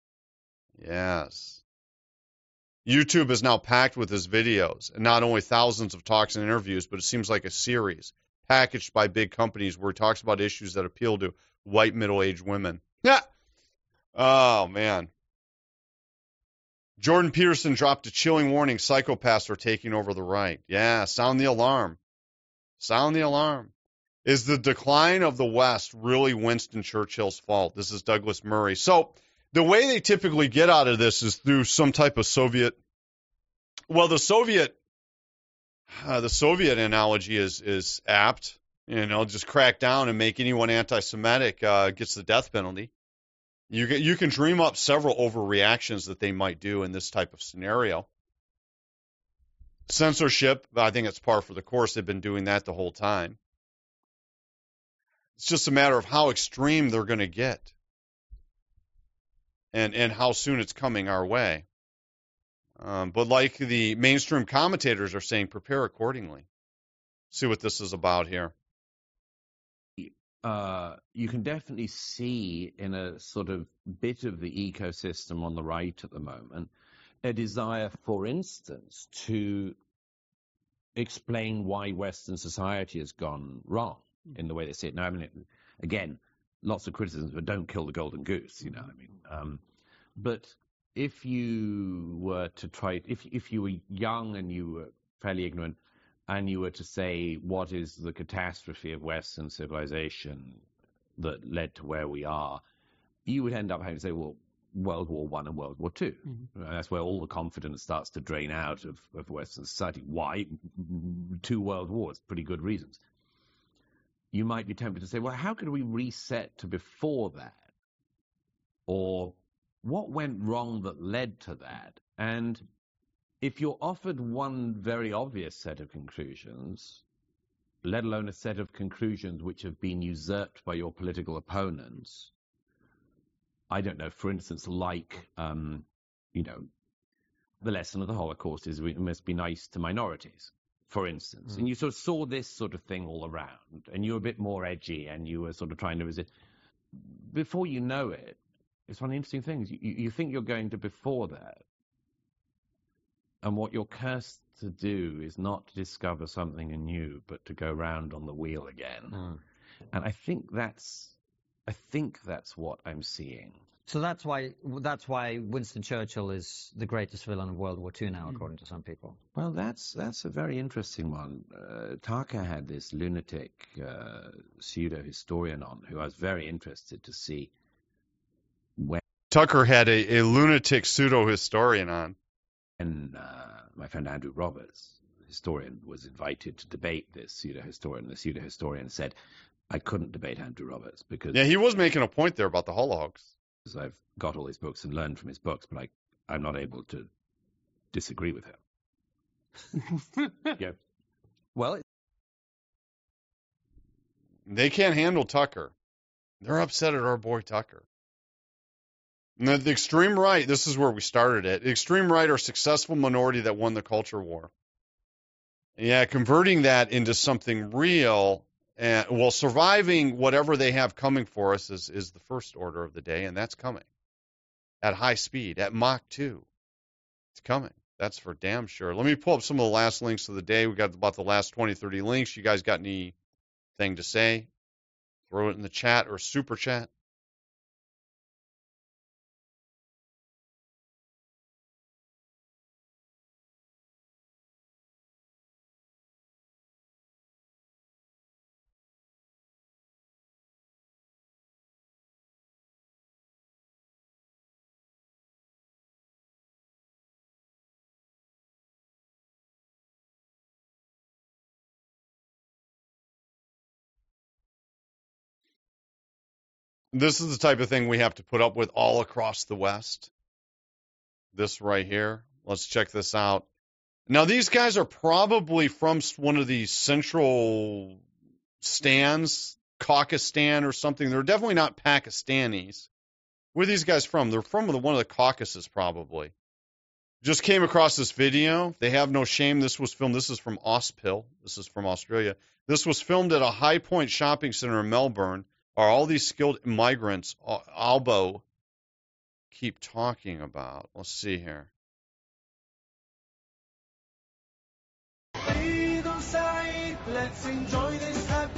Yes. YouTube is now packed with his videos, and not only thousands of talks and interviews, but it seems like a series, packaged by big companies where he talks about issues that appeal to white middle-aged women. Yeah. Oh, man. Jordan Peterson dropped a chilling warning. Psychopaths are taking over the right. Yeah, sound the alarm. Sound the alarm. Is the decline of the West really Winston Churchill's fault? This is Douglas Murray. So the way they typically get out of this is through some type of Soviet. Well, the Soviet analogy is apt. Just crack down and make anyone anti-Semitic gets the death penalty. You can dream up several overreactions that they might do in this type of scenario. Censorship, I think it's par for the course. They've been doing that the whole time. It's just a matter of how extreme they're going to get and how soon it's coming our way. But like the mainstream commentators are saying, prepare accordingly. See what this is about here. You can definitely see in a sort of bit of the ecosystem on the right at the moment a desire, for instance, to explain why Western society has gone wrong in the way they see it. Now, I mean, again, lots of criticisms, but don't kill the golden goose, but if you were to try, if you were young and you were fairly ignorant, and you were to say, what is the catastrophe of Western civilization that led to where we are, you would end up having to say, well, World War I and World War II. Mm-hmm. That's where all the confidence starts to drain out of Western society. Why? 2 world wars, pretty good reasons. You might be tempted to say, well, how could we reset to before that? Or what went wrong that led to that? And if you're offered one very obvious set of conclusions, let alone a set of conclusions which have been usurped by your political opponents, I don't know, for instance, like, the lesson of the Holocaust is we must be nice to minorities, for instance. And you sort of saw this sort of thing all around, and you were a bit more edgy, and you were sort of trying to resist. Before you know it, it's one of the interesting things. You think you're going to before that, and what you're cursed to do is not to discover something anew, but to go round on the wheel again. And I think that's what I'm seeing. So that's why Winston Churchill is the greatest villain of World War II now, according to some people. Well, that's a very interesting one. Tucker had this lunatic pseudo-historian on who I was very interested to see. Tucker had a lunatic pseudo-historian on. And my friend Andrew Roberts, historian, was invited to debate this pseudo-historian. The pseudo-historian said, I couldn't debate Andrew Roberts because... Yeah, he was making a point there about the Holocaust. I've got all his books and learned from his books, but I'm not able to disagree with him. Yeah. Well... They can't handle Tucker. They're upset at our boy Tucker. And the extreme right, this is where we started it. The extreme right are a successful minority that won the culture war. Yeah, converting that into something real, surviving whatever they have coming for us is the first order of the day, and that's coming. At high speed, at Mach 2. It's coming. That's for damn sure. Let me pull up some of the last links of the day. We got about the last 20, 30 links. You guys got anything to say? Throw it in the chat or super chat. This is the type of thing we have to put up with all across the West. This right here. Let's check this out. Now, these guys are probably from one of these central stands, Caucasustan or something. They're definitely not Pakistanis. Where are these guys from? They're from one of the Caucasus, probably. Just came across this video. They have no shame. This was filmed. This is from Auspil. This is from Australia. This was filmed at a High Point shopping center in Melbourne. Are all these skilled migrants Albo keep talking about? Let's see here. Eid on Saeed, let's enjoy this happy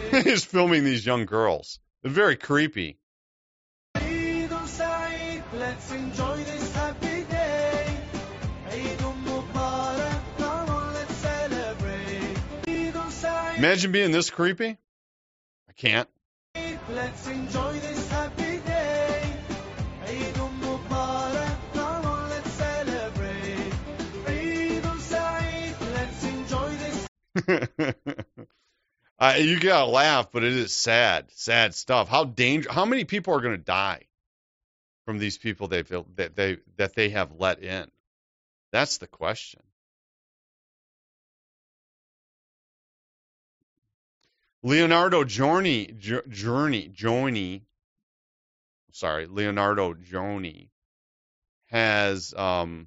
He's filming these young girls. They're very creepy. Eid al-Saeed, let's enjoy this happy day. Eid al-Mubarak, come on, let's celebrate. Eid al-Saeed, Imagine being this creepy. I can't. let's enjoy this happy day. Eid al-Mubarak, come on, let's celebrate. Eid al-Saeed, let's enjoy this. You gotta laugh, but it is sad stuff. How many people are gonna die from these people that they have let in? That's the question. Leonardo Joni has hold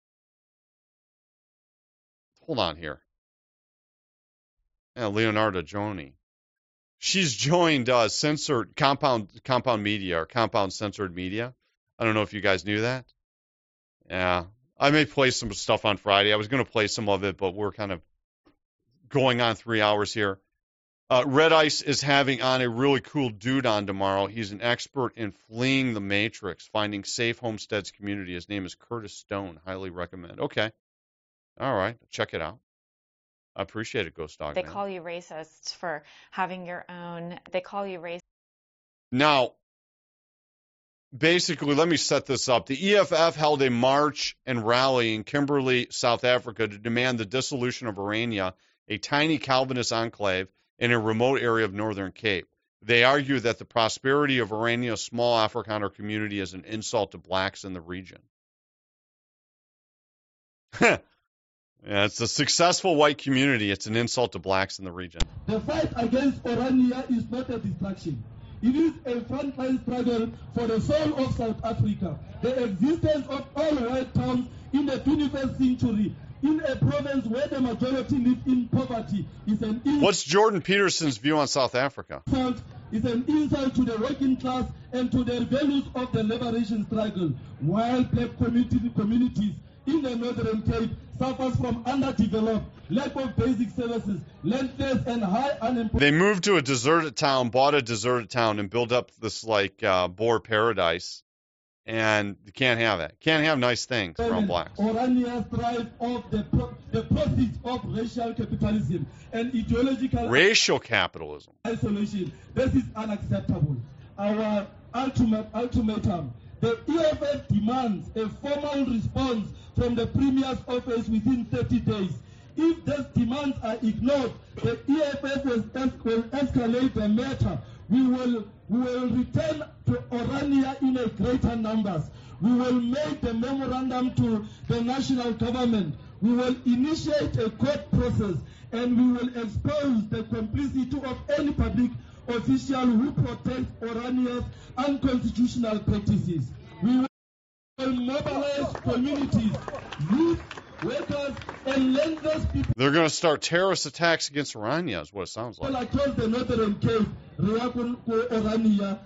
on here. Yeah, Leonardo Joni. She's joined censored compound media or compound censored media. I don't know if you guys knew that. Yeah. I may play some stuff on Friday. I was going to play some of it, but we're kind of going on 3 hours here. Red Ice is having on a really cool dude on tomorrow. He's an expert in fleeing the Matrix, finding safe homesteads community. His name is Curtis Stone. Highly recommend. Okay. All right. Check it out. I appreciate it, Ghost Dog. They call you racists for having your own. They call you racist. Now, basically, let me set this up. The EFF held a march and rally in Kimberley, South Africa, to demand the dissolution of Orania, a tiny Calvinist enclave in a remote area of Northern Cape. They argue that the prosperity of Orania's small Afrikaner community is an insult to blacks in the region. Yeah, it's a successful white community. It's an insult to blacks in the region. The fight against Orania is not a distraction. It is a frontline struggle for the soul of South Africa. The existence of all white towns in the 21st century in a province where the majority live in poverty is an insult. What's Jordan Peterson's view on South Africa? Is an insult to the working class and to the values of the liberation struggle, while black communities in the Northern Cape suffers from underdeveloped, lack of basic services, landless and high unemployment. They moved to a deserted town, bought a deserted town, and built up this Boer paradise. And you can't have it. Can't have nice things around blacks. Orania thrive off the profits of racial capitalism and ideological racial capitalism. Isolation. This is unacceptable. Our ultimatum. The EFF demands a formal response from the Premier's office within 30 days. If these demands are ignored, the EFF will escalate the matter. We will return to Orania in a greater numbers. We will make the memorandum to the national government. We will initiate a court process and we will expose the complicity of any public official who protects Orania's unconstitutional practices. We will mobilize communities, youth, workers, and landless people. They're going to start terrorist attacks against Orania, is what it sounds like. Across the Northern Cape, Orania,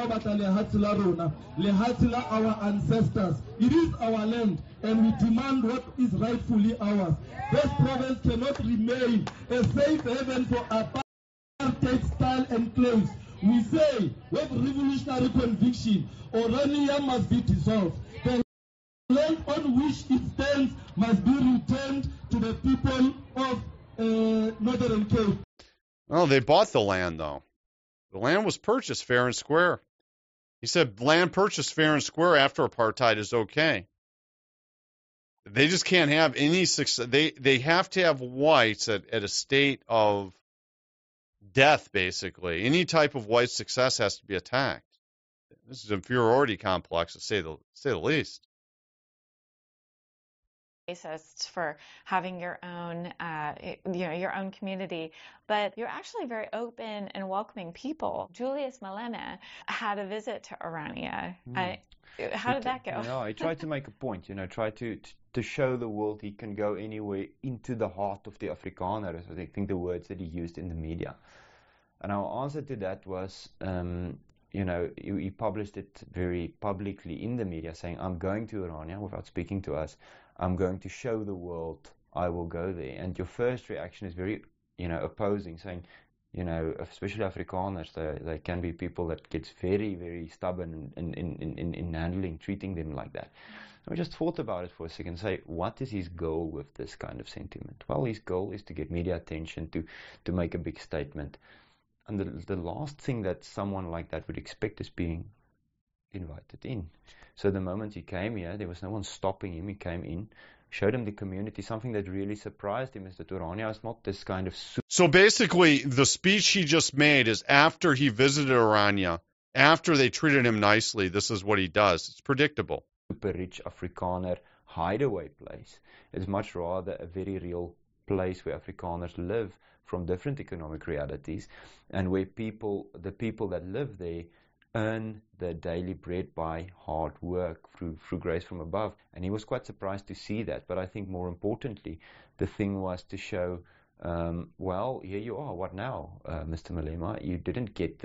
our ancestors. It is our land, and we demand what is rightfully ours. This province cannot remain a safe haven for apartheid-style enclaves. We say, with revolutionary conviction, Orania must be dissolved. The land on which it stands must be returned to the people of Northern Cape. Oh, they bought the land, though. The land was purchased fair and square. He said land purchased fair and square after apartheid is okay. They just can't have any success. They have to have whites at a state of death, basically. Any type of white success has to be attacked. This is an inferiority complex, to say the least. Racists for having your own, your own community, but you're actually very open and welcoming people. Julius Malema had a visit to Orania. How did that go? I tried to make a point. Try to show the world he can go anywhere into the heart of the Afrikaner. I think the words that he used in the media. And our answer to that was, he published it very publicly in the media, saying, "I'm going to Orania," without speaking to us. "I'm going to show the world I will go there." And your first reaction is very, opposing, saying, especially Afrikaners, they can be people that gets very, very stubborn in handling, treating them like that. I just thought about it for a second, say, what is his goal with this kind of sentiment? Well, his goal is to get media attention, to make a big statement. And the last thing that someone like that would expect is being invited in. So the moment he came here, there was no one stopping him. He came in, showed him the community. Something that really surprised him is that Orania is not this kind of... So basically, the speech he just made is after he visited Orania, after they treated him nicely, this is what he does. It's predictable. Super rich Afrikaner hideaway place. It's much rather a very real place where Afrikaners live from different economic realities, and where the people that live there earn their daily bread by hard work through grace from above. And he was quite surprised to see that. But I think more importantly, the thing was to show, well, here you are. What now, Mr. Malema? You didn't get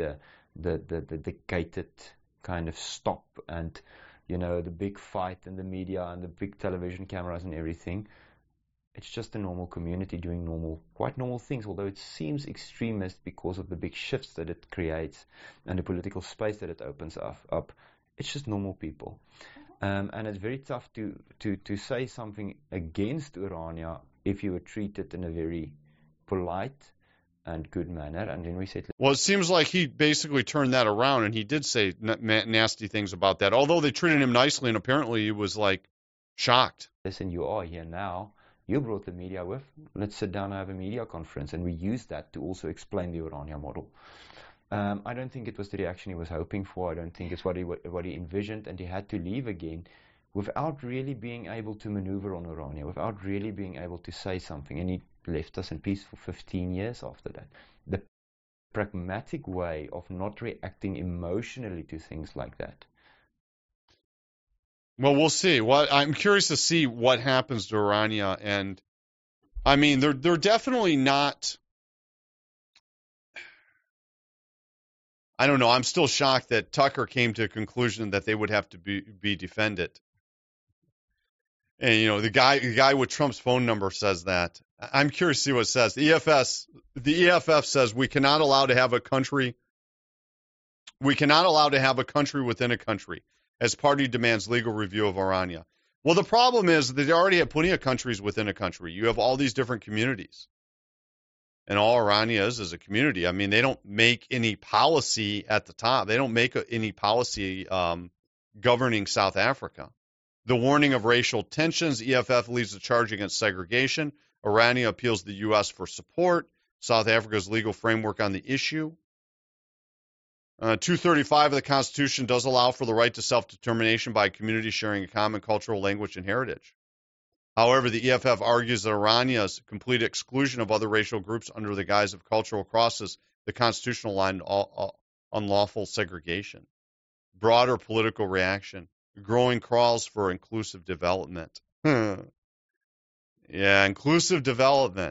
the gated kind of stop and, the big fight in the media and the big television cameras and everything. It's just a normal community doing quite normal things, although it seems extremist because of the big shifts that it creates and the political space that it opens up. It's just normal people. And it's very tough to say something against Orania if you were treated in a very polite and good manner. And then we said... Well, it seems like he basically turned that around, and he did say nasty things about that, although they treated him nicely, and apparently he was, shocked. Listen, you are here now. You brought the media with. Let's sit down and have a media conference. And we used that to also explain the Orania model. I don't think it was the reaction he was hoping for. I don't think it's what he envisioned. And he had to leave again without really being able to maneuver on Orania, without really being able to say something. And he left us in peace for 15 years after that. The pragmatic way of not reacting emotionally to things like that. Well, we'll see. I'm curious to see what happens to Orania, and I mean, they're definitely not. I don't know. I'm still shocked that Tucker came to a conclusion that they would have to be defended. And the guy with Trump's phone number says that. I'm curious to see what it says. The EFF says we cannot allow to have a country. We cannot allow to have a country within a country, as party demands legal review of Orania. Well, the problem is that they already have plenty of countries within a country. You have all these different communities. And all Orania is a community. I mean, they don't make any policy at the top. They don't make any policy governing South Africa. The warning of racial tensions, EFF leads the charge against segregation. Orania appeals to the U.S. for support. South Africa's legal framework on the issue. 235 of the Constitution does allow for the right to self-determination by a community sharing a common cultural language and heritage. However, the EFF argues that Orania's complete exclusion of other racial groups under the guise of cultural crosses the constitutional line unlawful segregation. Broader political reaction. Growing calls for inclusive development. Yeah, inclusive development.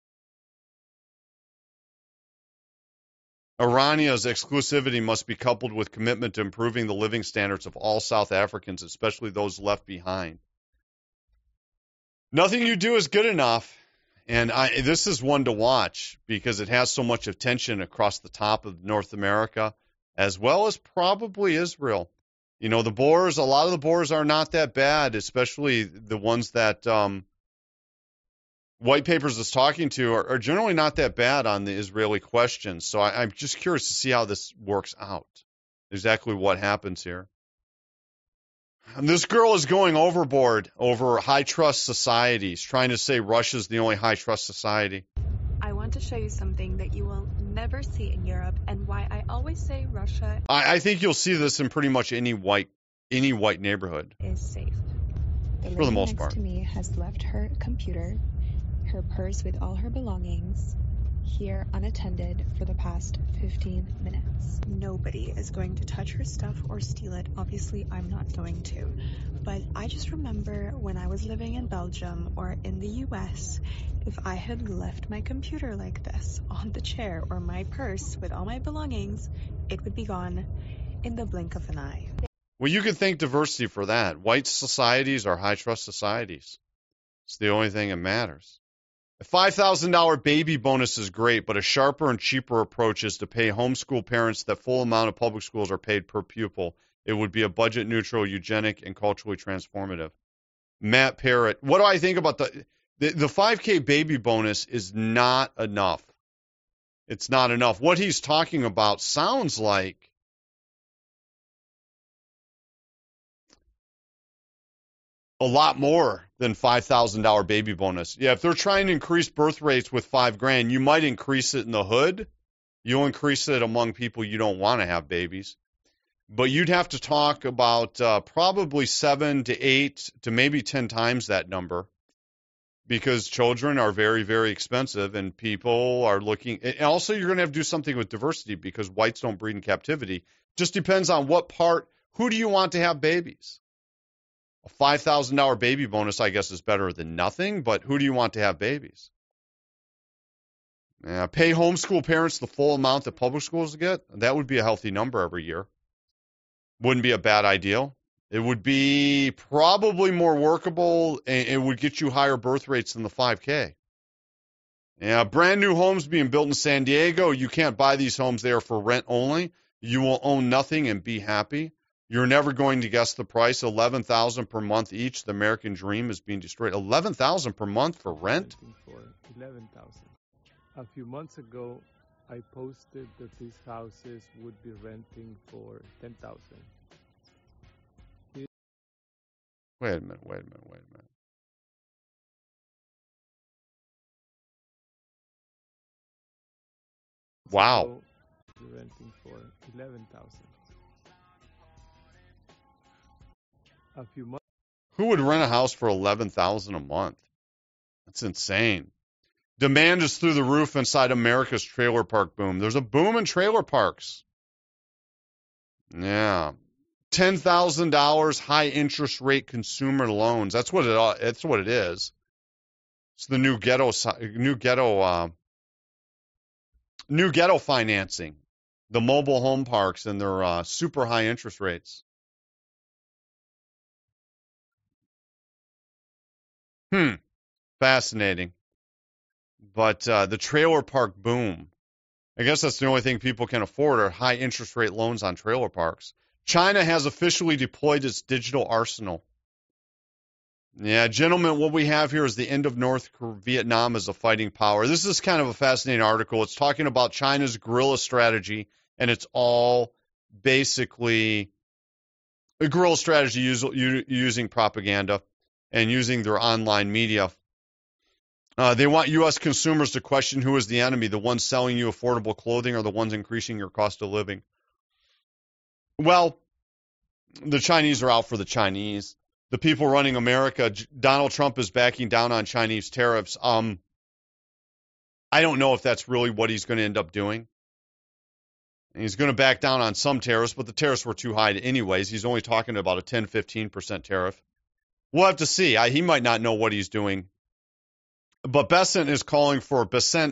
Orania's exclusivity must be coupled with commitment to improving the living standards of all South Africans, especially those left behind. Nothing you do is good enough, and this is one to watch because it has so much attention across the top of North America, as well as probably Israel. The Boers, a lot of the Boers are not that bad, especially the ones that White Papers is talking to are generally not that bad on the Israeli question. So I'm just curious to see how this works out, exactly what happens here. And this girl is going overboard over high-trust societies, trying to say Russia's the only high-trust society. I want to show you something that you will never see in Europe, and why I always say Russia... I think you'll see this in pretty much any white neighborhood. ...is safe. For the most part. Next to me has left her computer, her purse with all her belongings, here unattended for the past 15 minutes. Nobody is going to touch her stuff or steal it. Obviously, I'm not going to. But I just remember when I was living in Belgium or in the US, if I had left my computer like this on the chair or my purse with all my belongings, it would be gone in the blink of an eye. Well, you can thank diversity for that. White societies are high-trust societies. It's the only thing that matters. A $5,000 baby bonus is great, but a sharper and cheaper approach is to pay homeschool parents the full amount of public schools are paid per pupil. It would be a budget-neutral, eugenic, and culturally transformative. Matt Parrott. What do I think about the 5K baby bonus is not enough. It's not enough. What he's talking about sounds like a lot more than $5,000 baby bonus. Yeah, if they're trying to increase birth rates with $5,000, you might increase it in the hood. You'll increase it among people you don't want to have babies. But you'd have to talk about probably 7 to 8 to maybe 10 times that number, because children are very, very expensive, and people are looking. And also, you're going to have to do something with diversity, because whites don't breed in captivity. Just depends on what part. Who do you want to have babies? A $5,000 baby bonus, I guess, is better than nothing, but who do you want to have babies? Pay homeschool parents the full amount that public schools get. That would be a healthy number every year. Wouldn't be a bad ideal. It would be probably more workable, and it would get you higher birth rates than the 5K. Yeah, brand new homes being built in San Diego. You can't buy these homes there for rent only. You will own nothing and be happy. You're never going to guess the price. $11,000 per month each. The American dream is being destroyed. $11,000 per month for rent? For $11,000. A few months ago, I posted that these houses would be renting for $10,000. Wait a minute. Wow. You're renting for $11,000. A few months. Who would rent a house for $11,000 a month? That's insane. Demand is through the roof inside America's trailer park boom. There's a boom in trailer parks. Yeah. $10,000 high interest rate consumer loans. That's what it is. It's the new ghetto financing. The mobile home parks and their super high interest rates. Fascinating. But the trailer park boom, I guess that's the only thing people can afford are high interest rate loans on trailer parks. China has officially deployed its digital arsenal. Yeah, gentlemen, what we have here is the end of North Vietnam as a fighting power. This is kind of a fascinating article. It's talking about China's guerrilla strategy, and it's all basically a guerrilla strategy using propaganda and using their online media. They want U.S. consumers to question who is the enemy, the ones selling you affordable clothing or the ones increasing your cost of living. Well, the Chinese are out for the Chinese. The people running America, Donald Trump is backing down on Chinese tariffs. I don't know if that's really what he's going to end up doing. He's going to back down on some tariffs, but the tariffs were too high anyways. He's only talking about a 10-15% tariff. We'll have to see. He might not know what he's doing. But Besant is calling for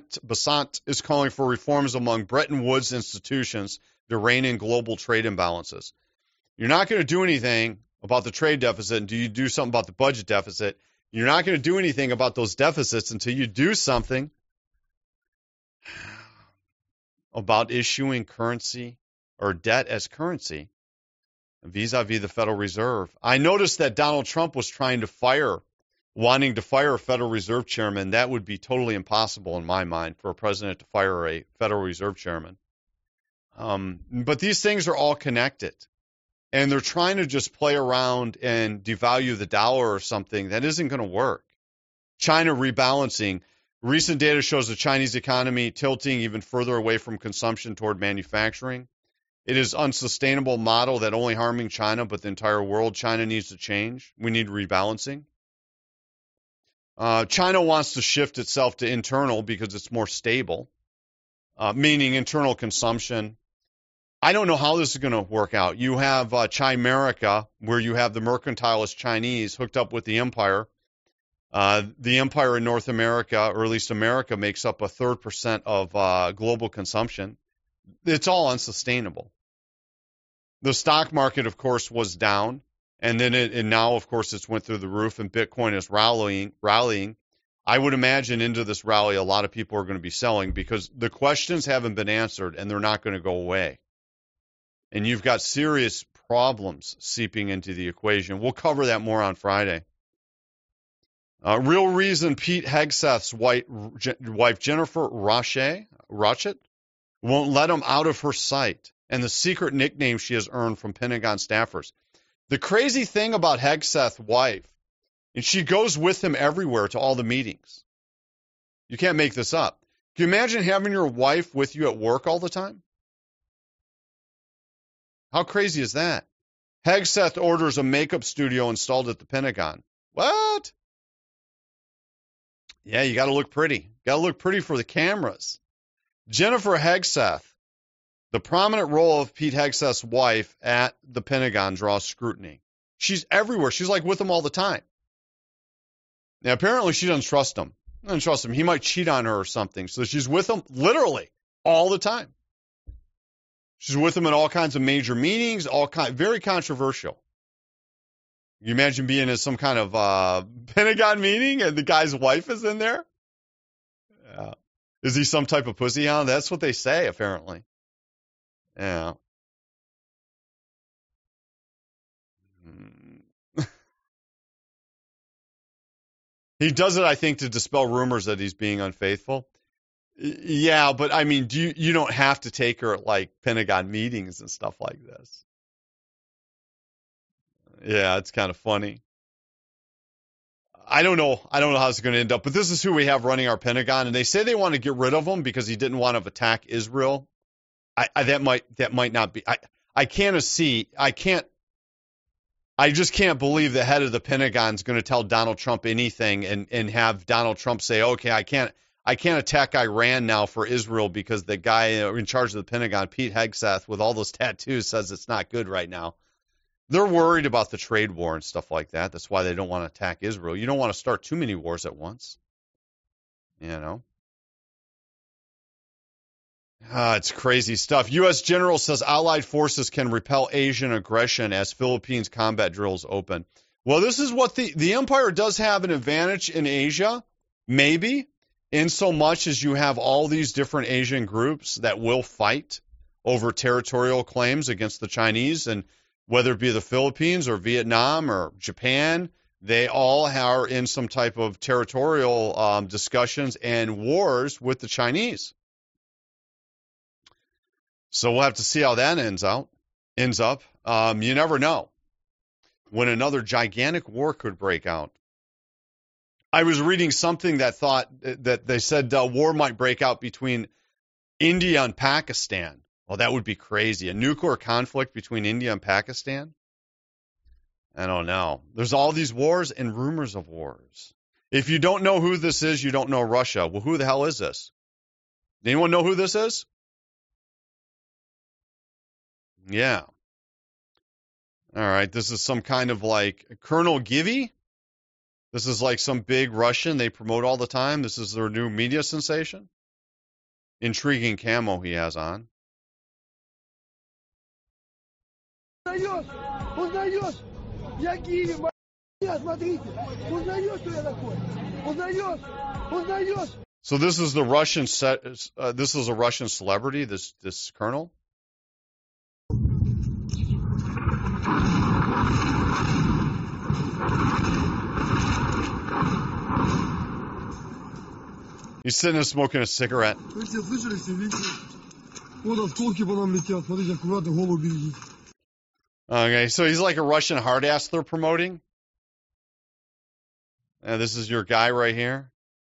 reforms among Bretton Woods institutions to rein in global trade imbalances. You're not going to do anything about the trade deficit until you do something about the budget deficit. You're not going to do anything about those deficits until you do something about issuing currency or debt as currency vis-a-vis the Federal Reserve. I noticed that Donald Trump was wanting to fire a Federal Reserve chairman. That would be totally impossible in my mind for a president to fire a Federal Reserve chairman. But these things are all connected. And they're trying to just play around and devalue the dollar or something. That isn't going to work. China rebalancing. Recent data shows the Chinese economy tilting even further away from consumption toward manufacturing. It is an unsustainable model that only harming China, but the entire world. China needs to change. We need rebalancing. China wants to shift itself to internal because it's more stable, meaning internal consumption. I don't know how this is going to work out. You have Chimerica, where you have the mercantilist Chinese hooked up with the empire. The empire in North America, or at least America, makes up 1/3% of global consumption. It's all unsustainable. The stock market, of course, was down, and then now, of course, it's went through the roof, and Bitcoin is rallying. I would imagine into this rally a lot of people are going to be selling because the questions haven't been answered and they're not going to go away. And you've got serious problems seeping into the equation. We'll cover that more on Friday. Real reason Pete Hegseth's wife Jennifer Rochet won't let him out of her sight, and the secret nickname she has earned from Pentagon staffers. The crazy thing about Hegseth's wife, and she goes with him everywhere to all the meetings. You can't make this up. Can you imagine having your wife with you at work all the time? How crazy is that? Hegseth orders a makeup studio installed at the Pentagon. What? Yeah, you got to look pretty. Got to look pretty for the cameras. Jennifer Hegseth, the prominent role of Pete Hegseth's wife at the Pentagon, draws scrutiny. She's everywhere. She's like with him all the time. Now, apparently she doesn't trust him. Doesn't trust him. He might cheat on her or something. So she's with him literally all the time. She's with him in all kinds of major meetings, very controversial. You imagine being in some kind of Pentagon meeting and the guy's wife is in there? Yeah. Is he some type of pussy hound? That's what they say, apparently. Yeah. He does it, I think, to dispel rumors that he's being unfaithful. Yeah, but I mean, you don't have to take her at like Pentagon meetings and stuff like this. Yeah, it's kind of funny. I don't know how it's going to end up, but this is who we have running our Pentagon, and they say they want to get rid of him because he didn't want to attack Israel. That might not be. I just can't believe the head of the Pentagon is going to tell Donald Trump anything and have Donald Trump say, okay, I can't attack Iran now for Israel because the guy in charge of the Pentagon, Pete Hegseth, with all those tattoos, says it's not good right now. They're worried about the trade war and stuff like that. That's why they don't want to attack Israel. You don't want to start too many wars at once. You know? It's crazy stuff. U.S. general says Allied forces can repel Asian aggression as Philippines combat drills open. Well, this is what the empire does have an advantage in Asia, maybe, in so much as you have all these different Asian groups that will fight over territorial claims against the Chinese, and whether it be the Philippines or Vietnam or Japan, they all are in some type of territorial discussions and wars with the Chinese. So we'll have to see how that ends up. You never know when another gigantic war could break out. I was reading something that thought that they said war might break out between India and Pakistan. Well, that would be crazy. A nuclear conflict between India and Pakistan? I don't know. There's all these wars and rumors of wars. If you don't know who this is, you don't know Russia. Well, who the hell is this? Anyone know who this is? Yeah. All right. This is some kind of like Colonel Givy. This is like some big Russian they promote all the time. This is their new media sensation. Intriguing camo he has on. Узнаешь, я Гиви, смотрите, узнаешь, что я такой? Узнаешь. So this is the Russian this is a Russian celebrity, this colonel. He's sitting there smoking a cigarette. Okay, so he's like a Russian hard ass they're promoting. And this is your guy right here.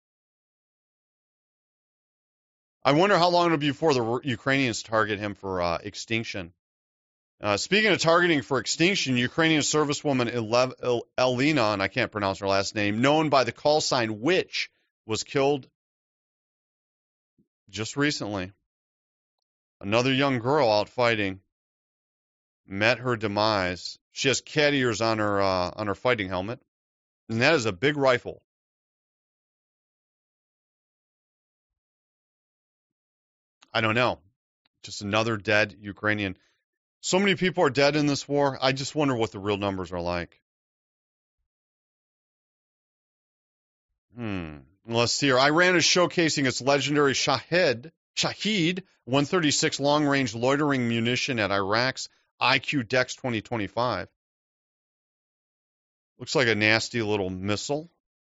I wonder how long it'll be before the Ukrainians target him for extinction. Speaking of targeting for extinction, Ukrainian servicewoman Elena, and I can't pronounce her last name, known by the call sign Witch, was killed just recently. Another young girl out fighting met her demise. She has cat ears on her fighting helmet, and that is a big rifle. I don't know. Just another dead Ukrainian. So many people are dead in this war. I just wonder what the real numbers are like. Let's see here. Iran is showcasing its legendary Shahed 136 long-range loitering munition at Iraq's IQ Dex 2025. Looks like a nasty little missile.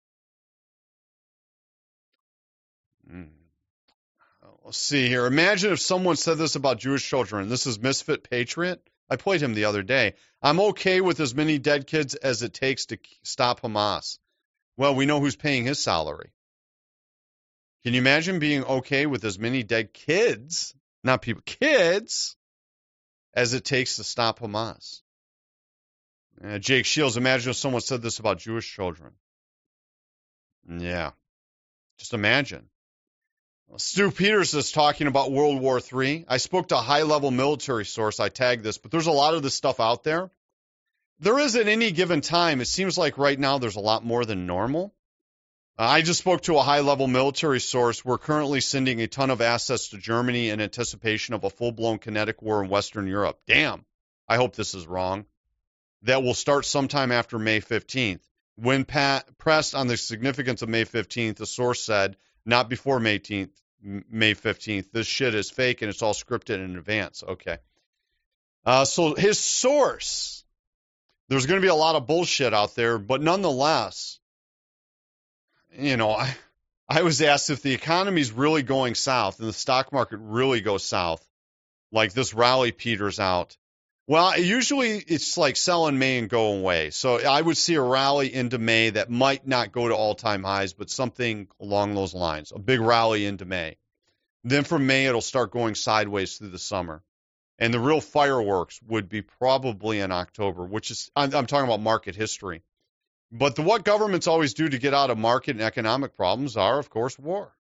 Let's see here. Imagine if someone said this about Jewish children. This is Misfit Patriot. I played him the other day. I'm okay with as many dead kids as it takes to stop Hamas. Well, we know who's paying his salary. Can you imagine being okay with as many dead kids, not people, kids, as it takes to stop Hamas? Jake Shields, imagine if someone said this about Jewish children. Yeah, just imagine. Stu Peters is talking about World War III. I spoke to a high-level military source. I tagged this, but there's a lot of this stuff out there. There is at any given time. It seems like right now there's a lot more than normal. I just spoke to a high-level military source. We're currently sending a ton of assets to Germany in anticipation of a full-blown kinetic war in Western Europe. Damn. I hope this is wrong. That will start sometime after May 15th. When pressed on the significance of May 15th, the source said, not before May 15th. This shit is fake and it's all scripted in advance. Okay. So his source, there's going to be a lot of bullshit out there, but nonetheless, you know, I was asked if the economy's really going south and the stock market really goes south, like this rally peters out. Well, usually it's like sell in May and go away. So I would see a rally into May that might not go to all-time highs, but something along those lines, a big rally into May. Then from May, it'll start going sideways through the summer. And the real fireworks would be probably in October, which is, I'm talking about market history. But what governments always do to get out of market and economic problems are, of course, war.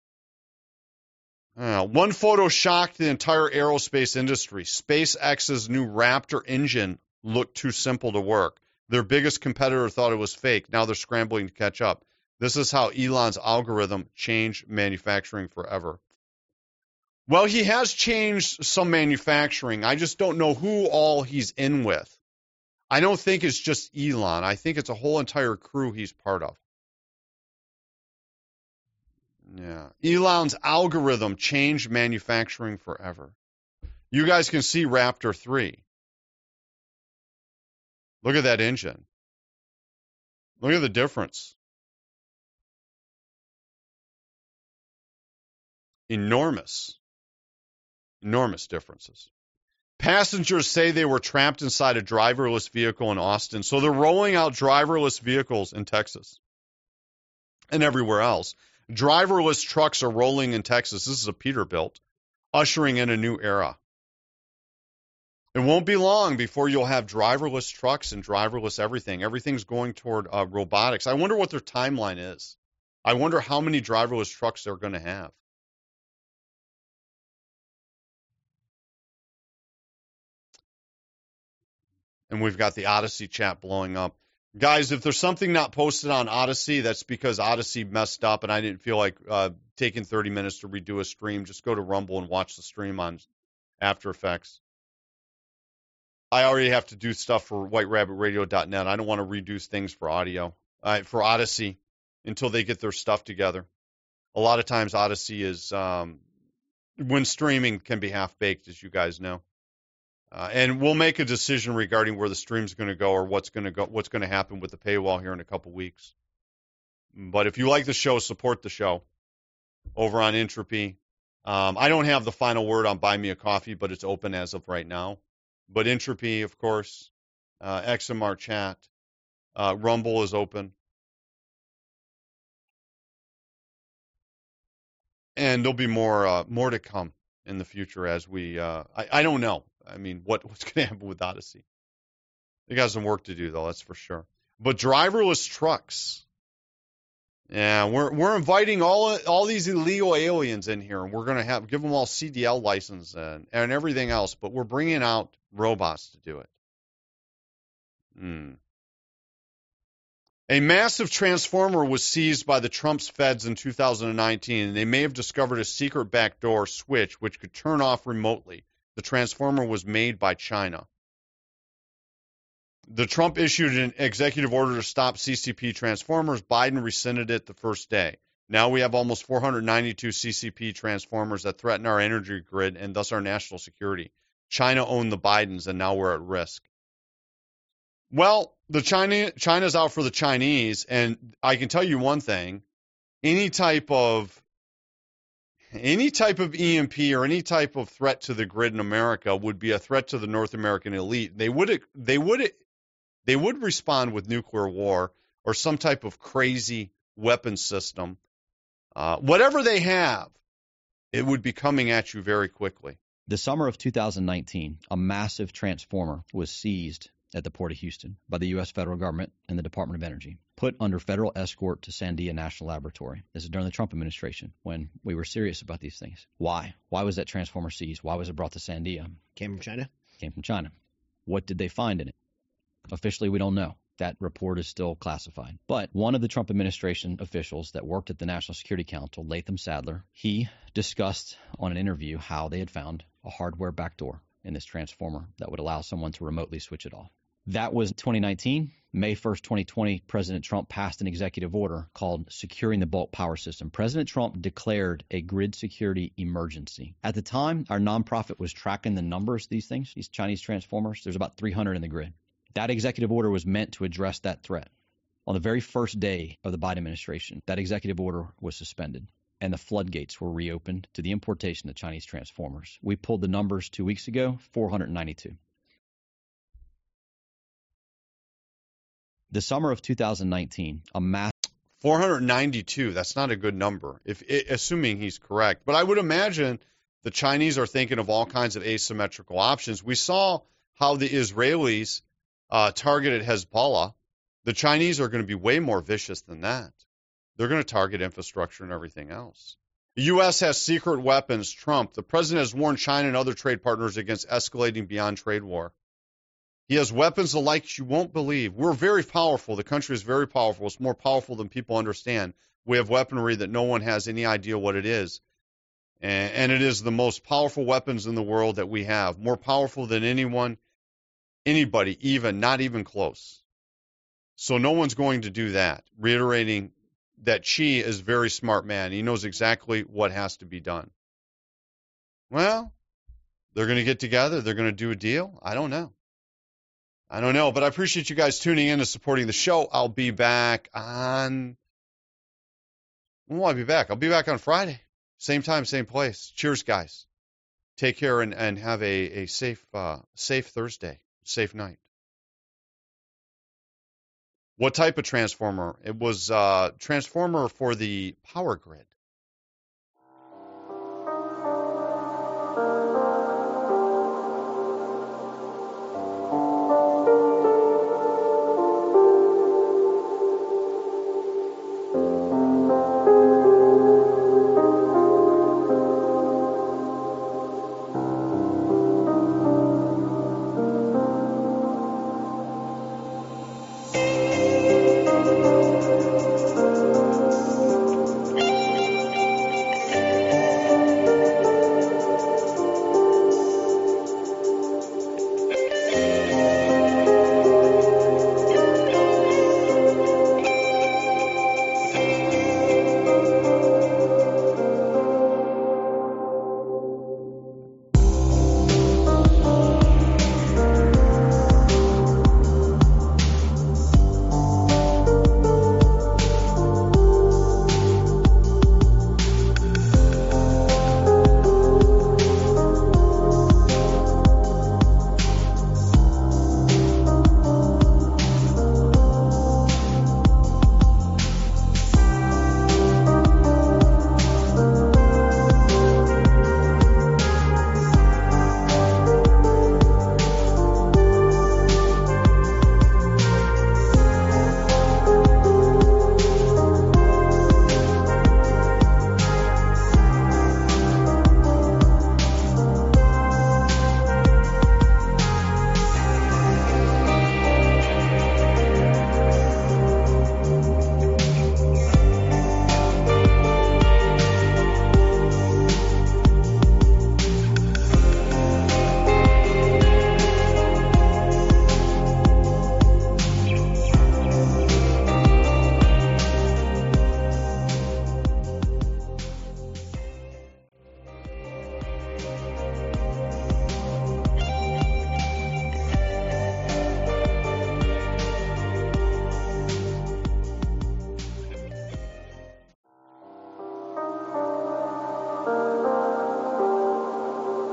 One photo shocked the entire aerospace industry. SpaceX's new Raptor engine looked too simple to work. Their biggest competitor thought it was fake. Now they're scrambling to catch up. This is how Elon's algorithm changed manufacturing forever. Well, he has changed some manufacturing. I just don't know who all he's in with. I don't think it's just Elon. I think it's a whole entire crew he's part of. Yeah. Elon's algorithm changed manufacturing forever. You guys can see Raptor 3. Look at that engine. Look at the difference. Enormous differences. Passengers say they were trapped inside a driverless vehicle in Austin. So they're rolling out driverless vehicles in Texas and everywhere else. Driverless trucks are rolling in Texas. This is a Peterbilt, ushering in a new era. It won't be long before you'll have driverless trucks and driverless everything. Everything's going toward robotics. I wonder what their timeline is. I wonder how many driverless trucks they're going to have. And we've got the Odyssey chat blowing up. Guys, if there's something not posted on Odyssey, that's because Odyssey messed up and I didn't feel like taking 30 minutes to redo a stream. Just go to Rumble and watch the stream on After Effects. I already have to do stuff for WhiteRabbitRadio.net. I don't want to redo things for audio, for Odyssey, until they get their stuff together. A lot of times Odyssey is, when streaming can be half-baked, as you guys know. And we'll make a decision regarding where the stream's going to go or what's going to happen with the paywall here in a couple weeks. But if you like the show, support the show over on Entropy. I don't have the final word on Buy Me a Coffee, but it's open as of right now. But Entropy, of course, XMR Chat, Rumble is open. And there'll be more to come in the future as we, I don't know. I mean, what's going to happen with Odyssey? They got some work to do, though, that's for sure. But driverless trucks. Yeah, we're inviting all these illegal aliens in here, and we're going to give them all CDL license and everything else, but we're bringing out robots to do it. A massive transformer was seized by the Trump's feds in 2019, and they may have discovered a secret backdoor switch which could turn off remotely. The transformer was made by China. The Trump issued an executive order to stop CCP transformers. Biden rescinded it the first day. Now we have almost 492 CCP transformers that threaten our energy grid and thus our national security. China owned the Bidens, and now we're at risk. Well, China's out for the Chinese, and I can tell you one thing: any type of EMP or any type of threat to the grid in America would be a threat to the North American elite. They would respond with nuclear war or some type of crazy weapon system. Whatever they have, it would be coming at you very quickly. The summer of 2019, a massive transformer was seized at the Port of Houston by the U.S. federal government and the Department of Energy, put under federal escort to Sandia National Laboratory. This is during the Trump administration when we were serious about these things. Why? Why was that transformer seized? Why was it brought to Sandia? Came from China? Came from China. What did they find in it? Officially, we don't know. That report is still classified. But one of the Trump administration officials that worked at the National Security Council, Latham Sadler, he discussed on an interview how they had found a hardware backdoor in this transformer that would allow someone to remotely switch it off. That was 2019. May 1st, 2020, President Trump passed an executive order called Securing the Bulk Power System. President Trump declared a grid security emergency. At the time, our nonprofit was tracking the numbers of these things, these Chinese transformers. There's about 300 in the grid. That executive order was meant to address that threat. On the very first day of the Biden administration, that executive order was suspended, and the floodgates were reopened to the importation of Chinese transformers. We pulled the numbers 2 weeks ago, 492. The summer of 2019, a mass 492. That's not a good number, assuming he's correct. But I would imagine the Chinese are thinking of all kinds of asymmetrical options. We saw how the Israelis targeted Hezbollah. The Chinese are going to be way more vicious than that. They're going to target infrastructure and everything else. The U.S. has secret weapons. Trump, the president, has warned China and other trade partners against escalating beyond trade war. He has weapons the likes you won't believe. We're very powerful. The country is very powerful. It's more powerful than people understand. We have weaponry that no one has any idea what it is. And it is the most powerful weapons in the world that we have. More powerful than anybody, even, not even close. So no one's going to do that. Reiterating that Xi is a very smart man. He knows exactly what has to be done. Well, they're going to get together. They're going to do a deal. I don't know, but I appreciate you guys tuning in and supporting the show. I'll be back on... When will I be back? I'll be back on Friday. Same time, same place. Cheers, guys. Take care and have a safe Thursday. Safe night. What type of transformer? It was a transformer for the power grid.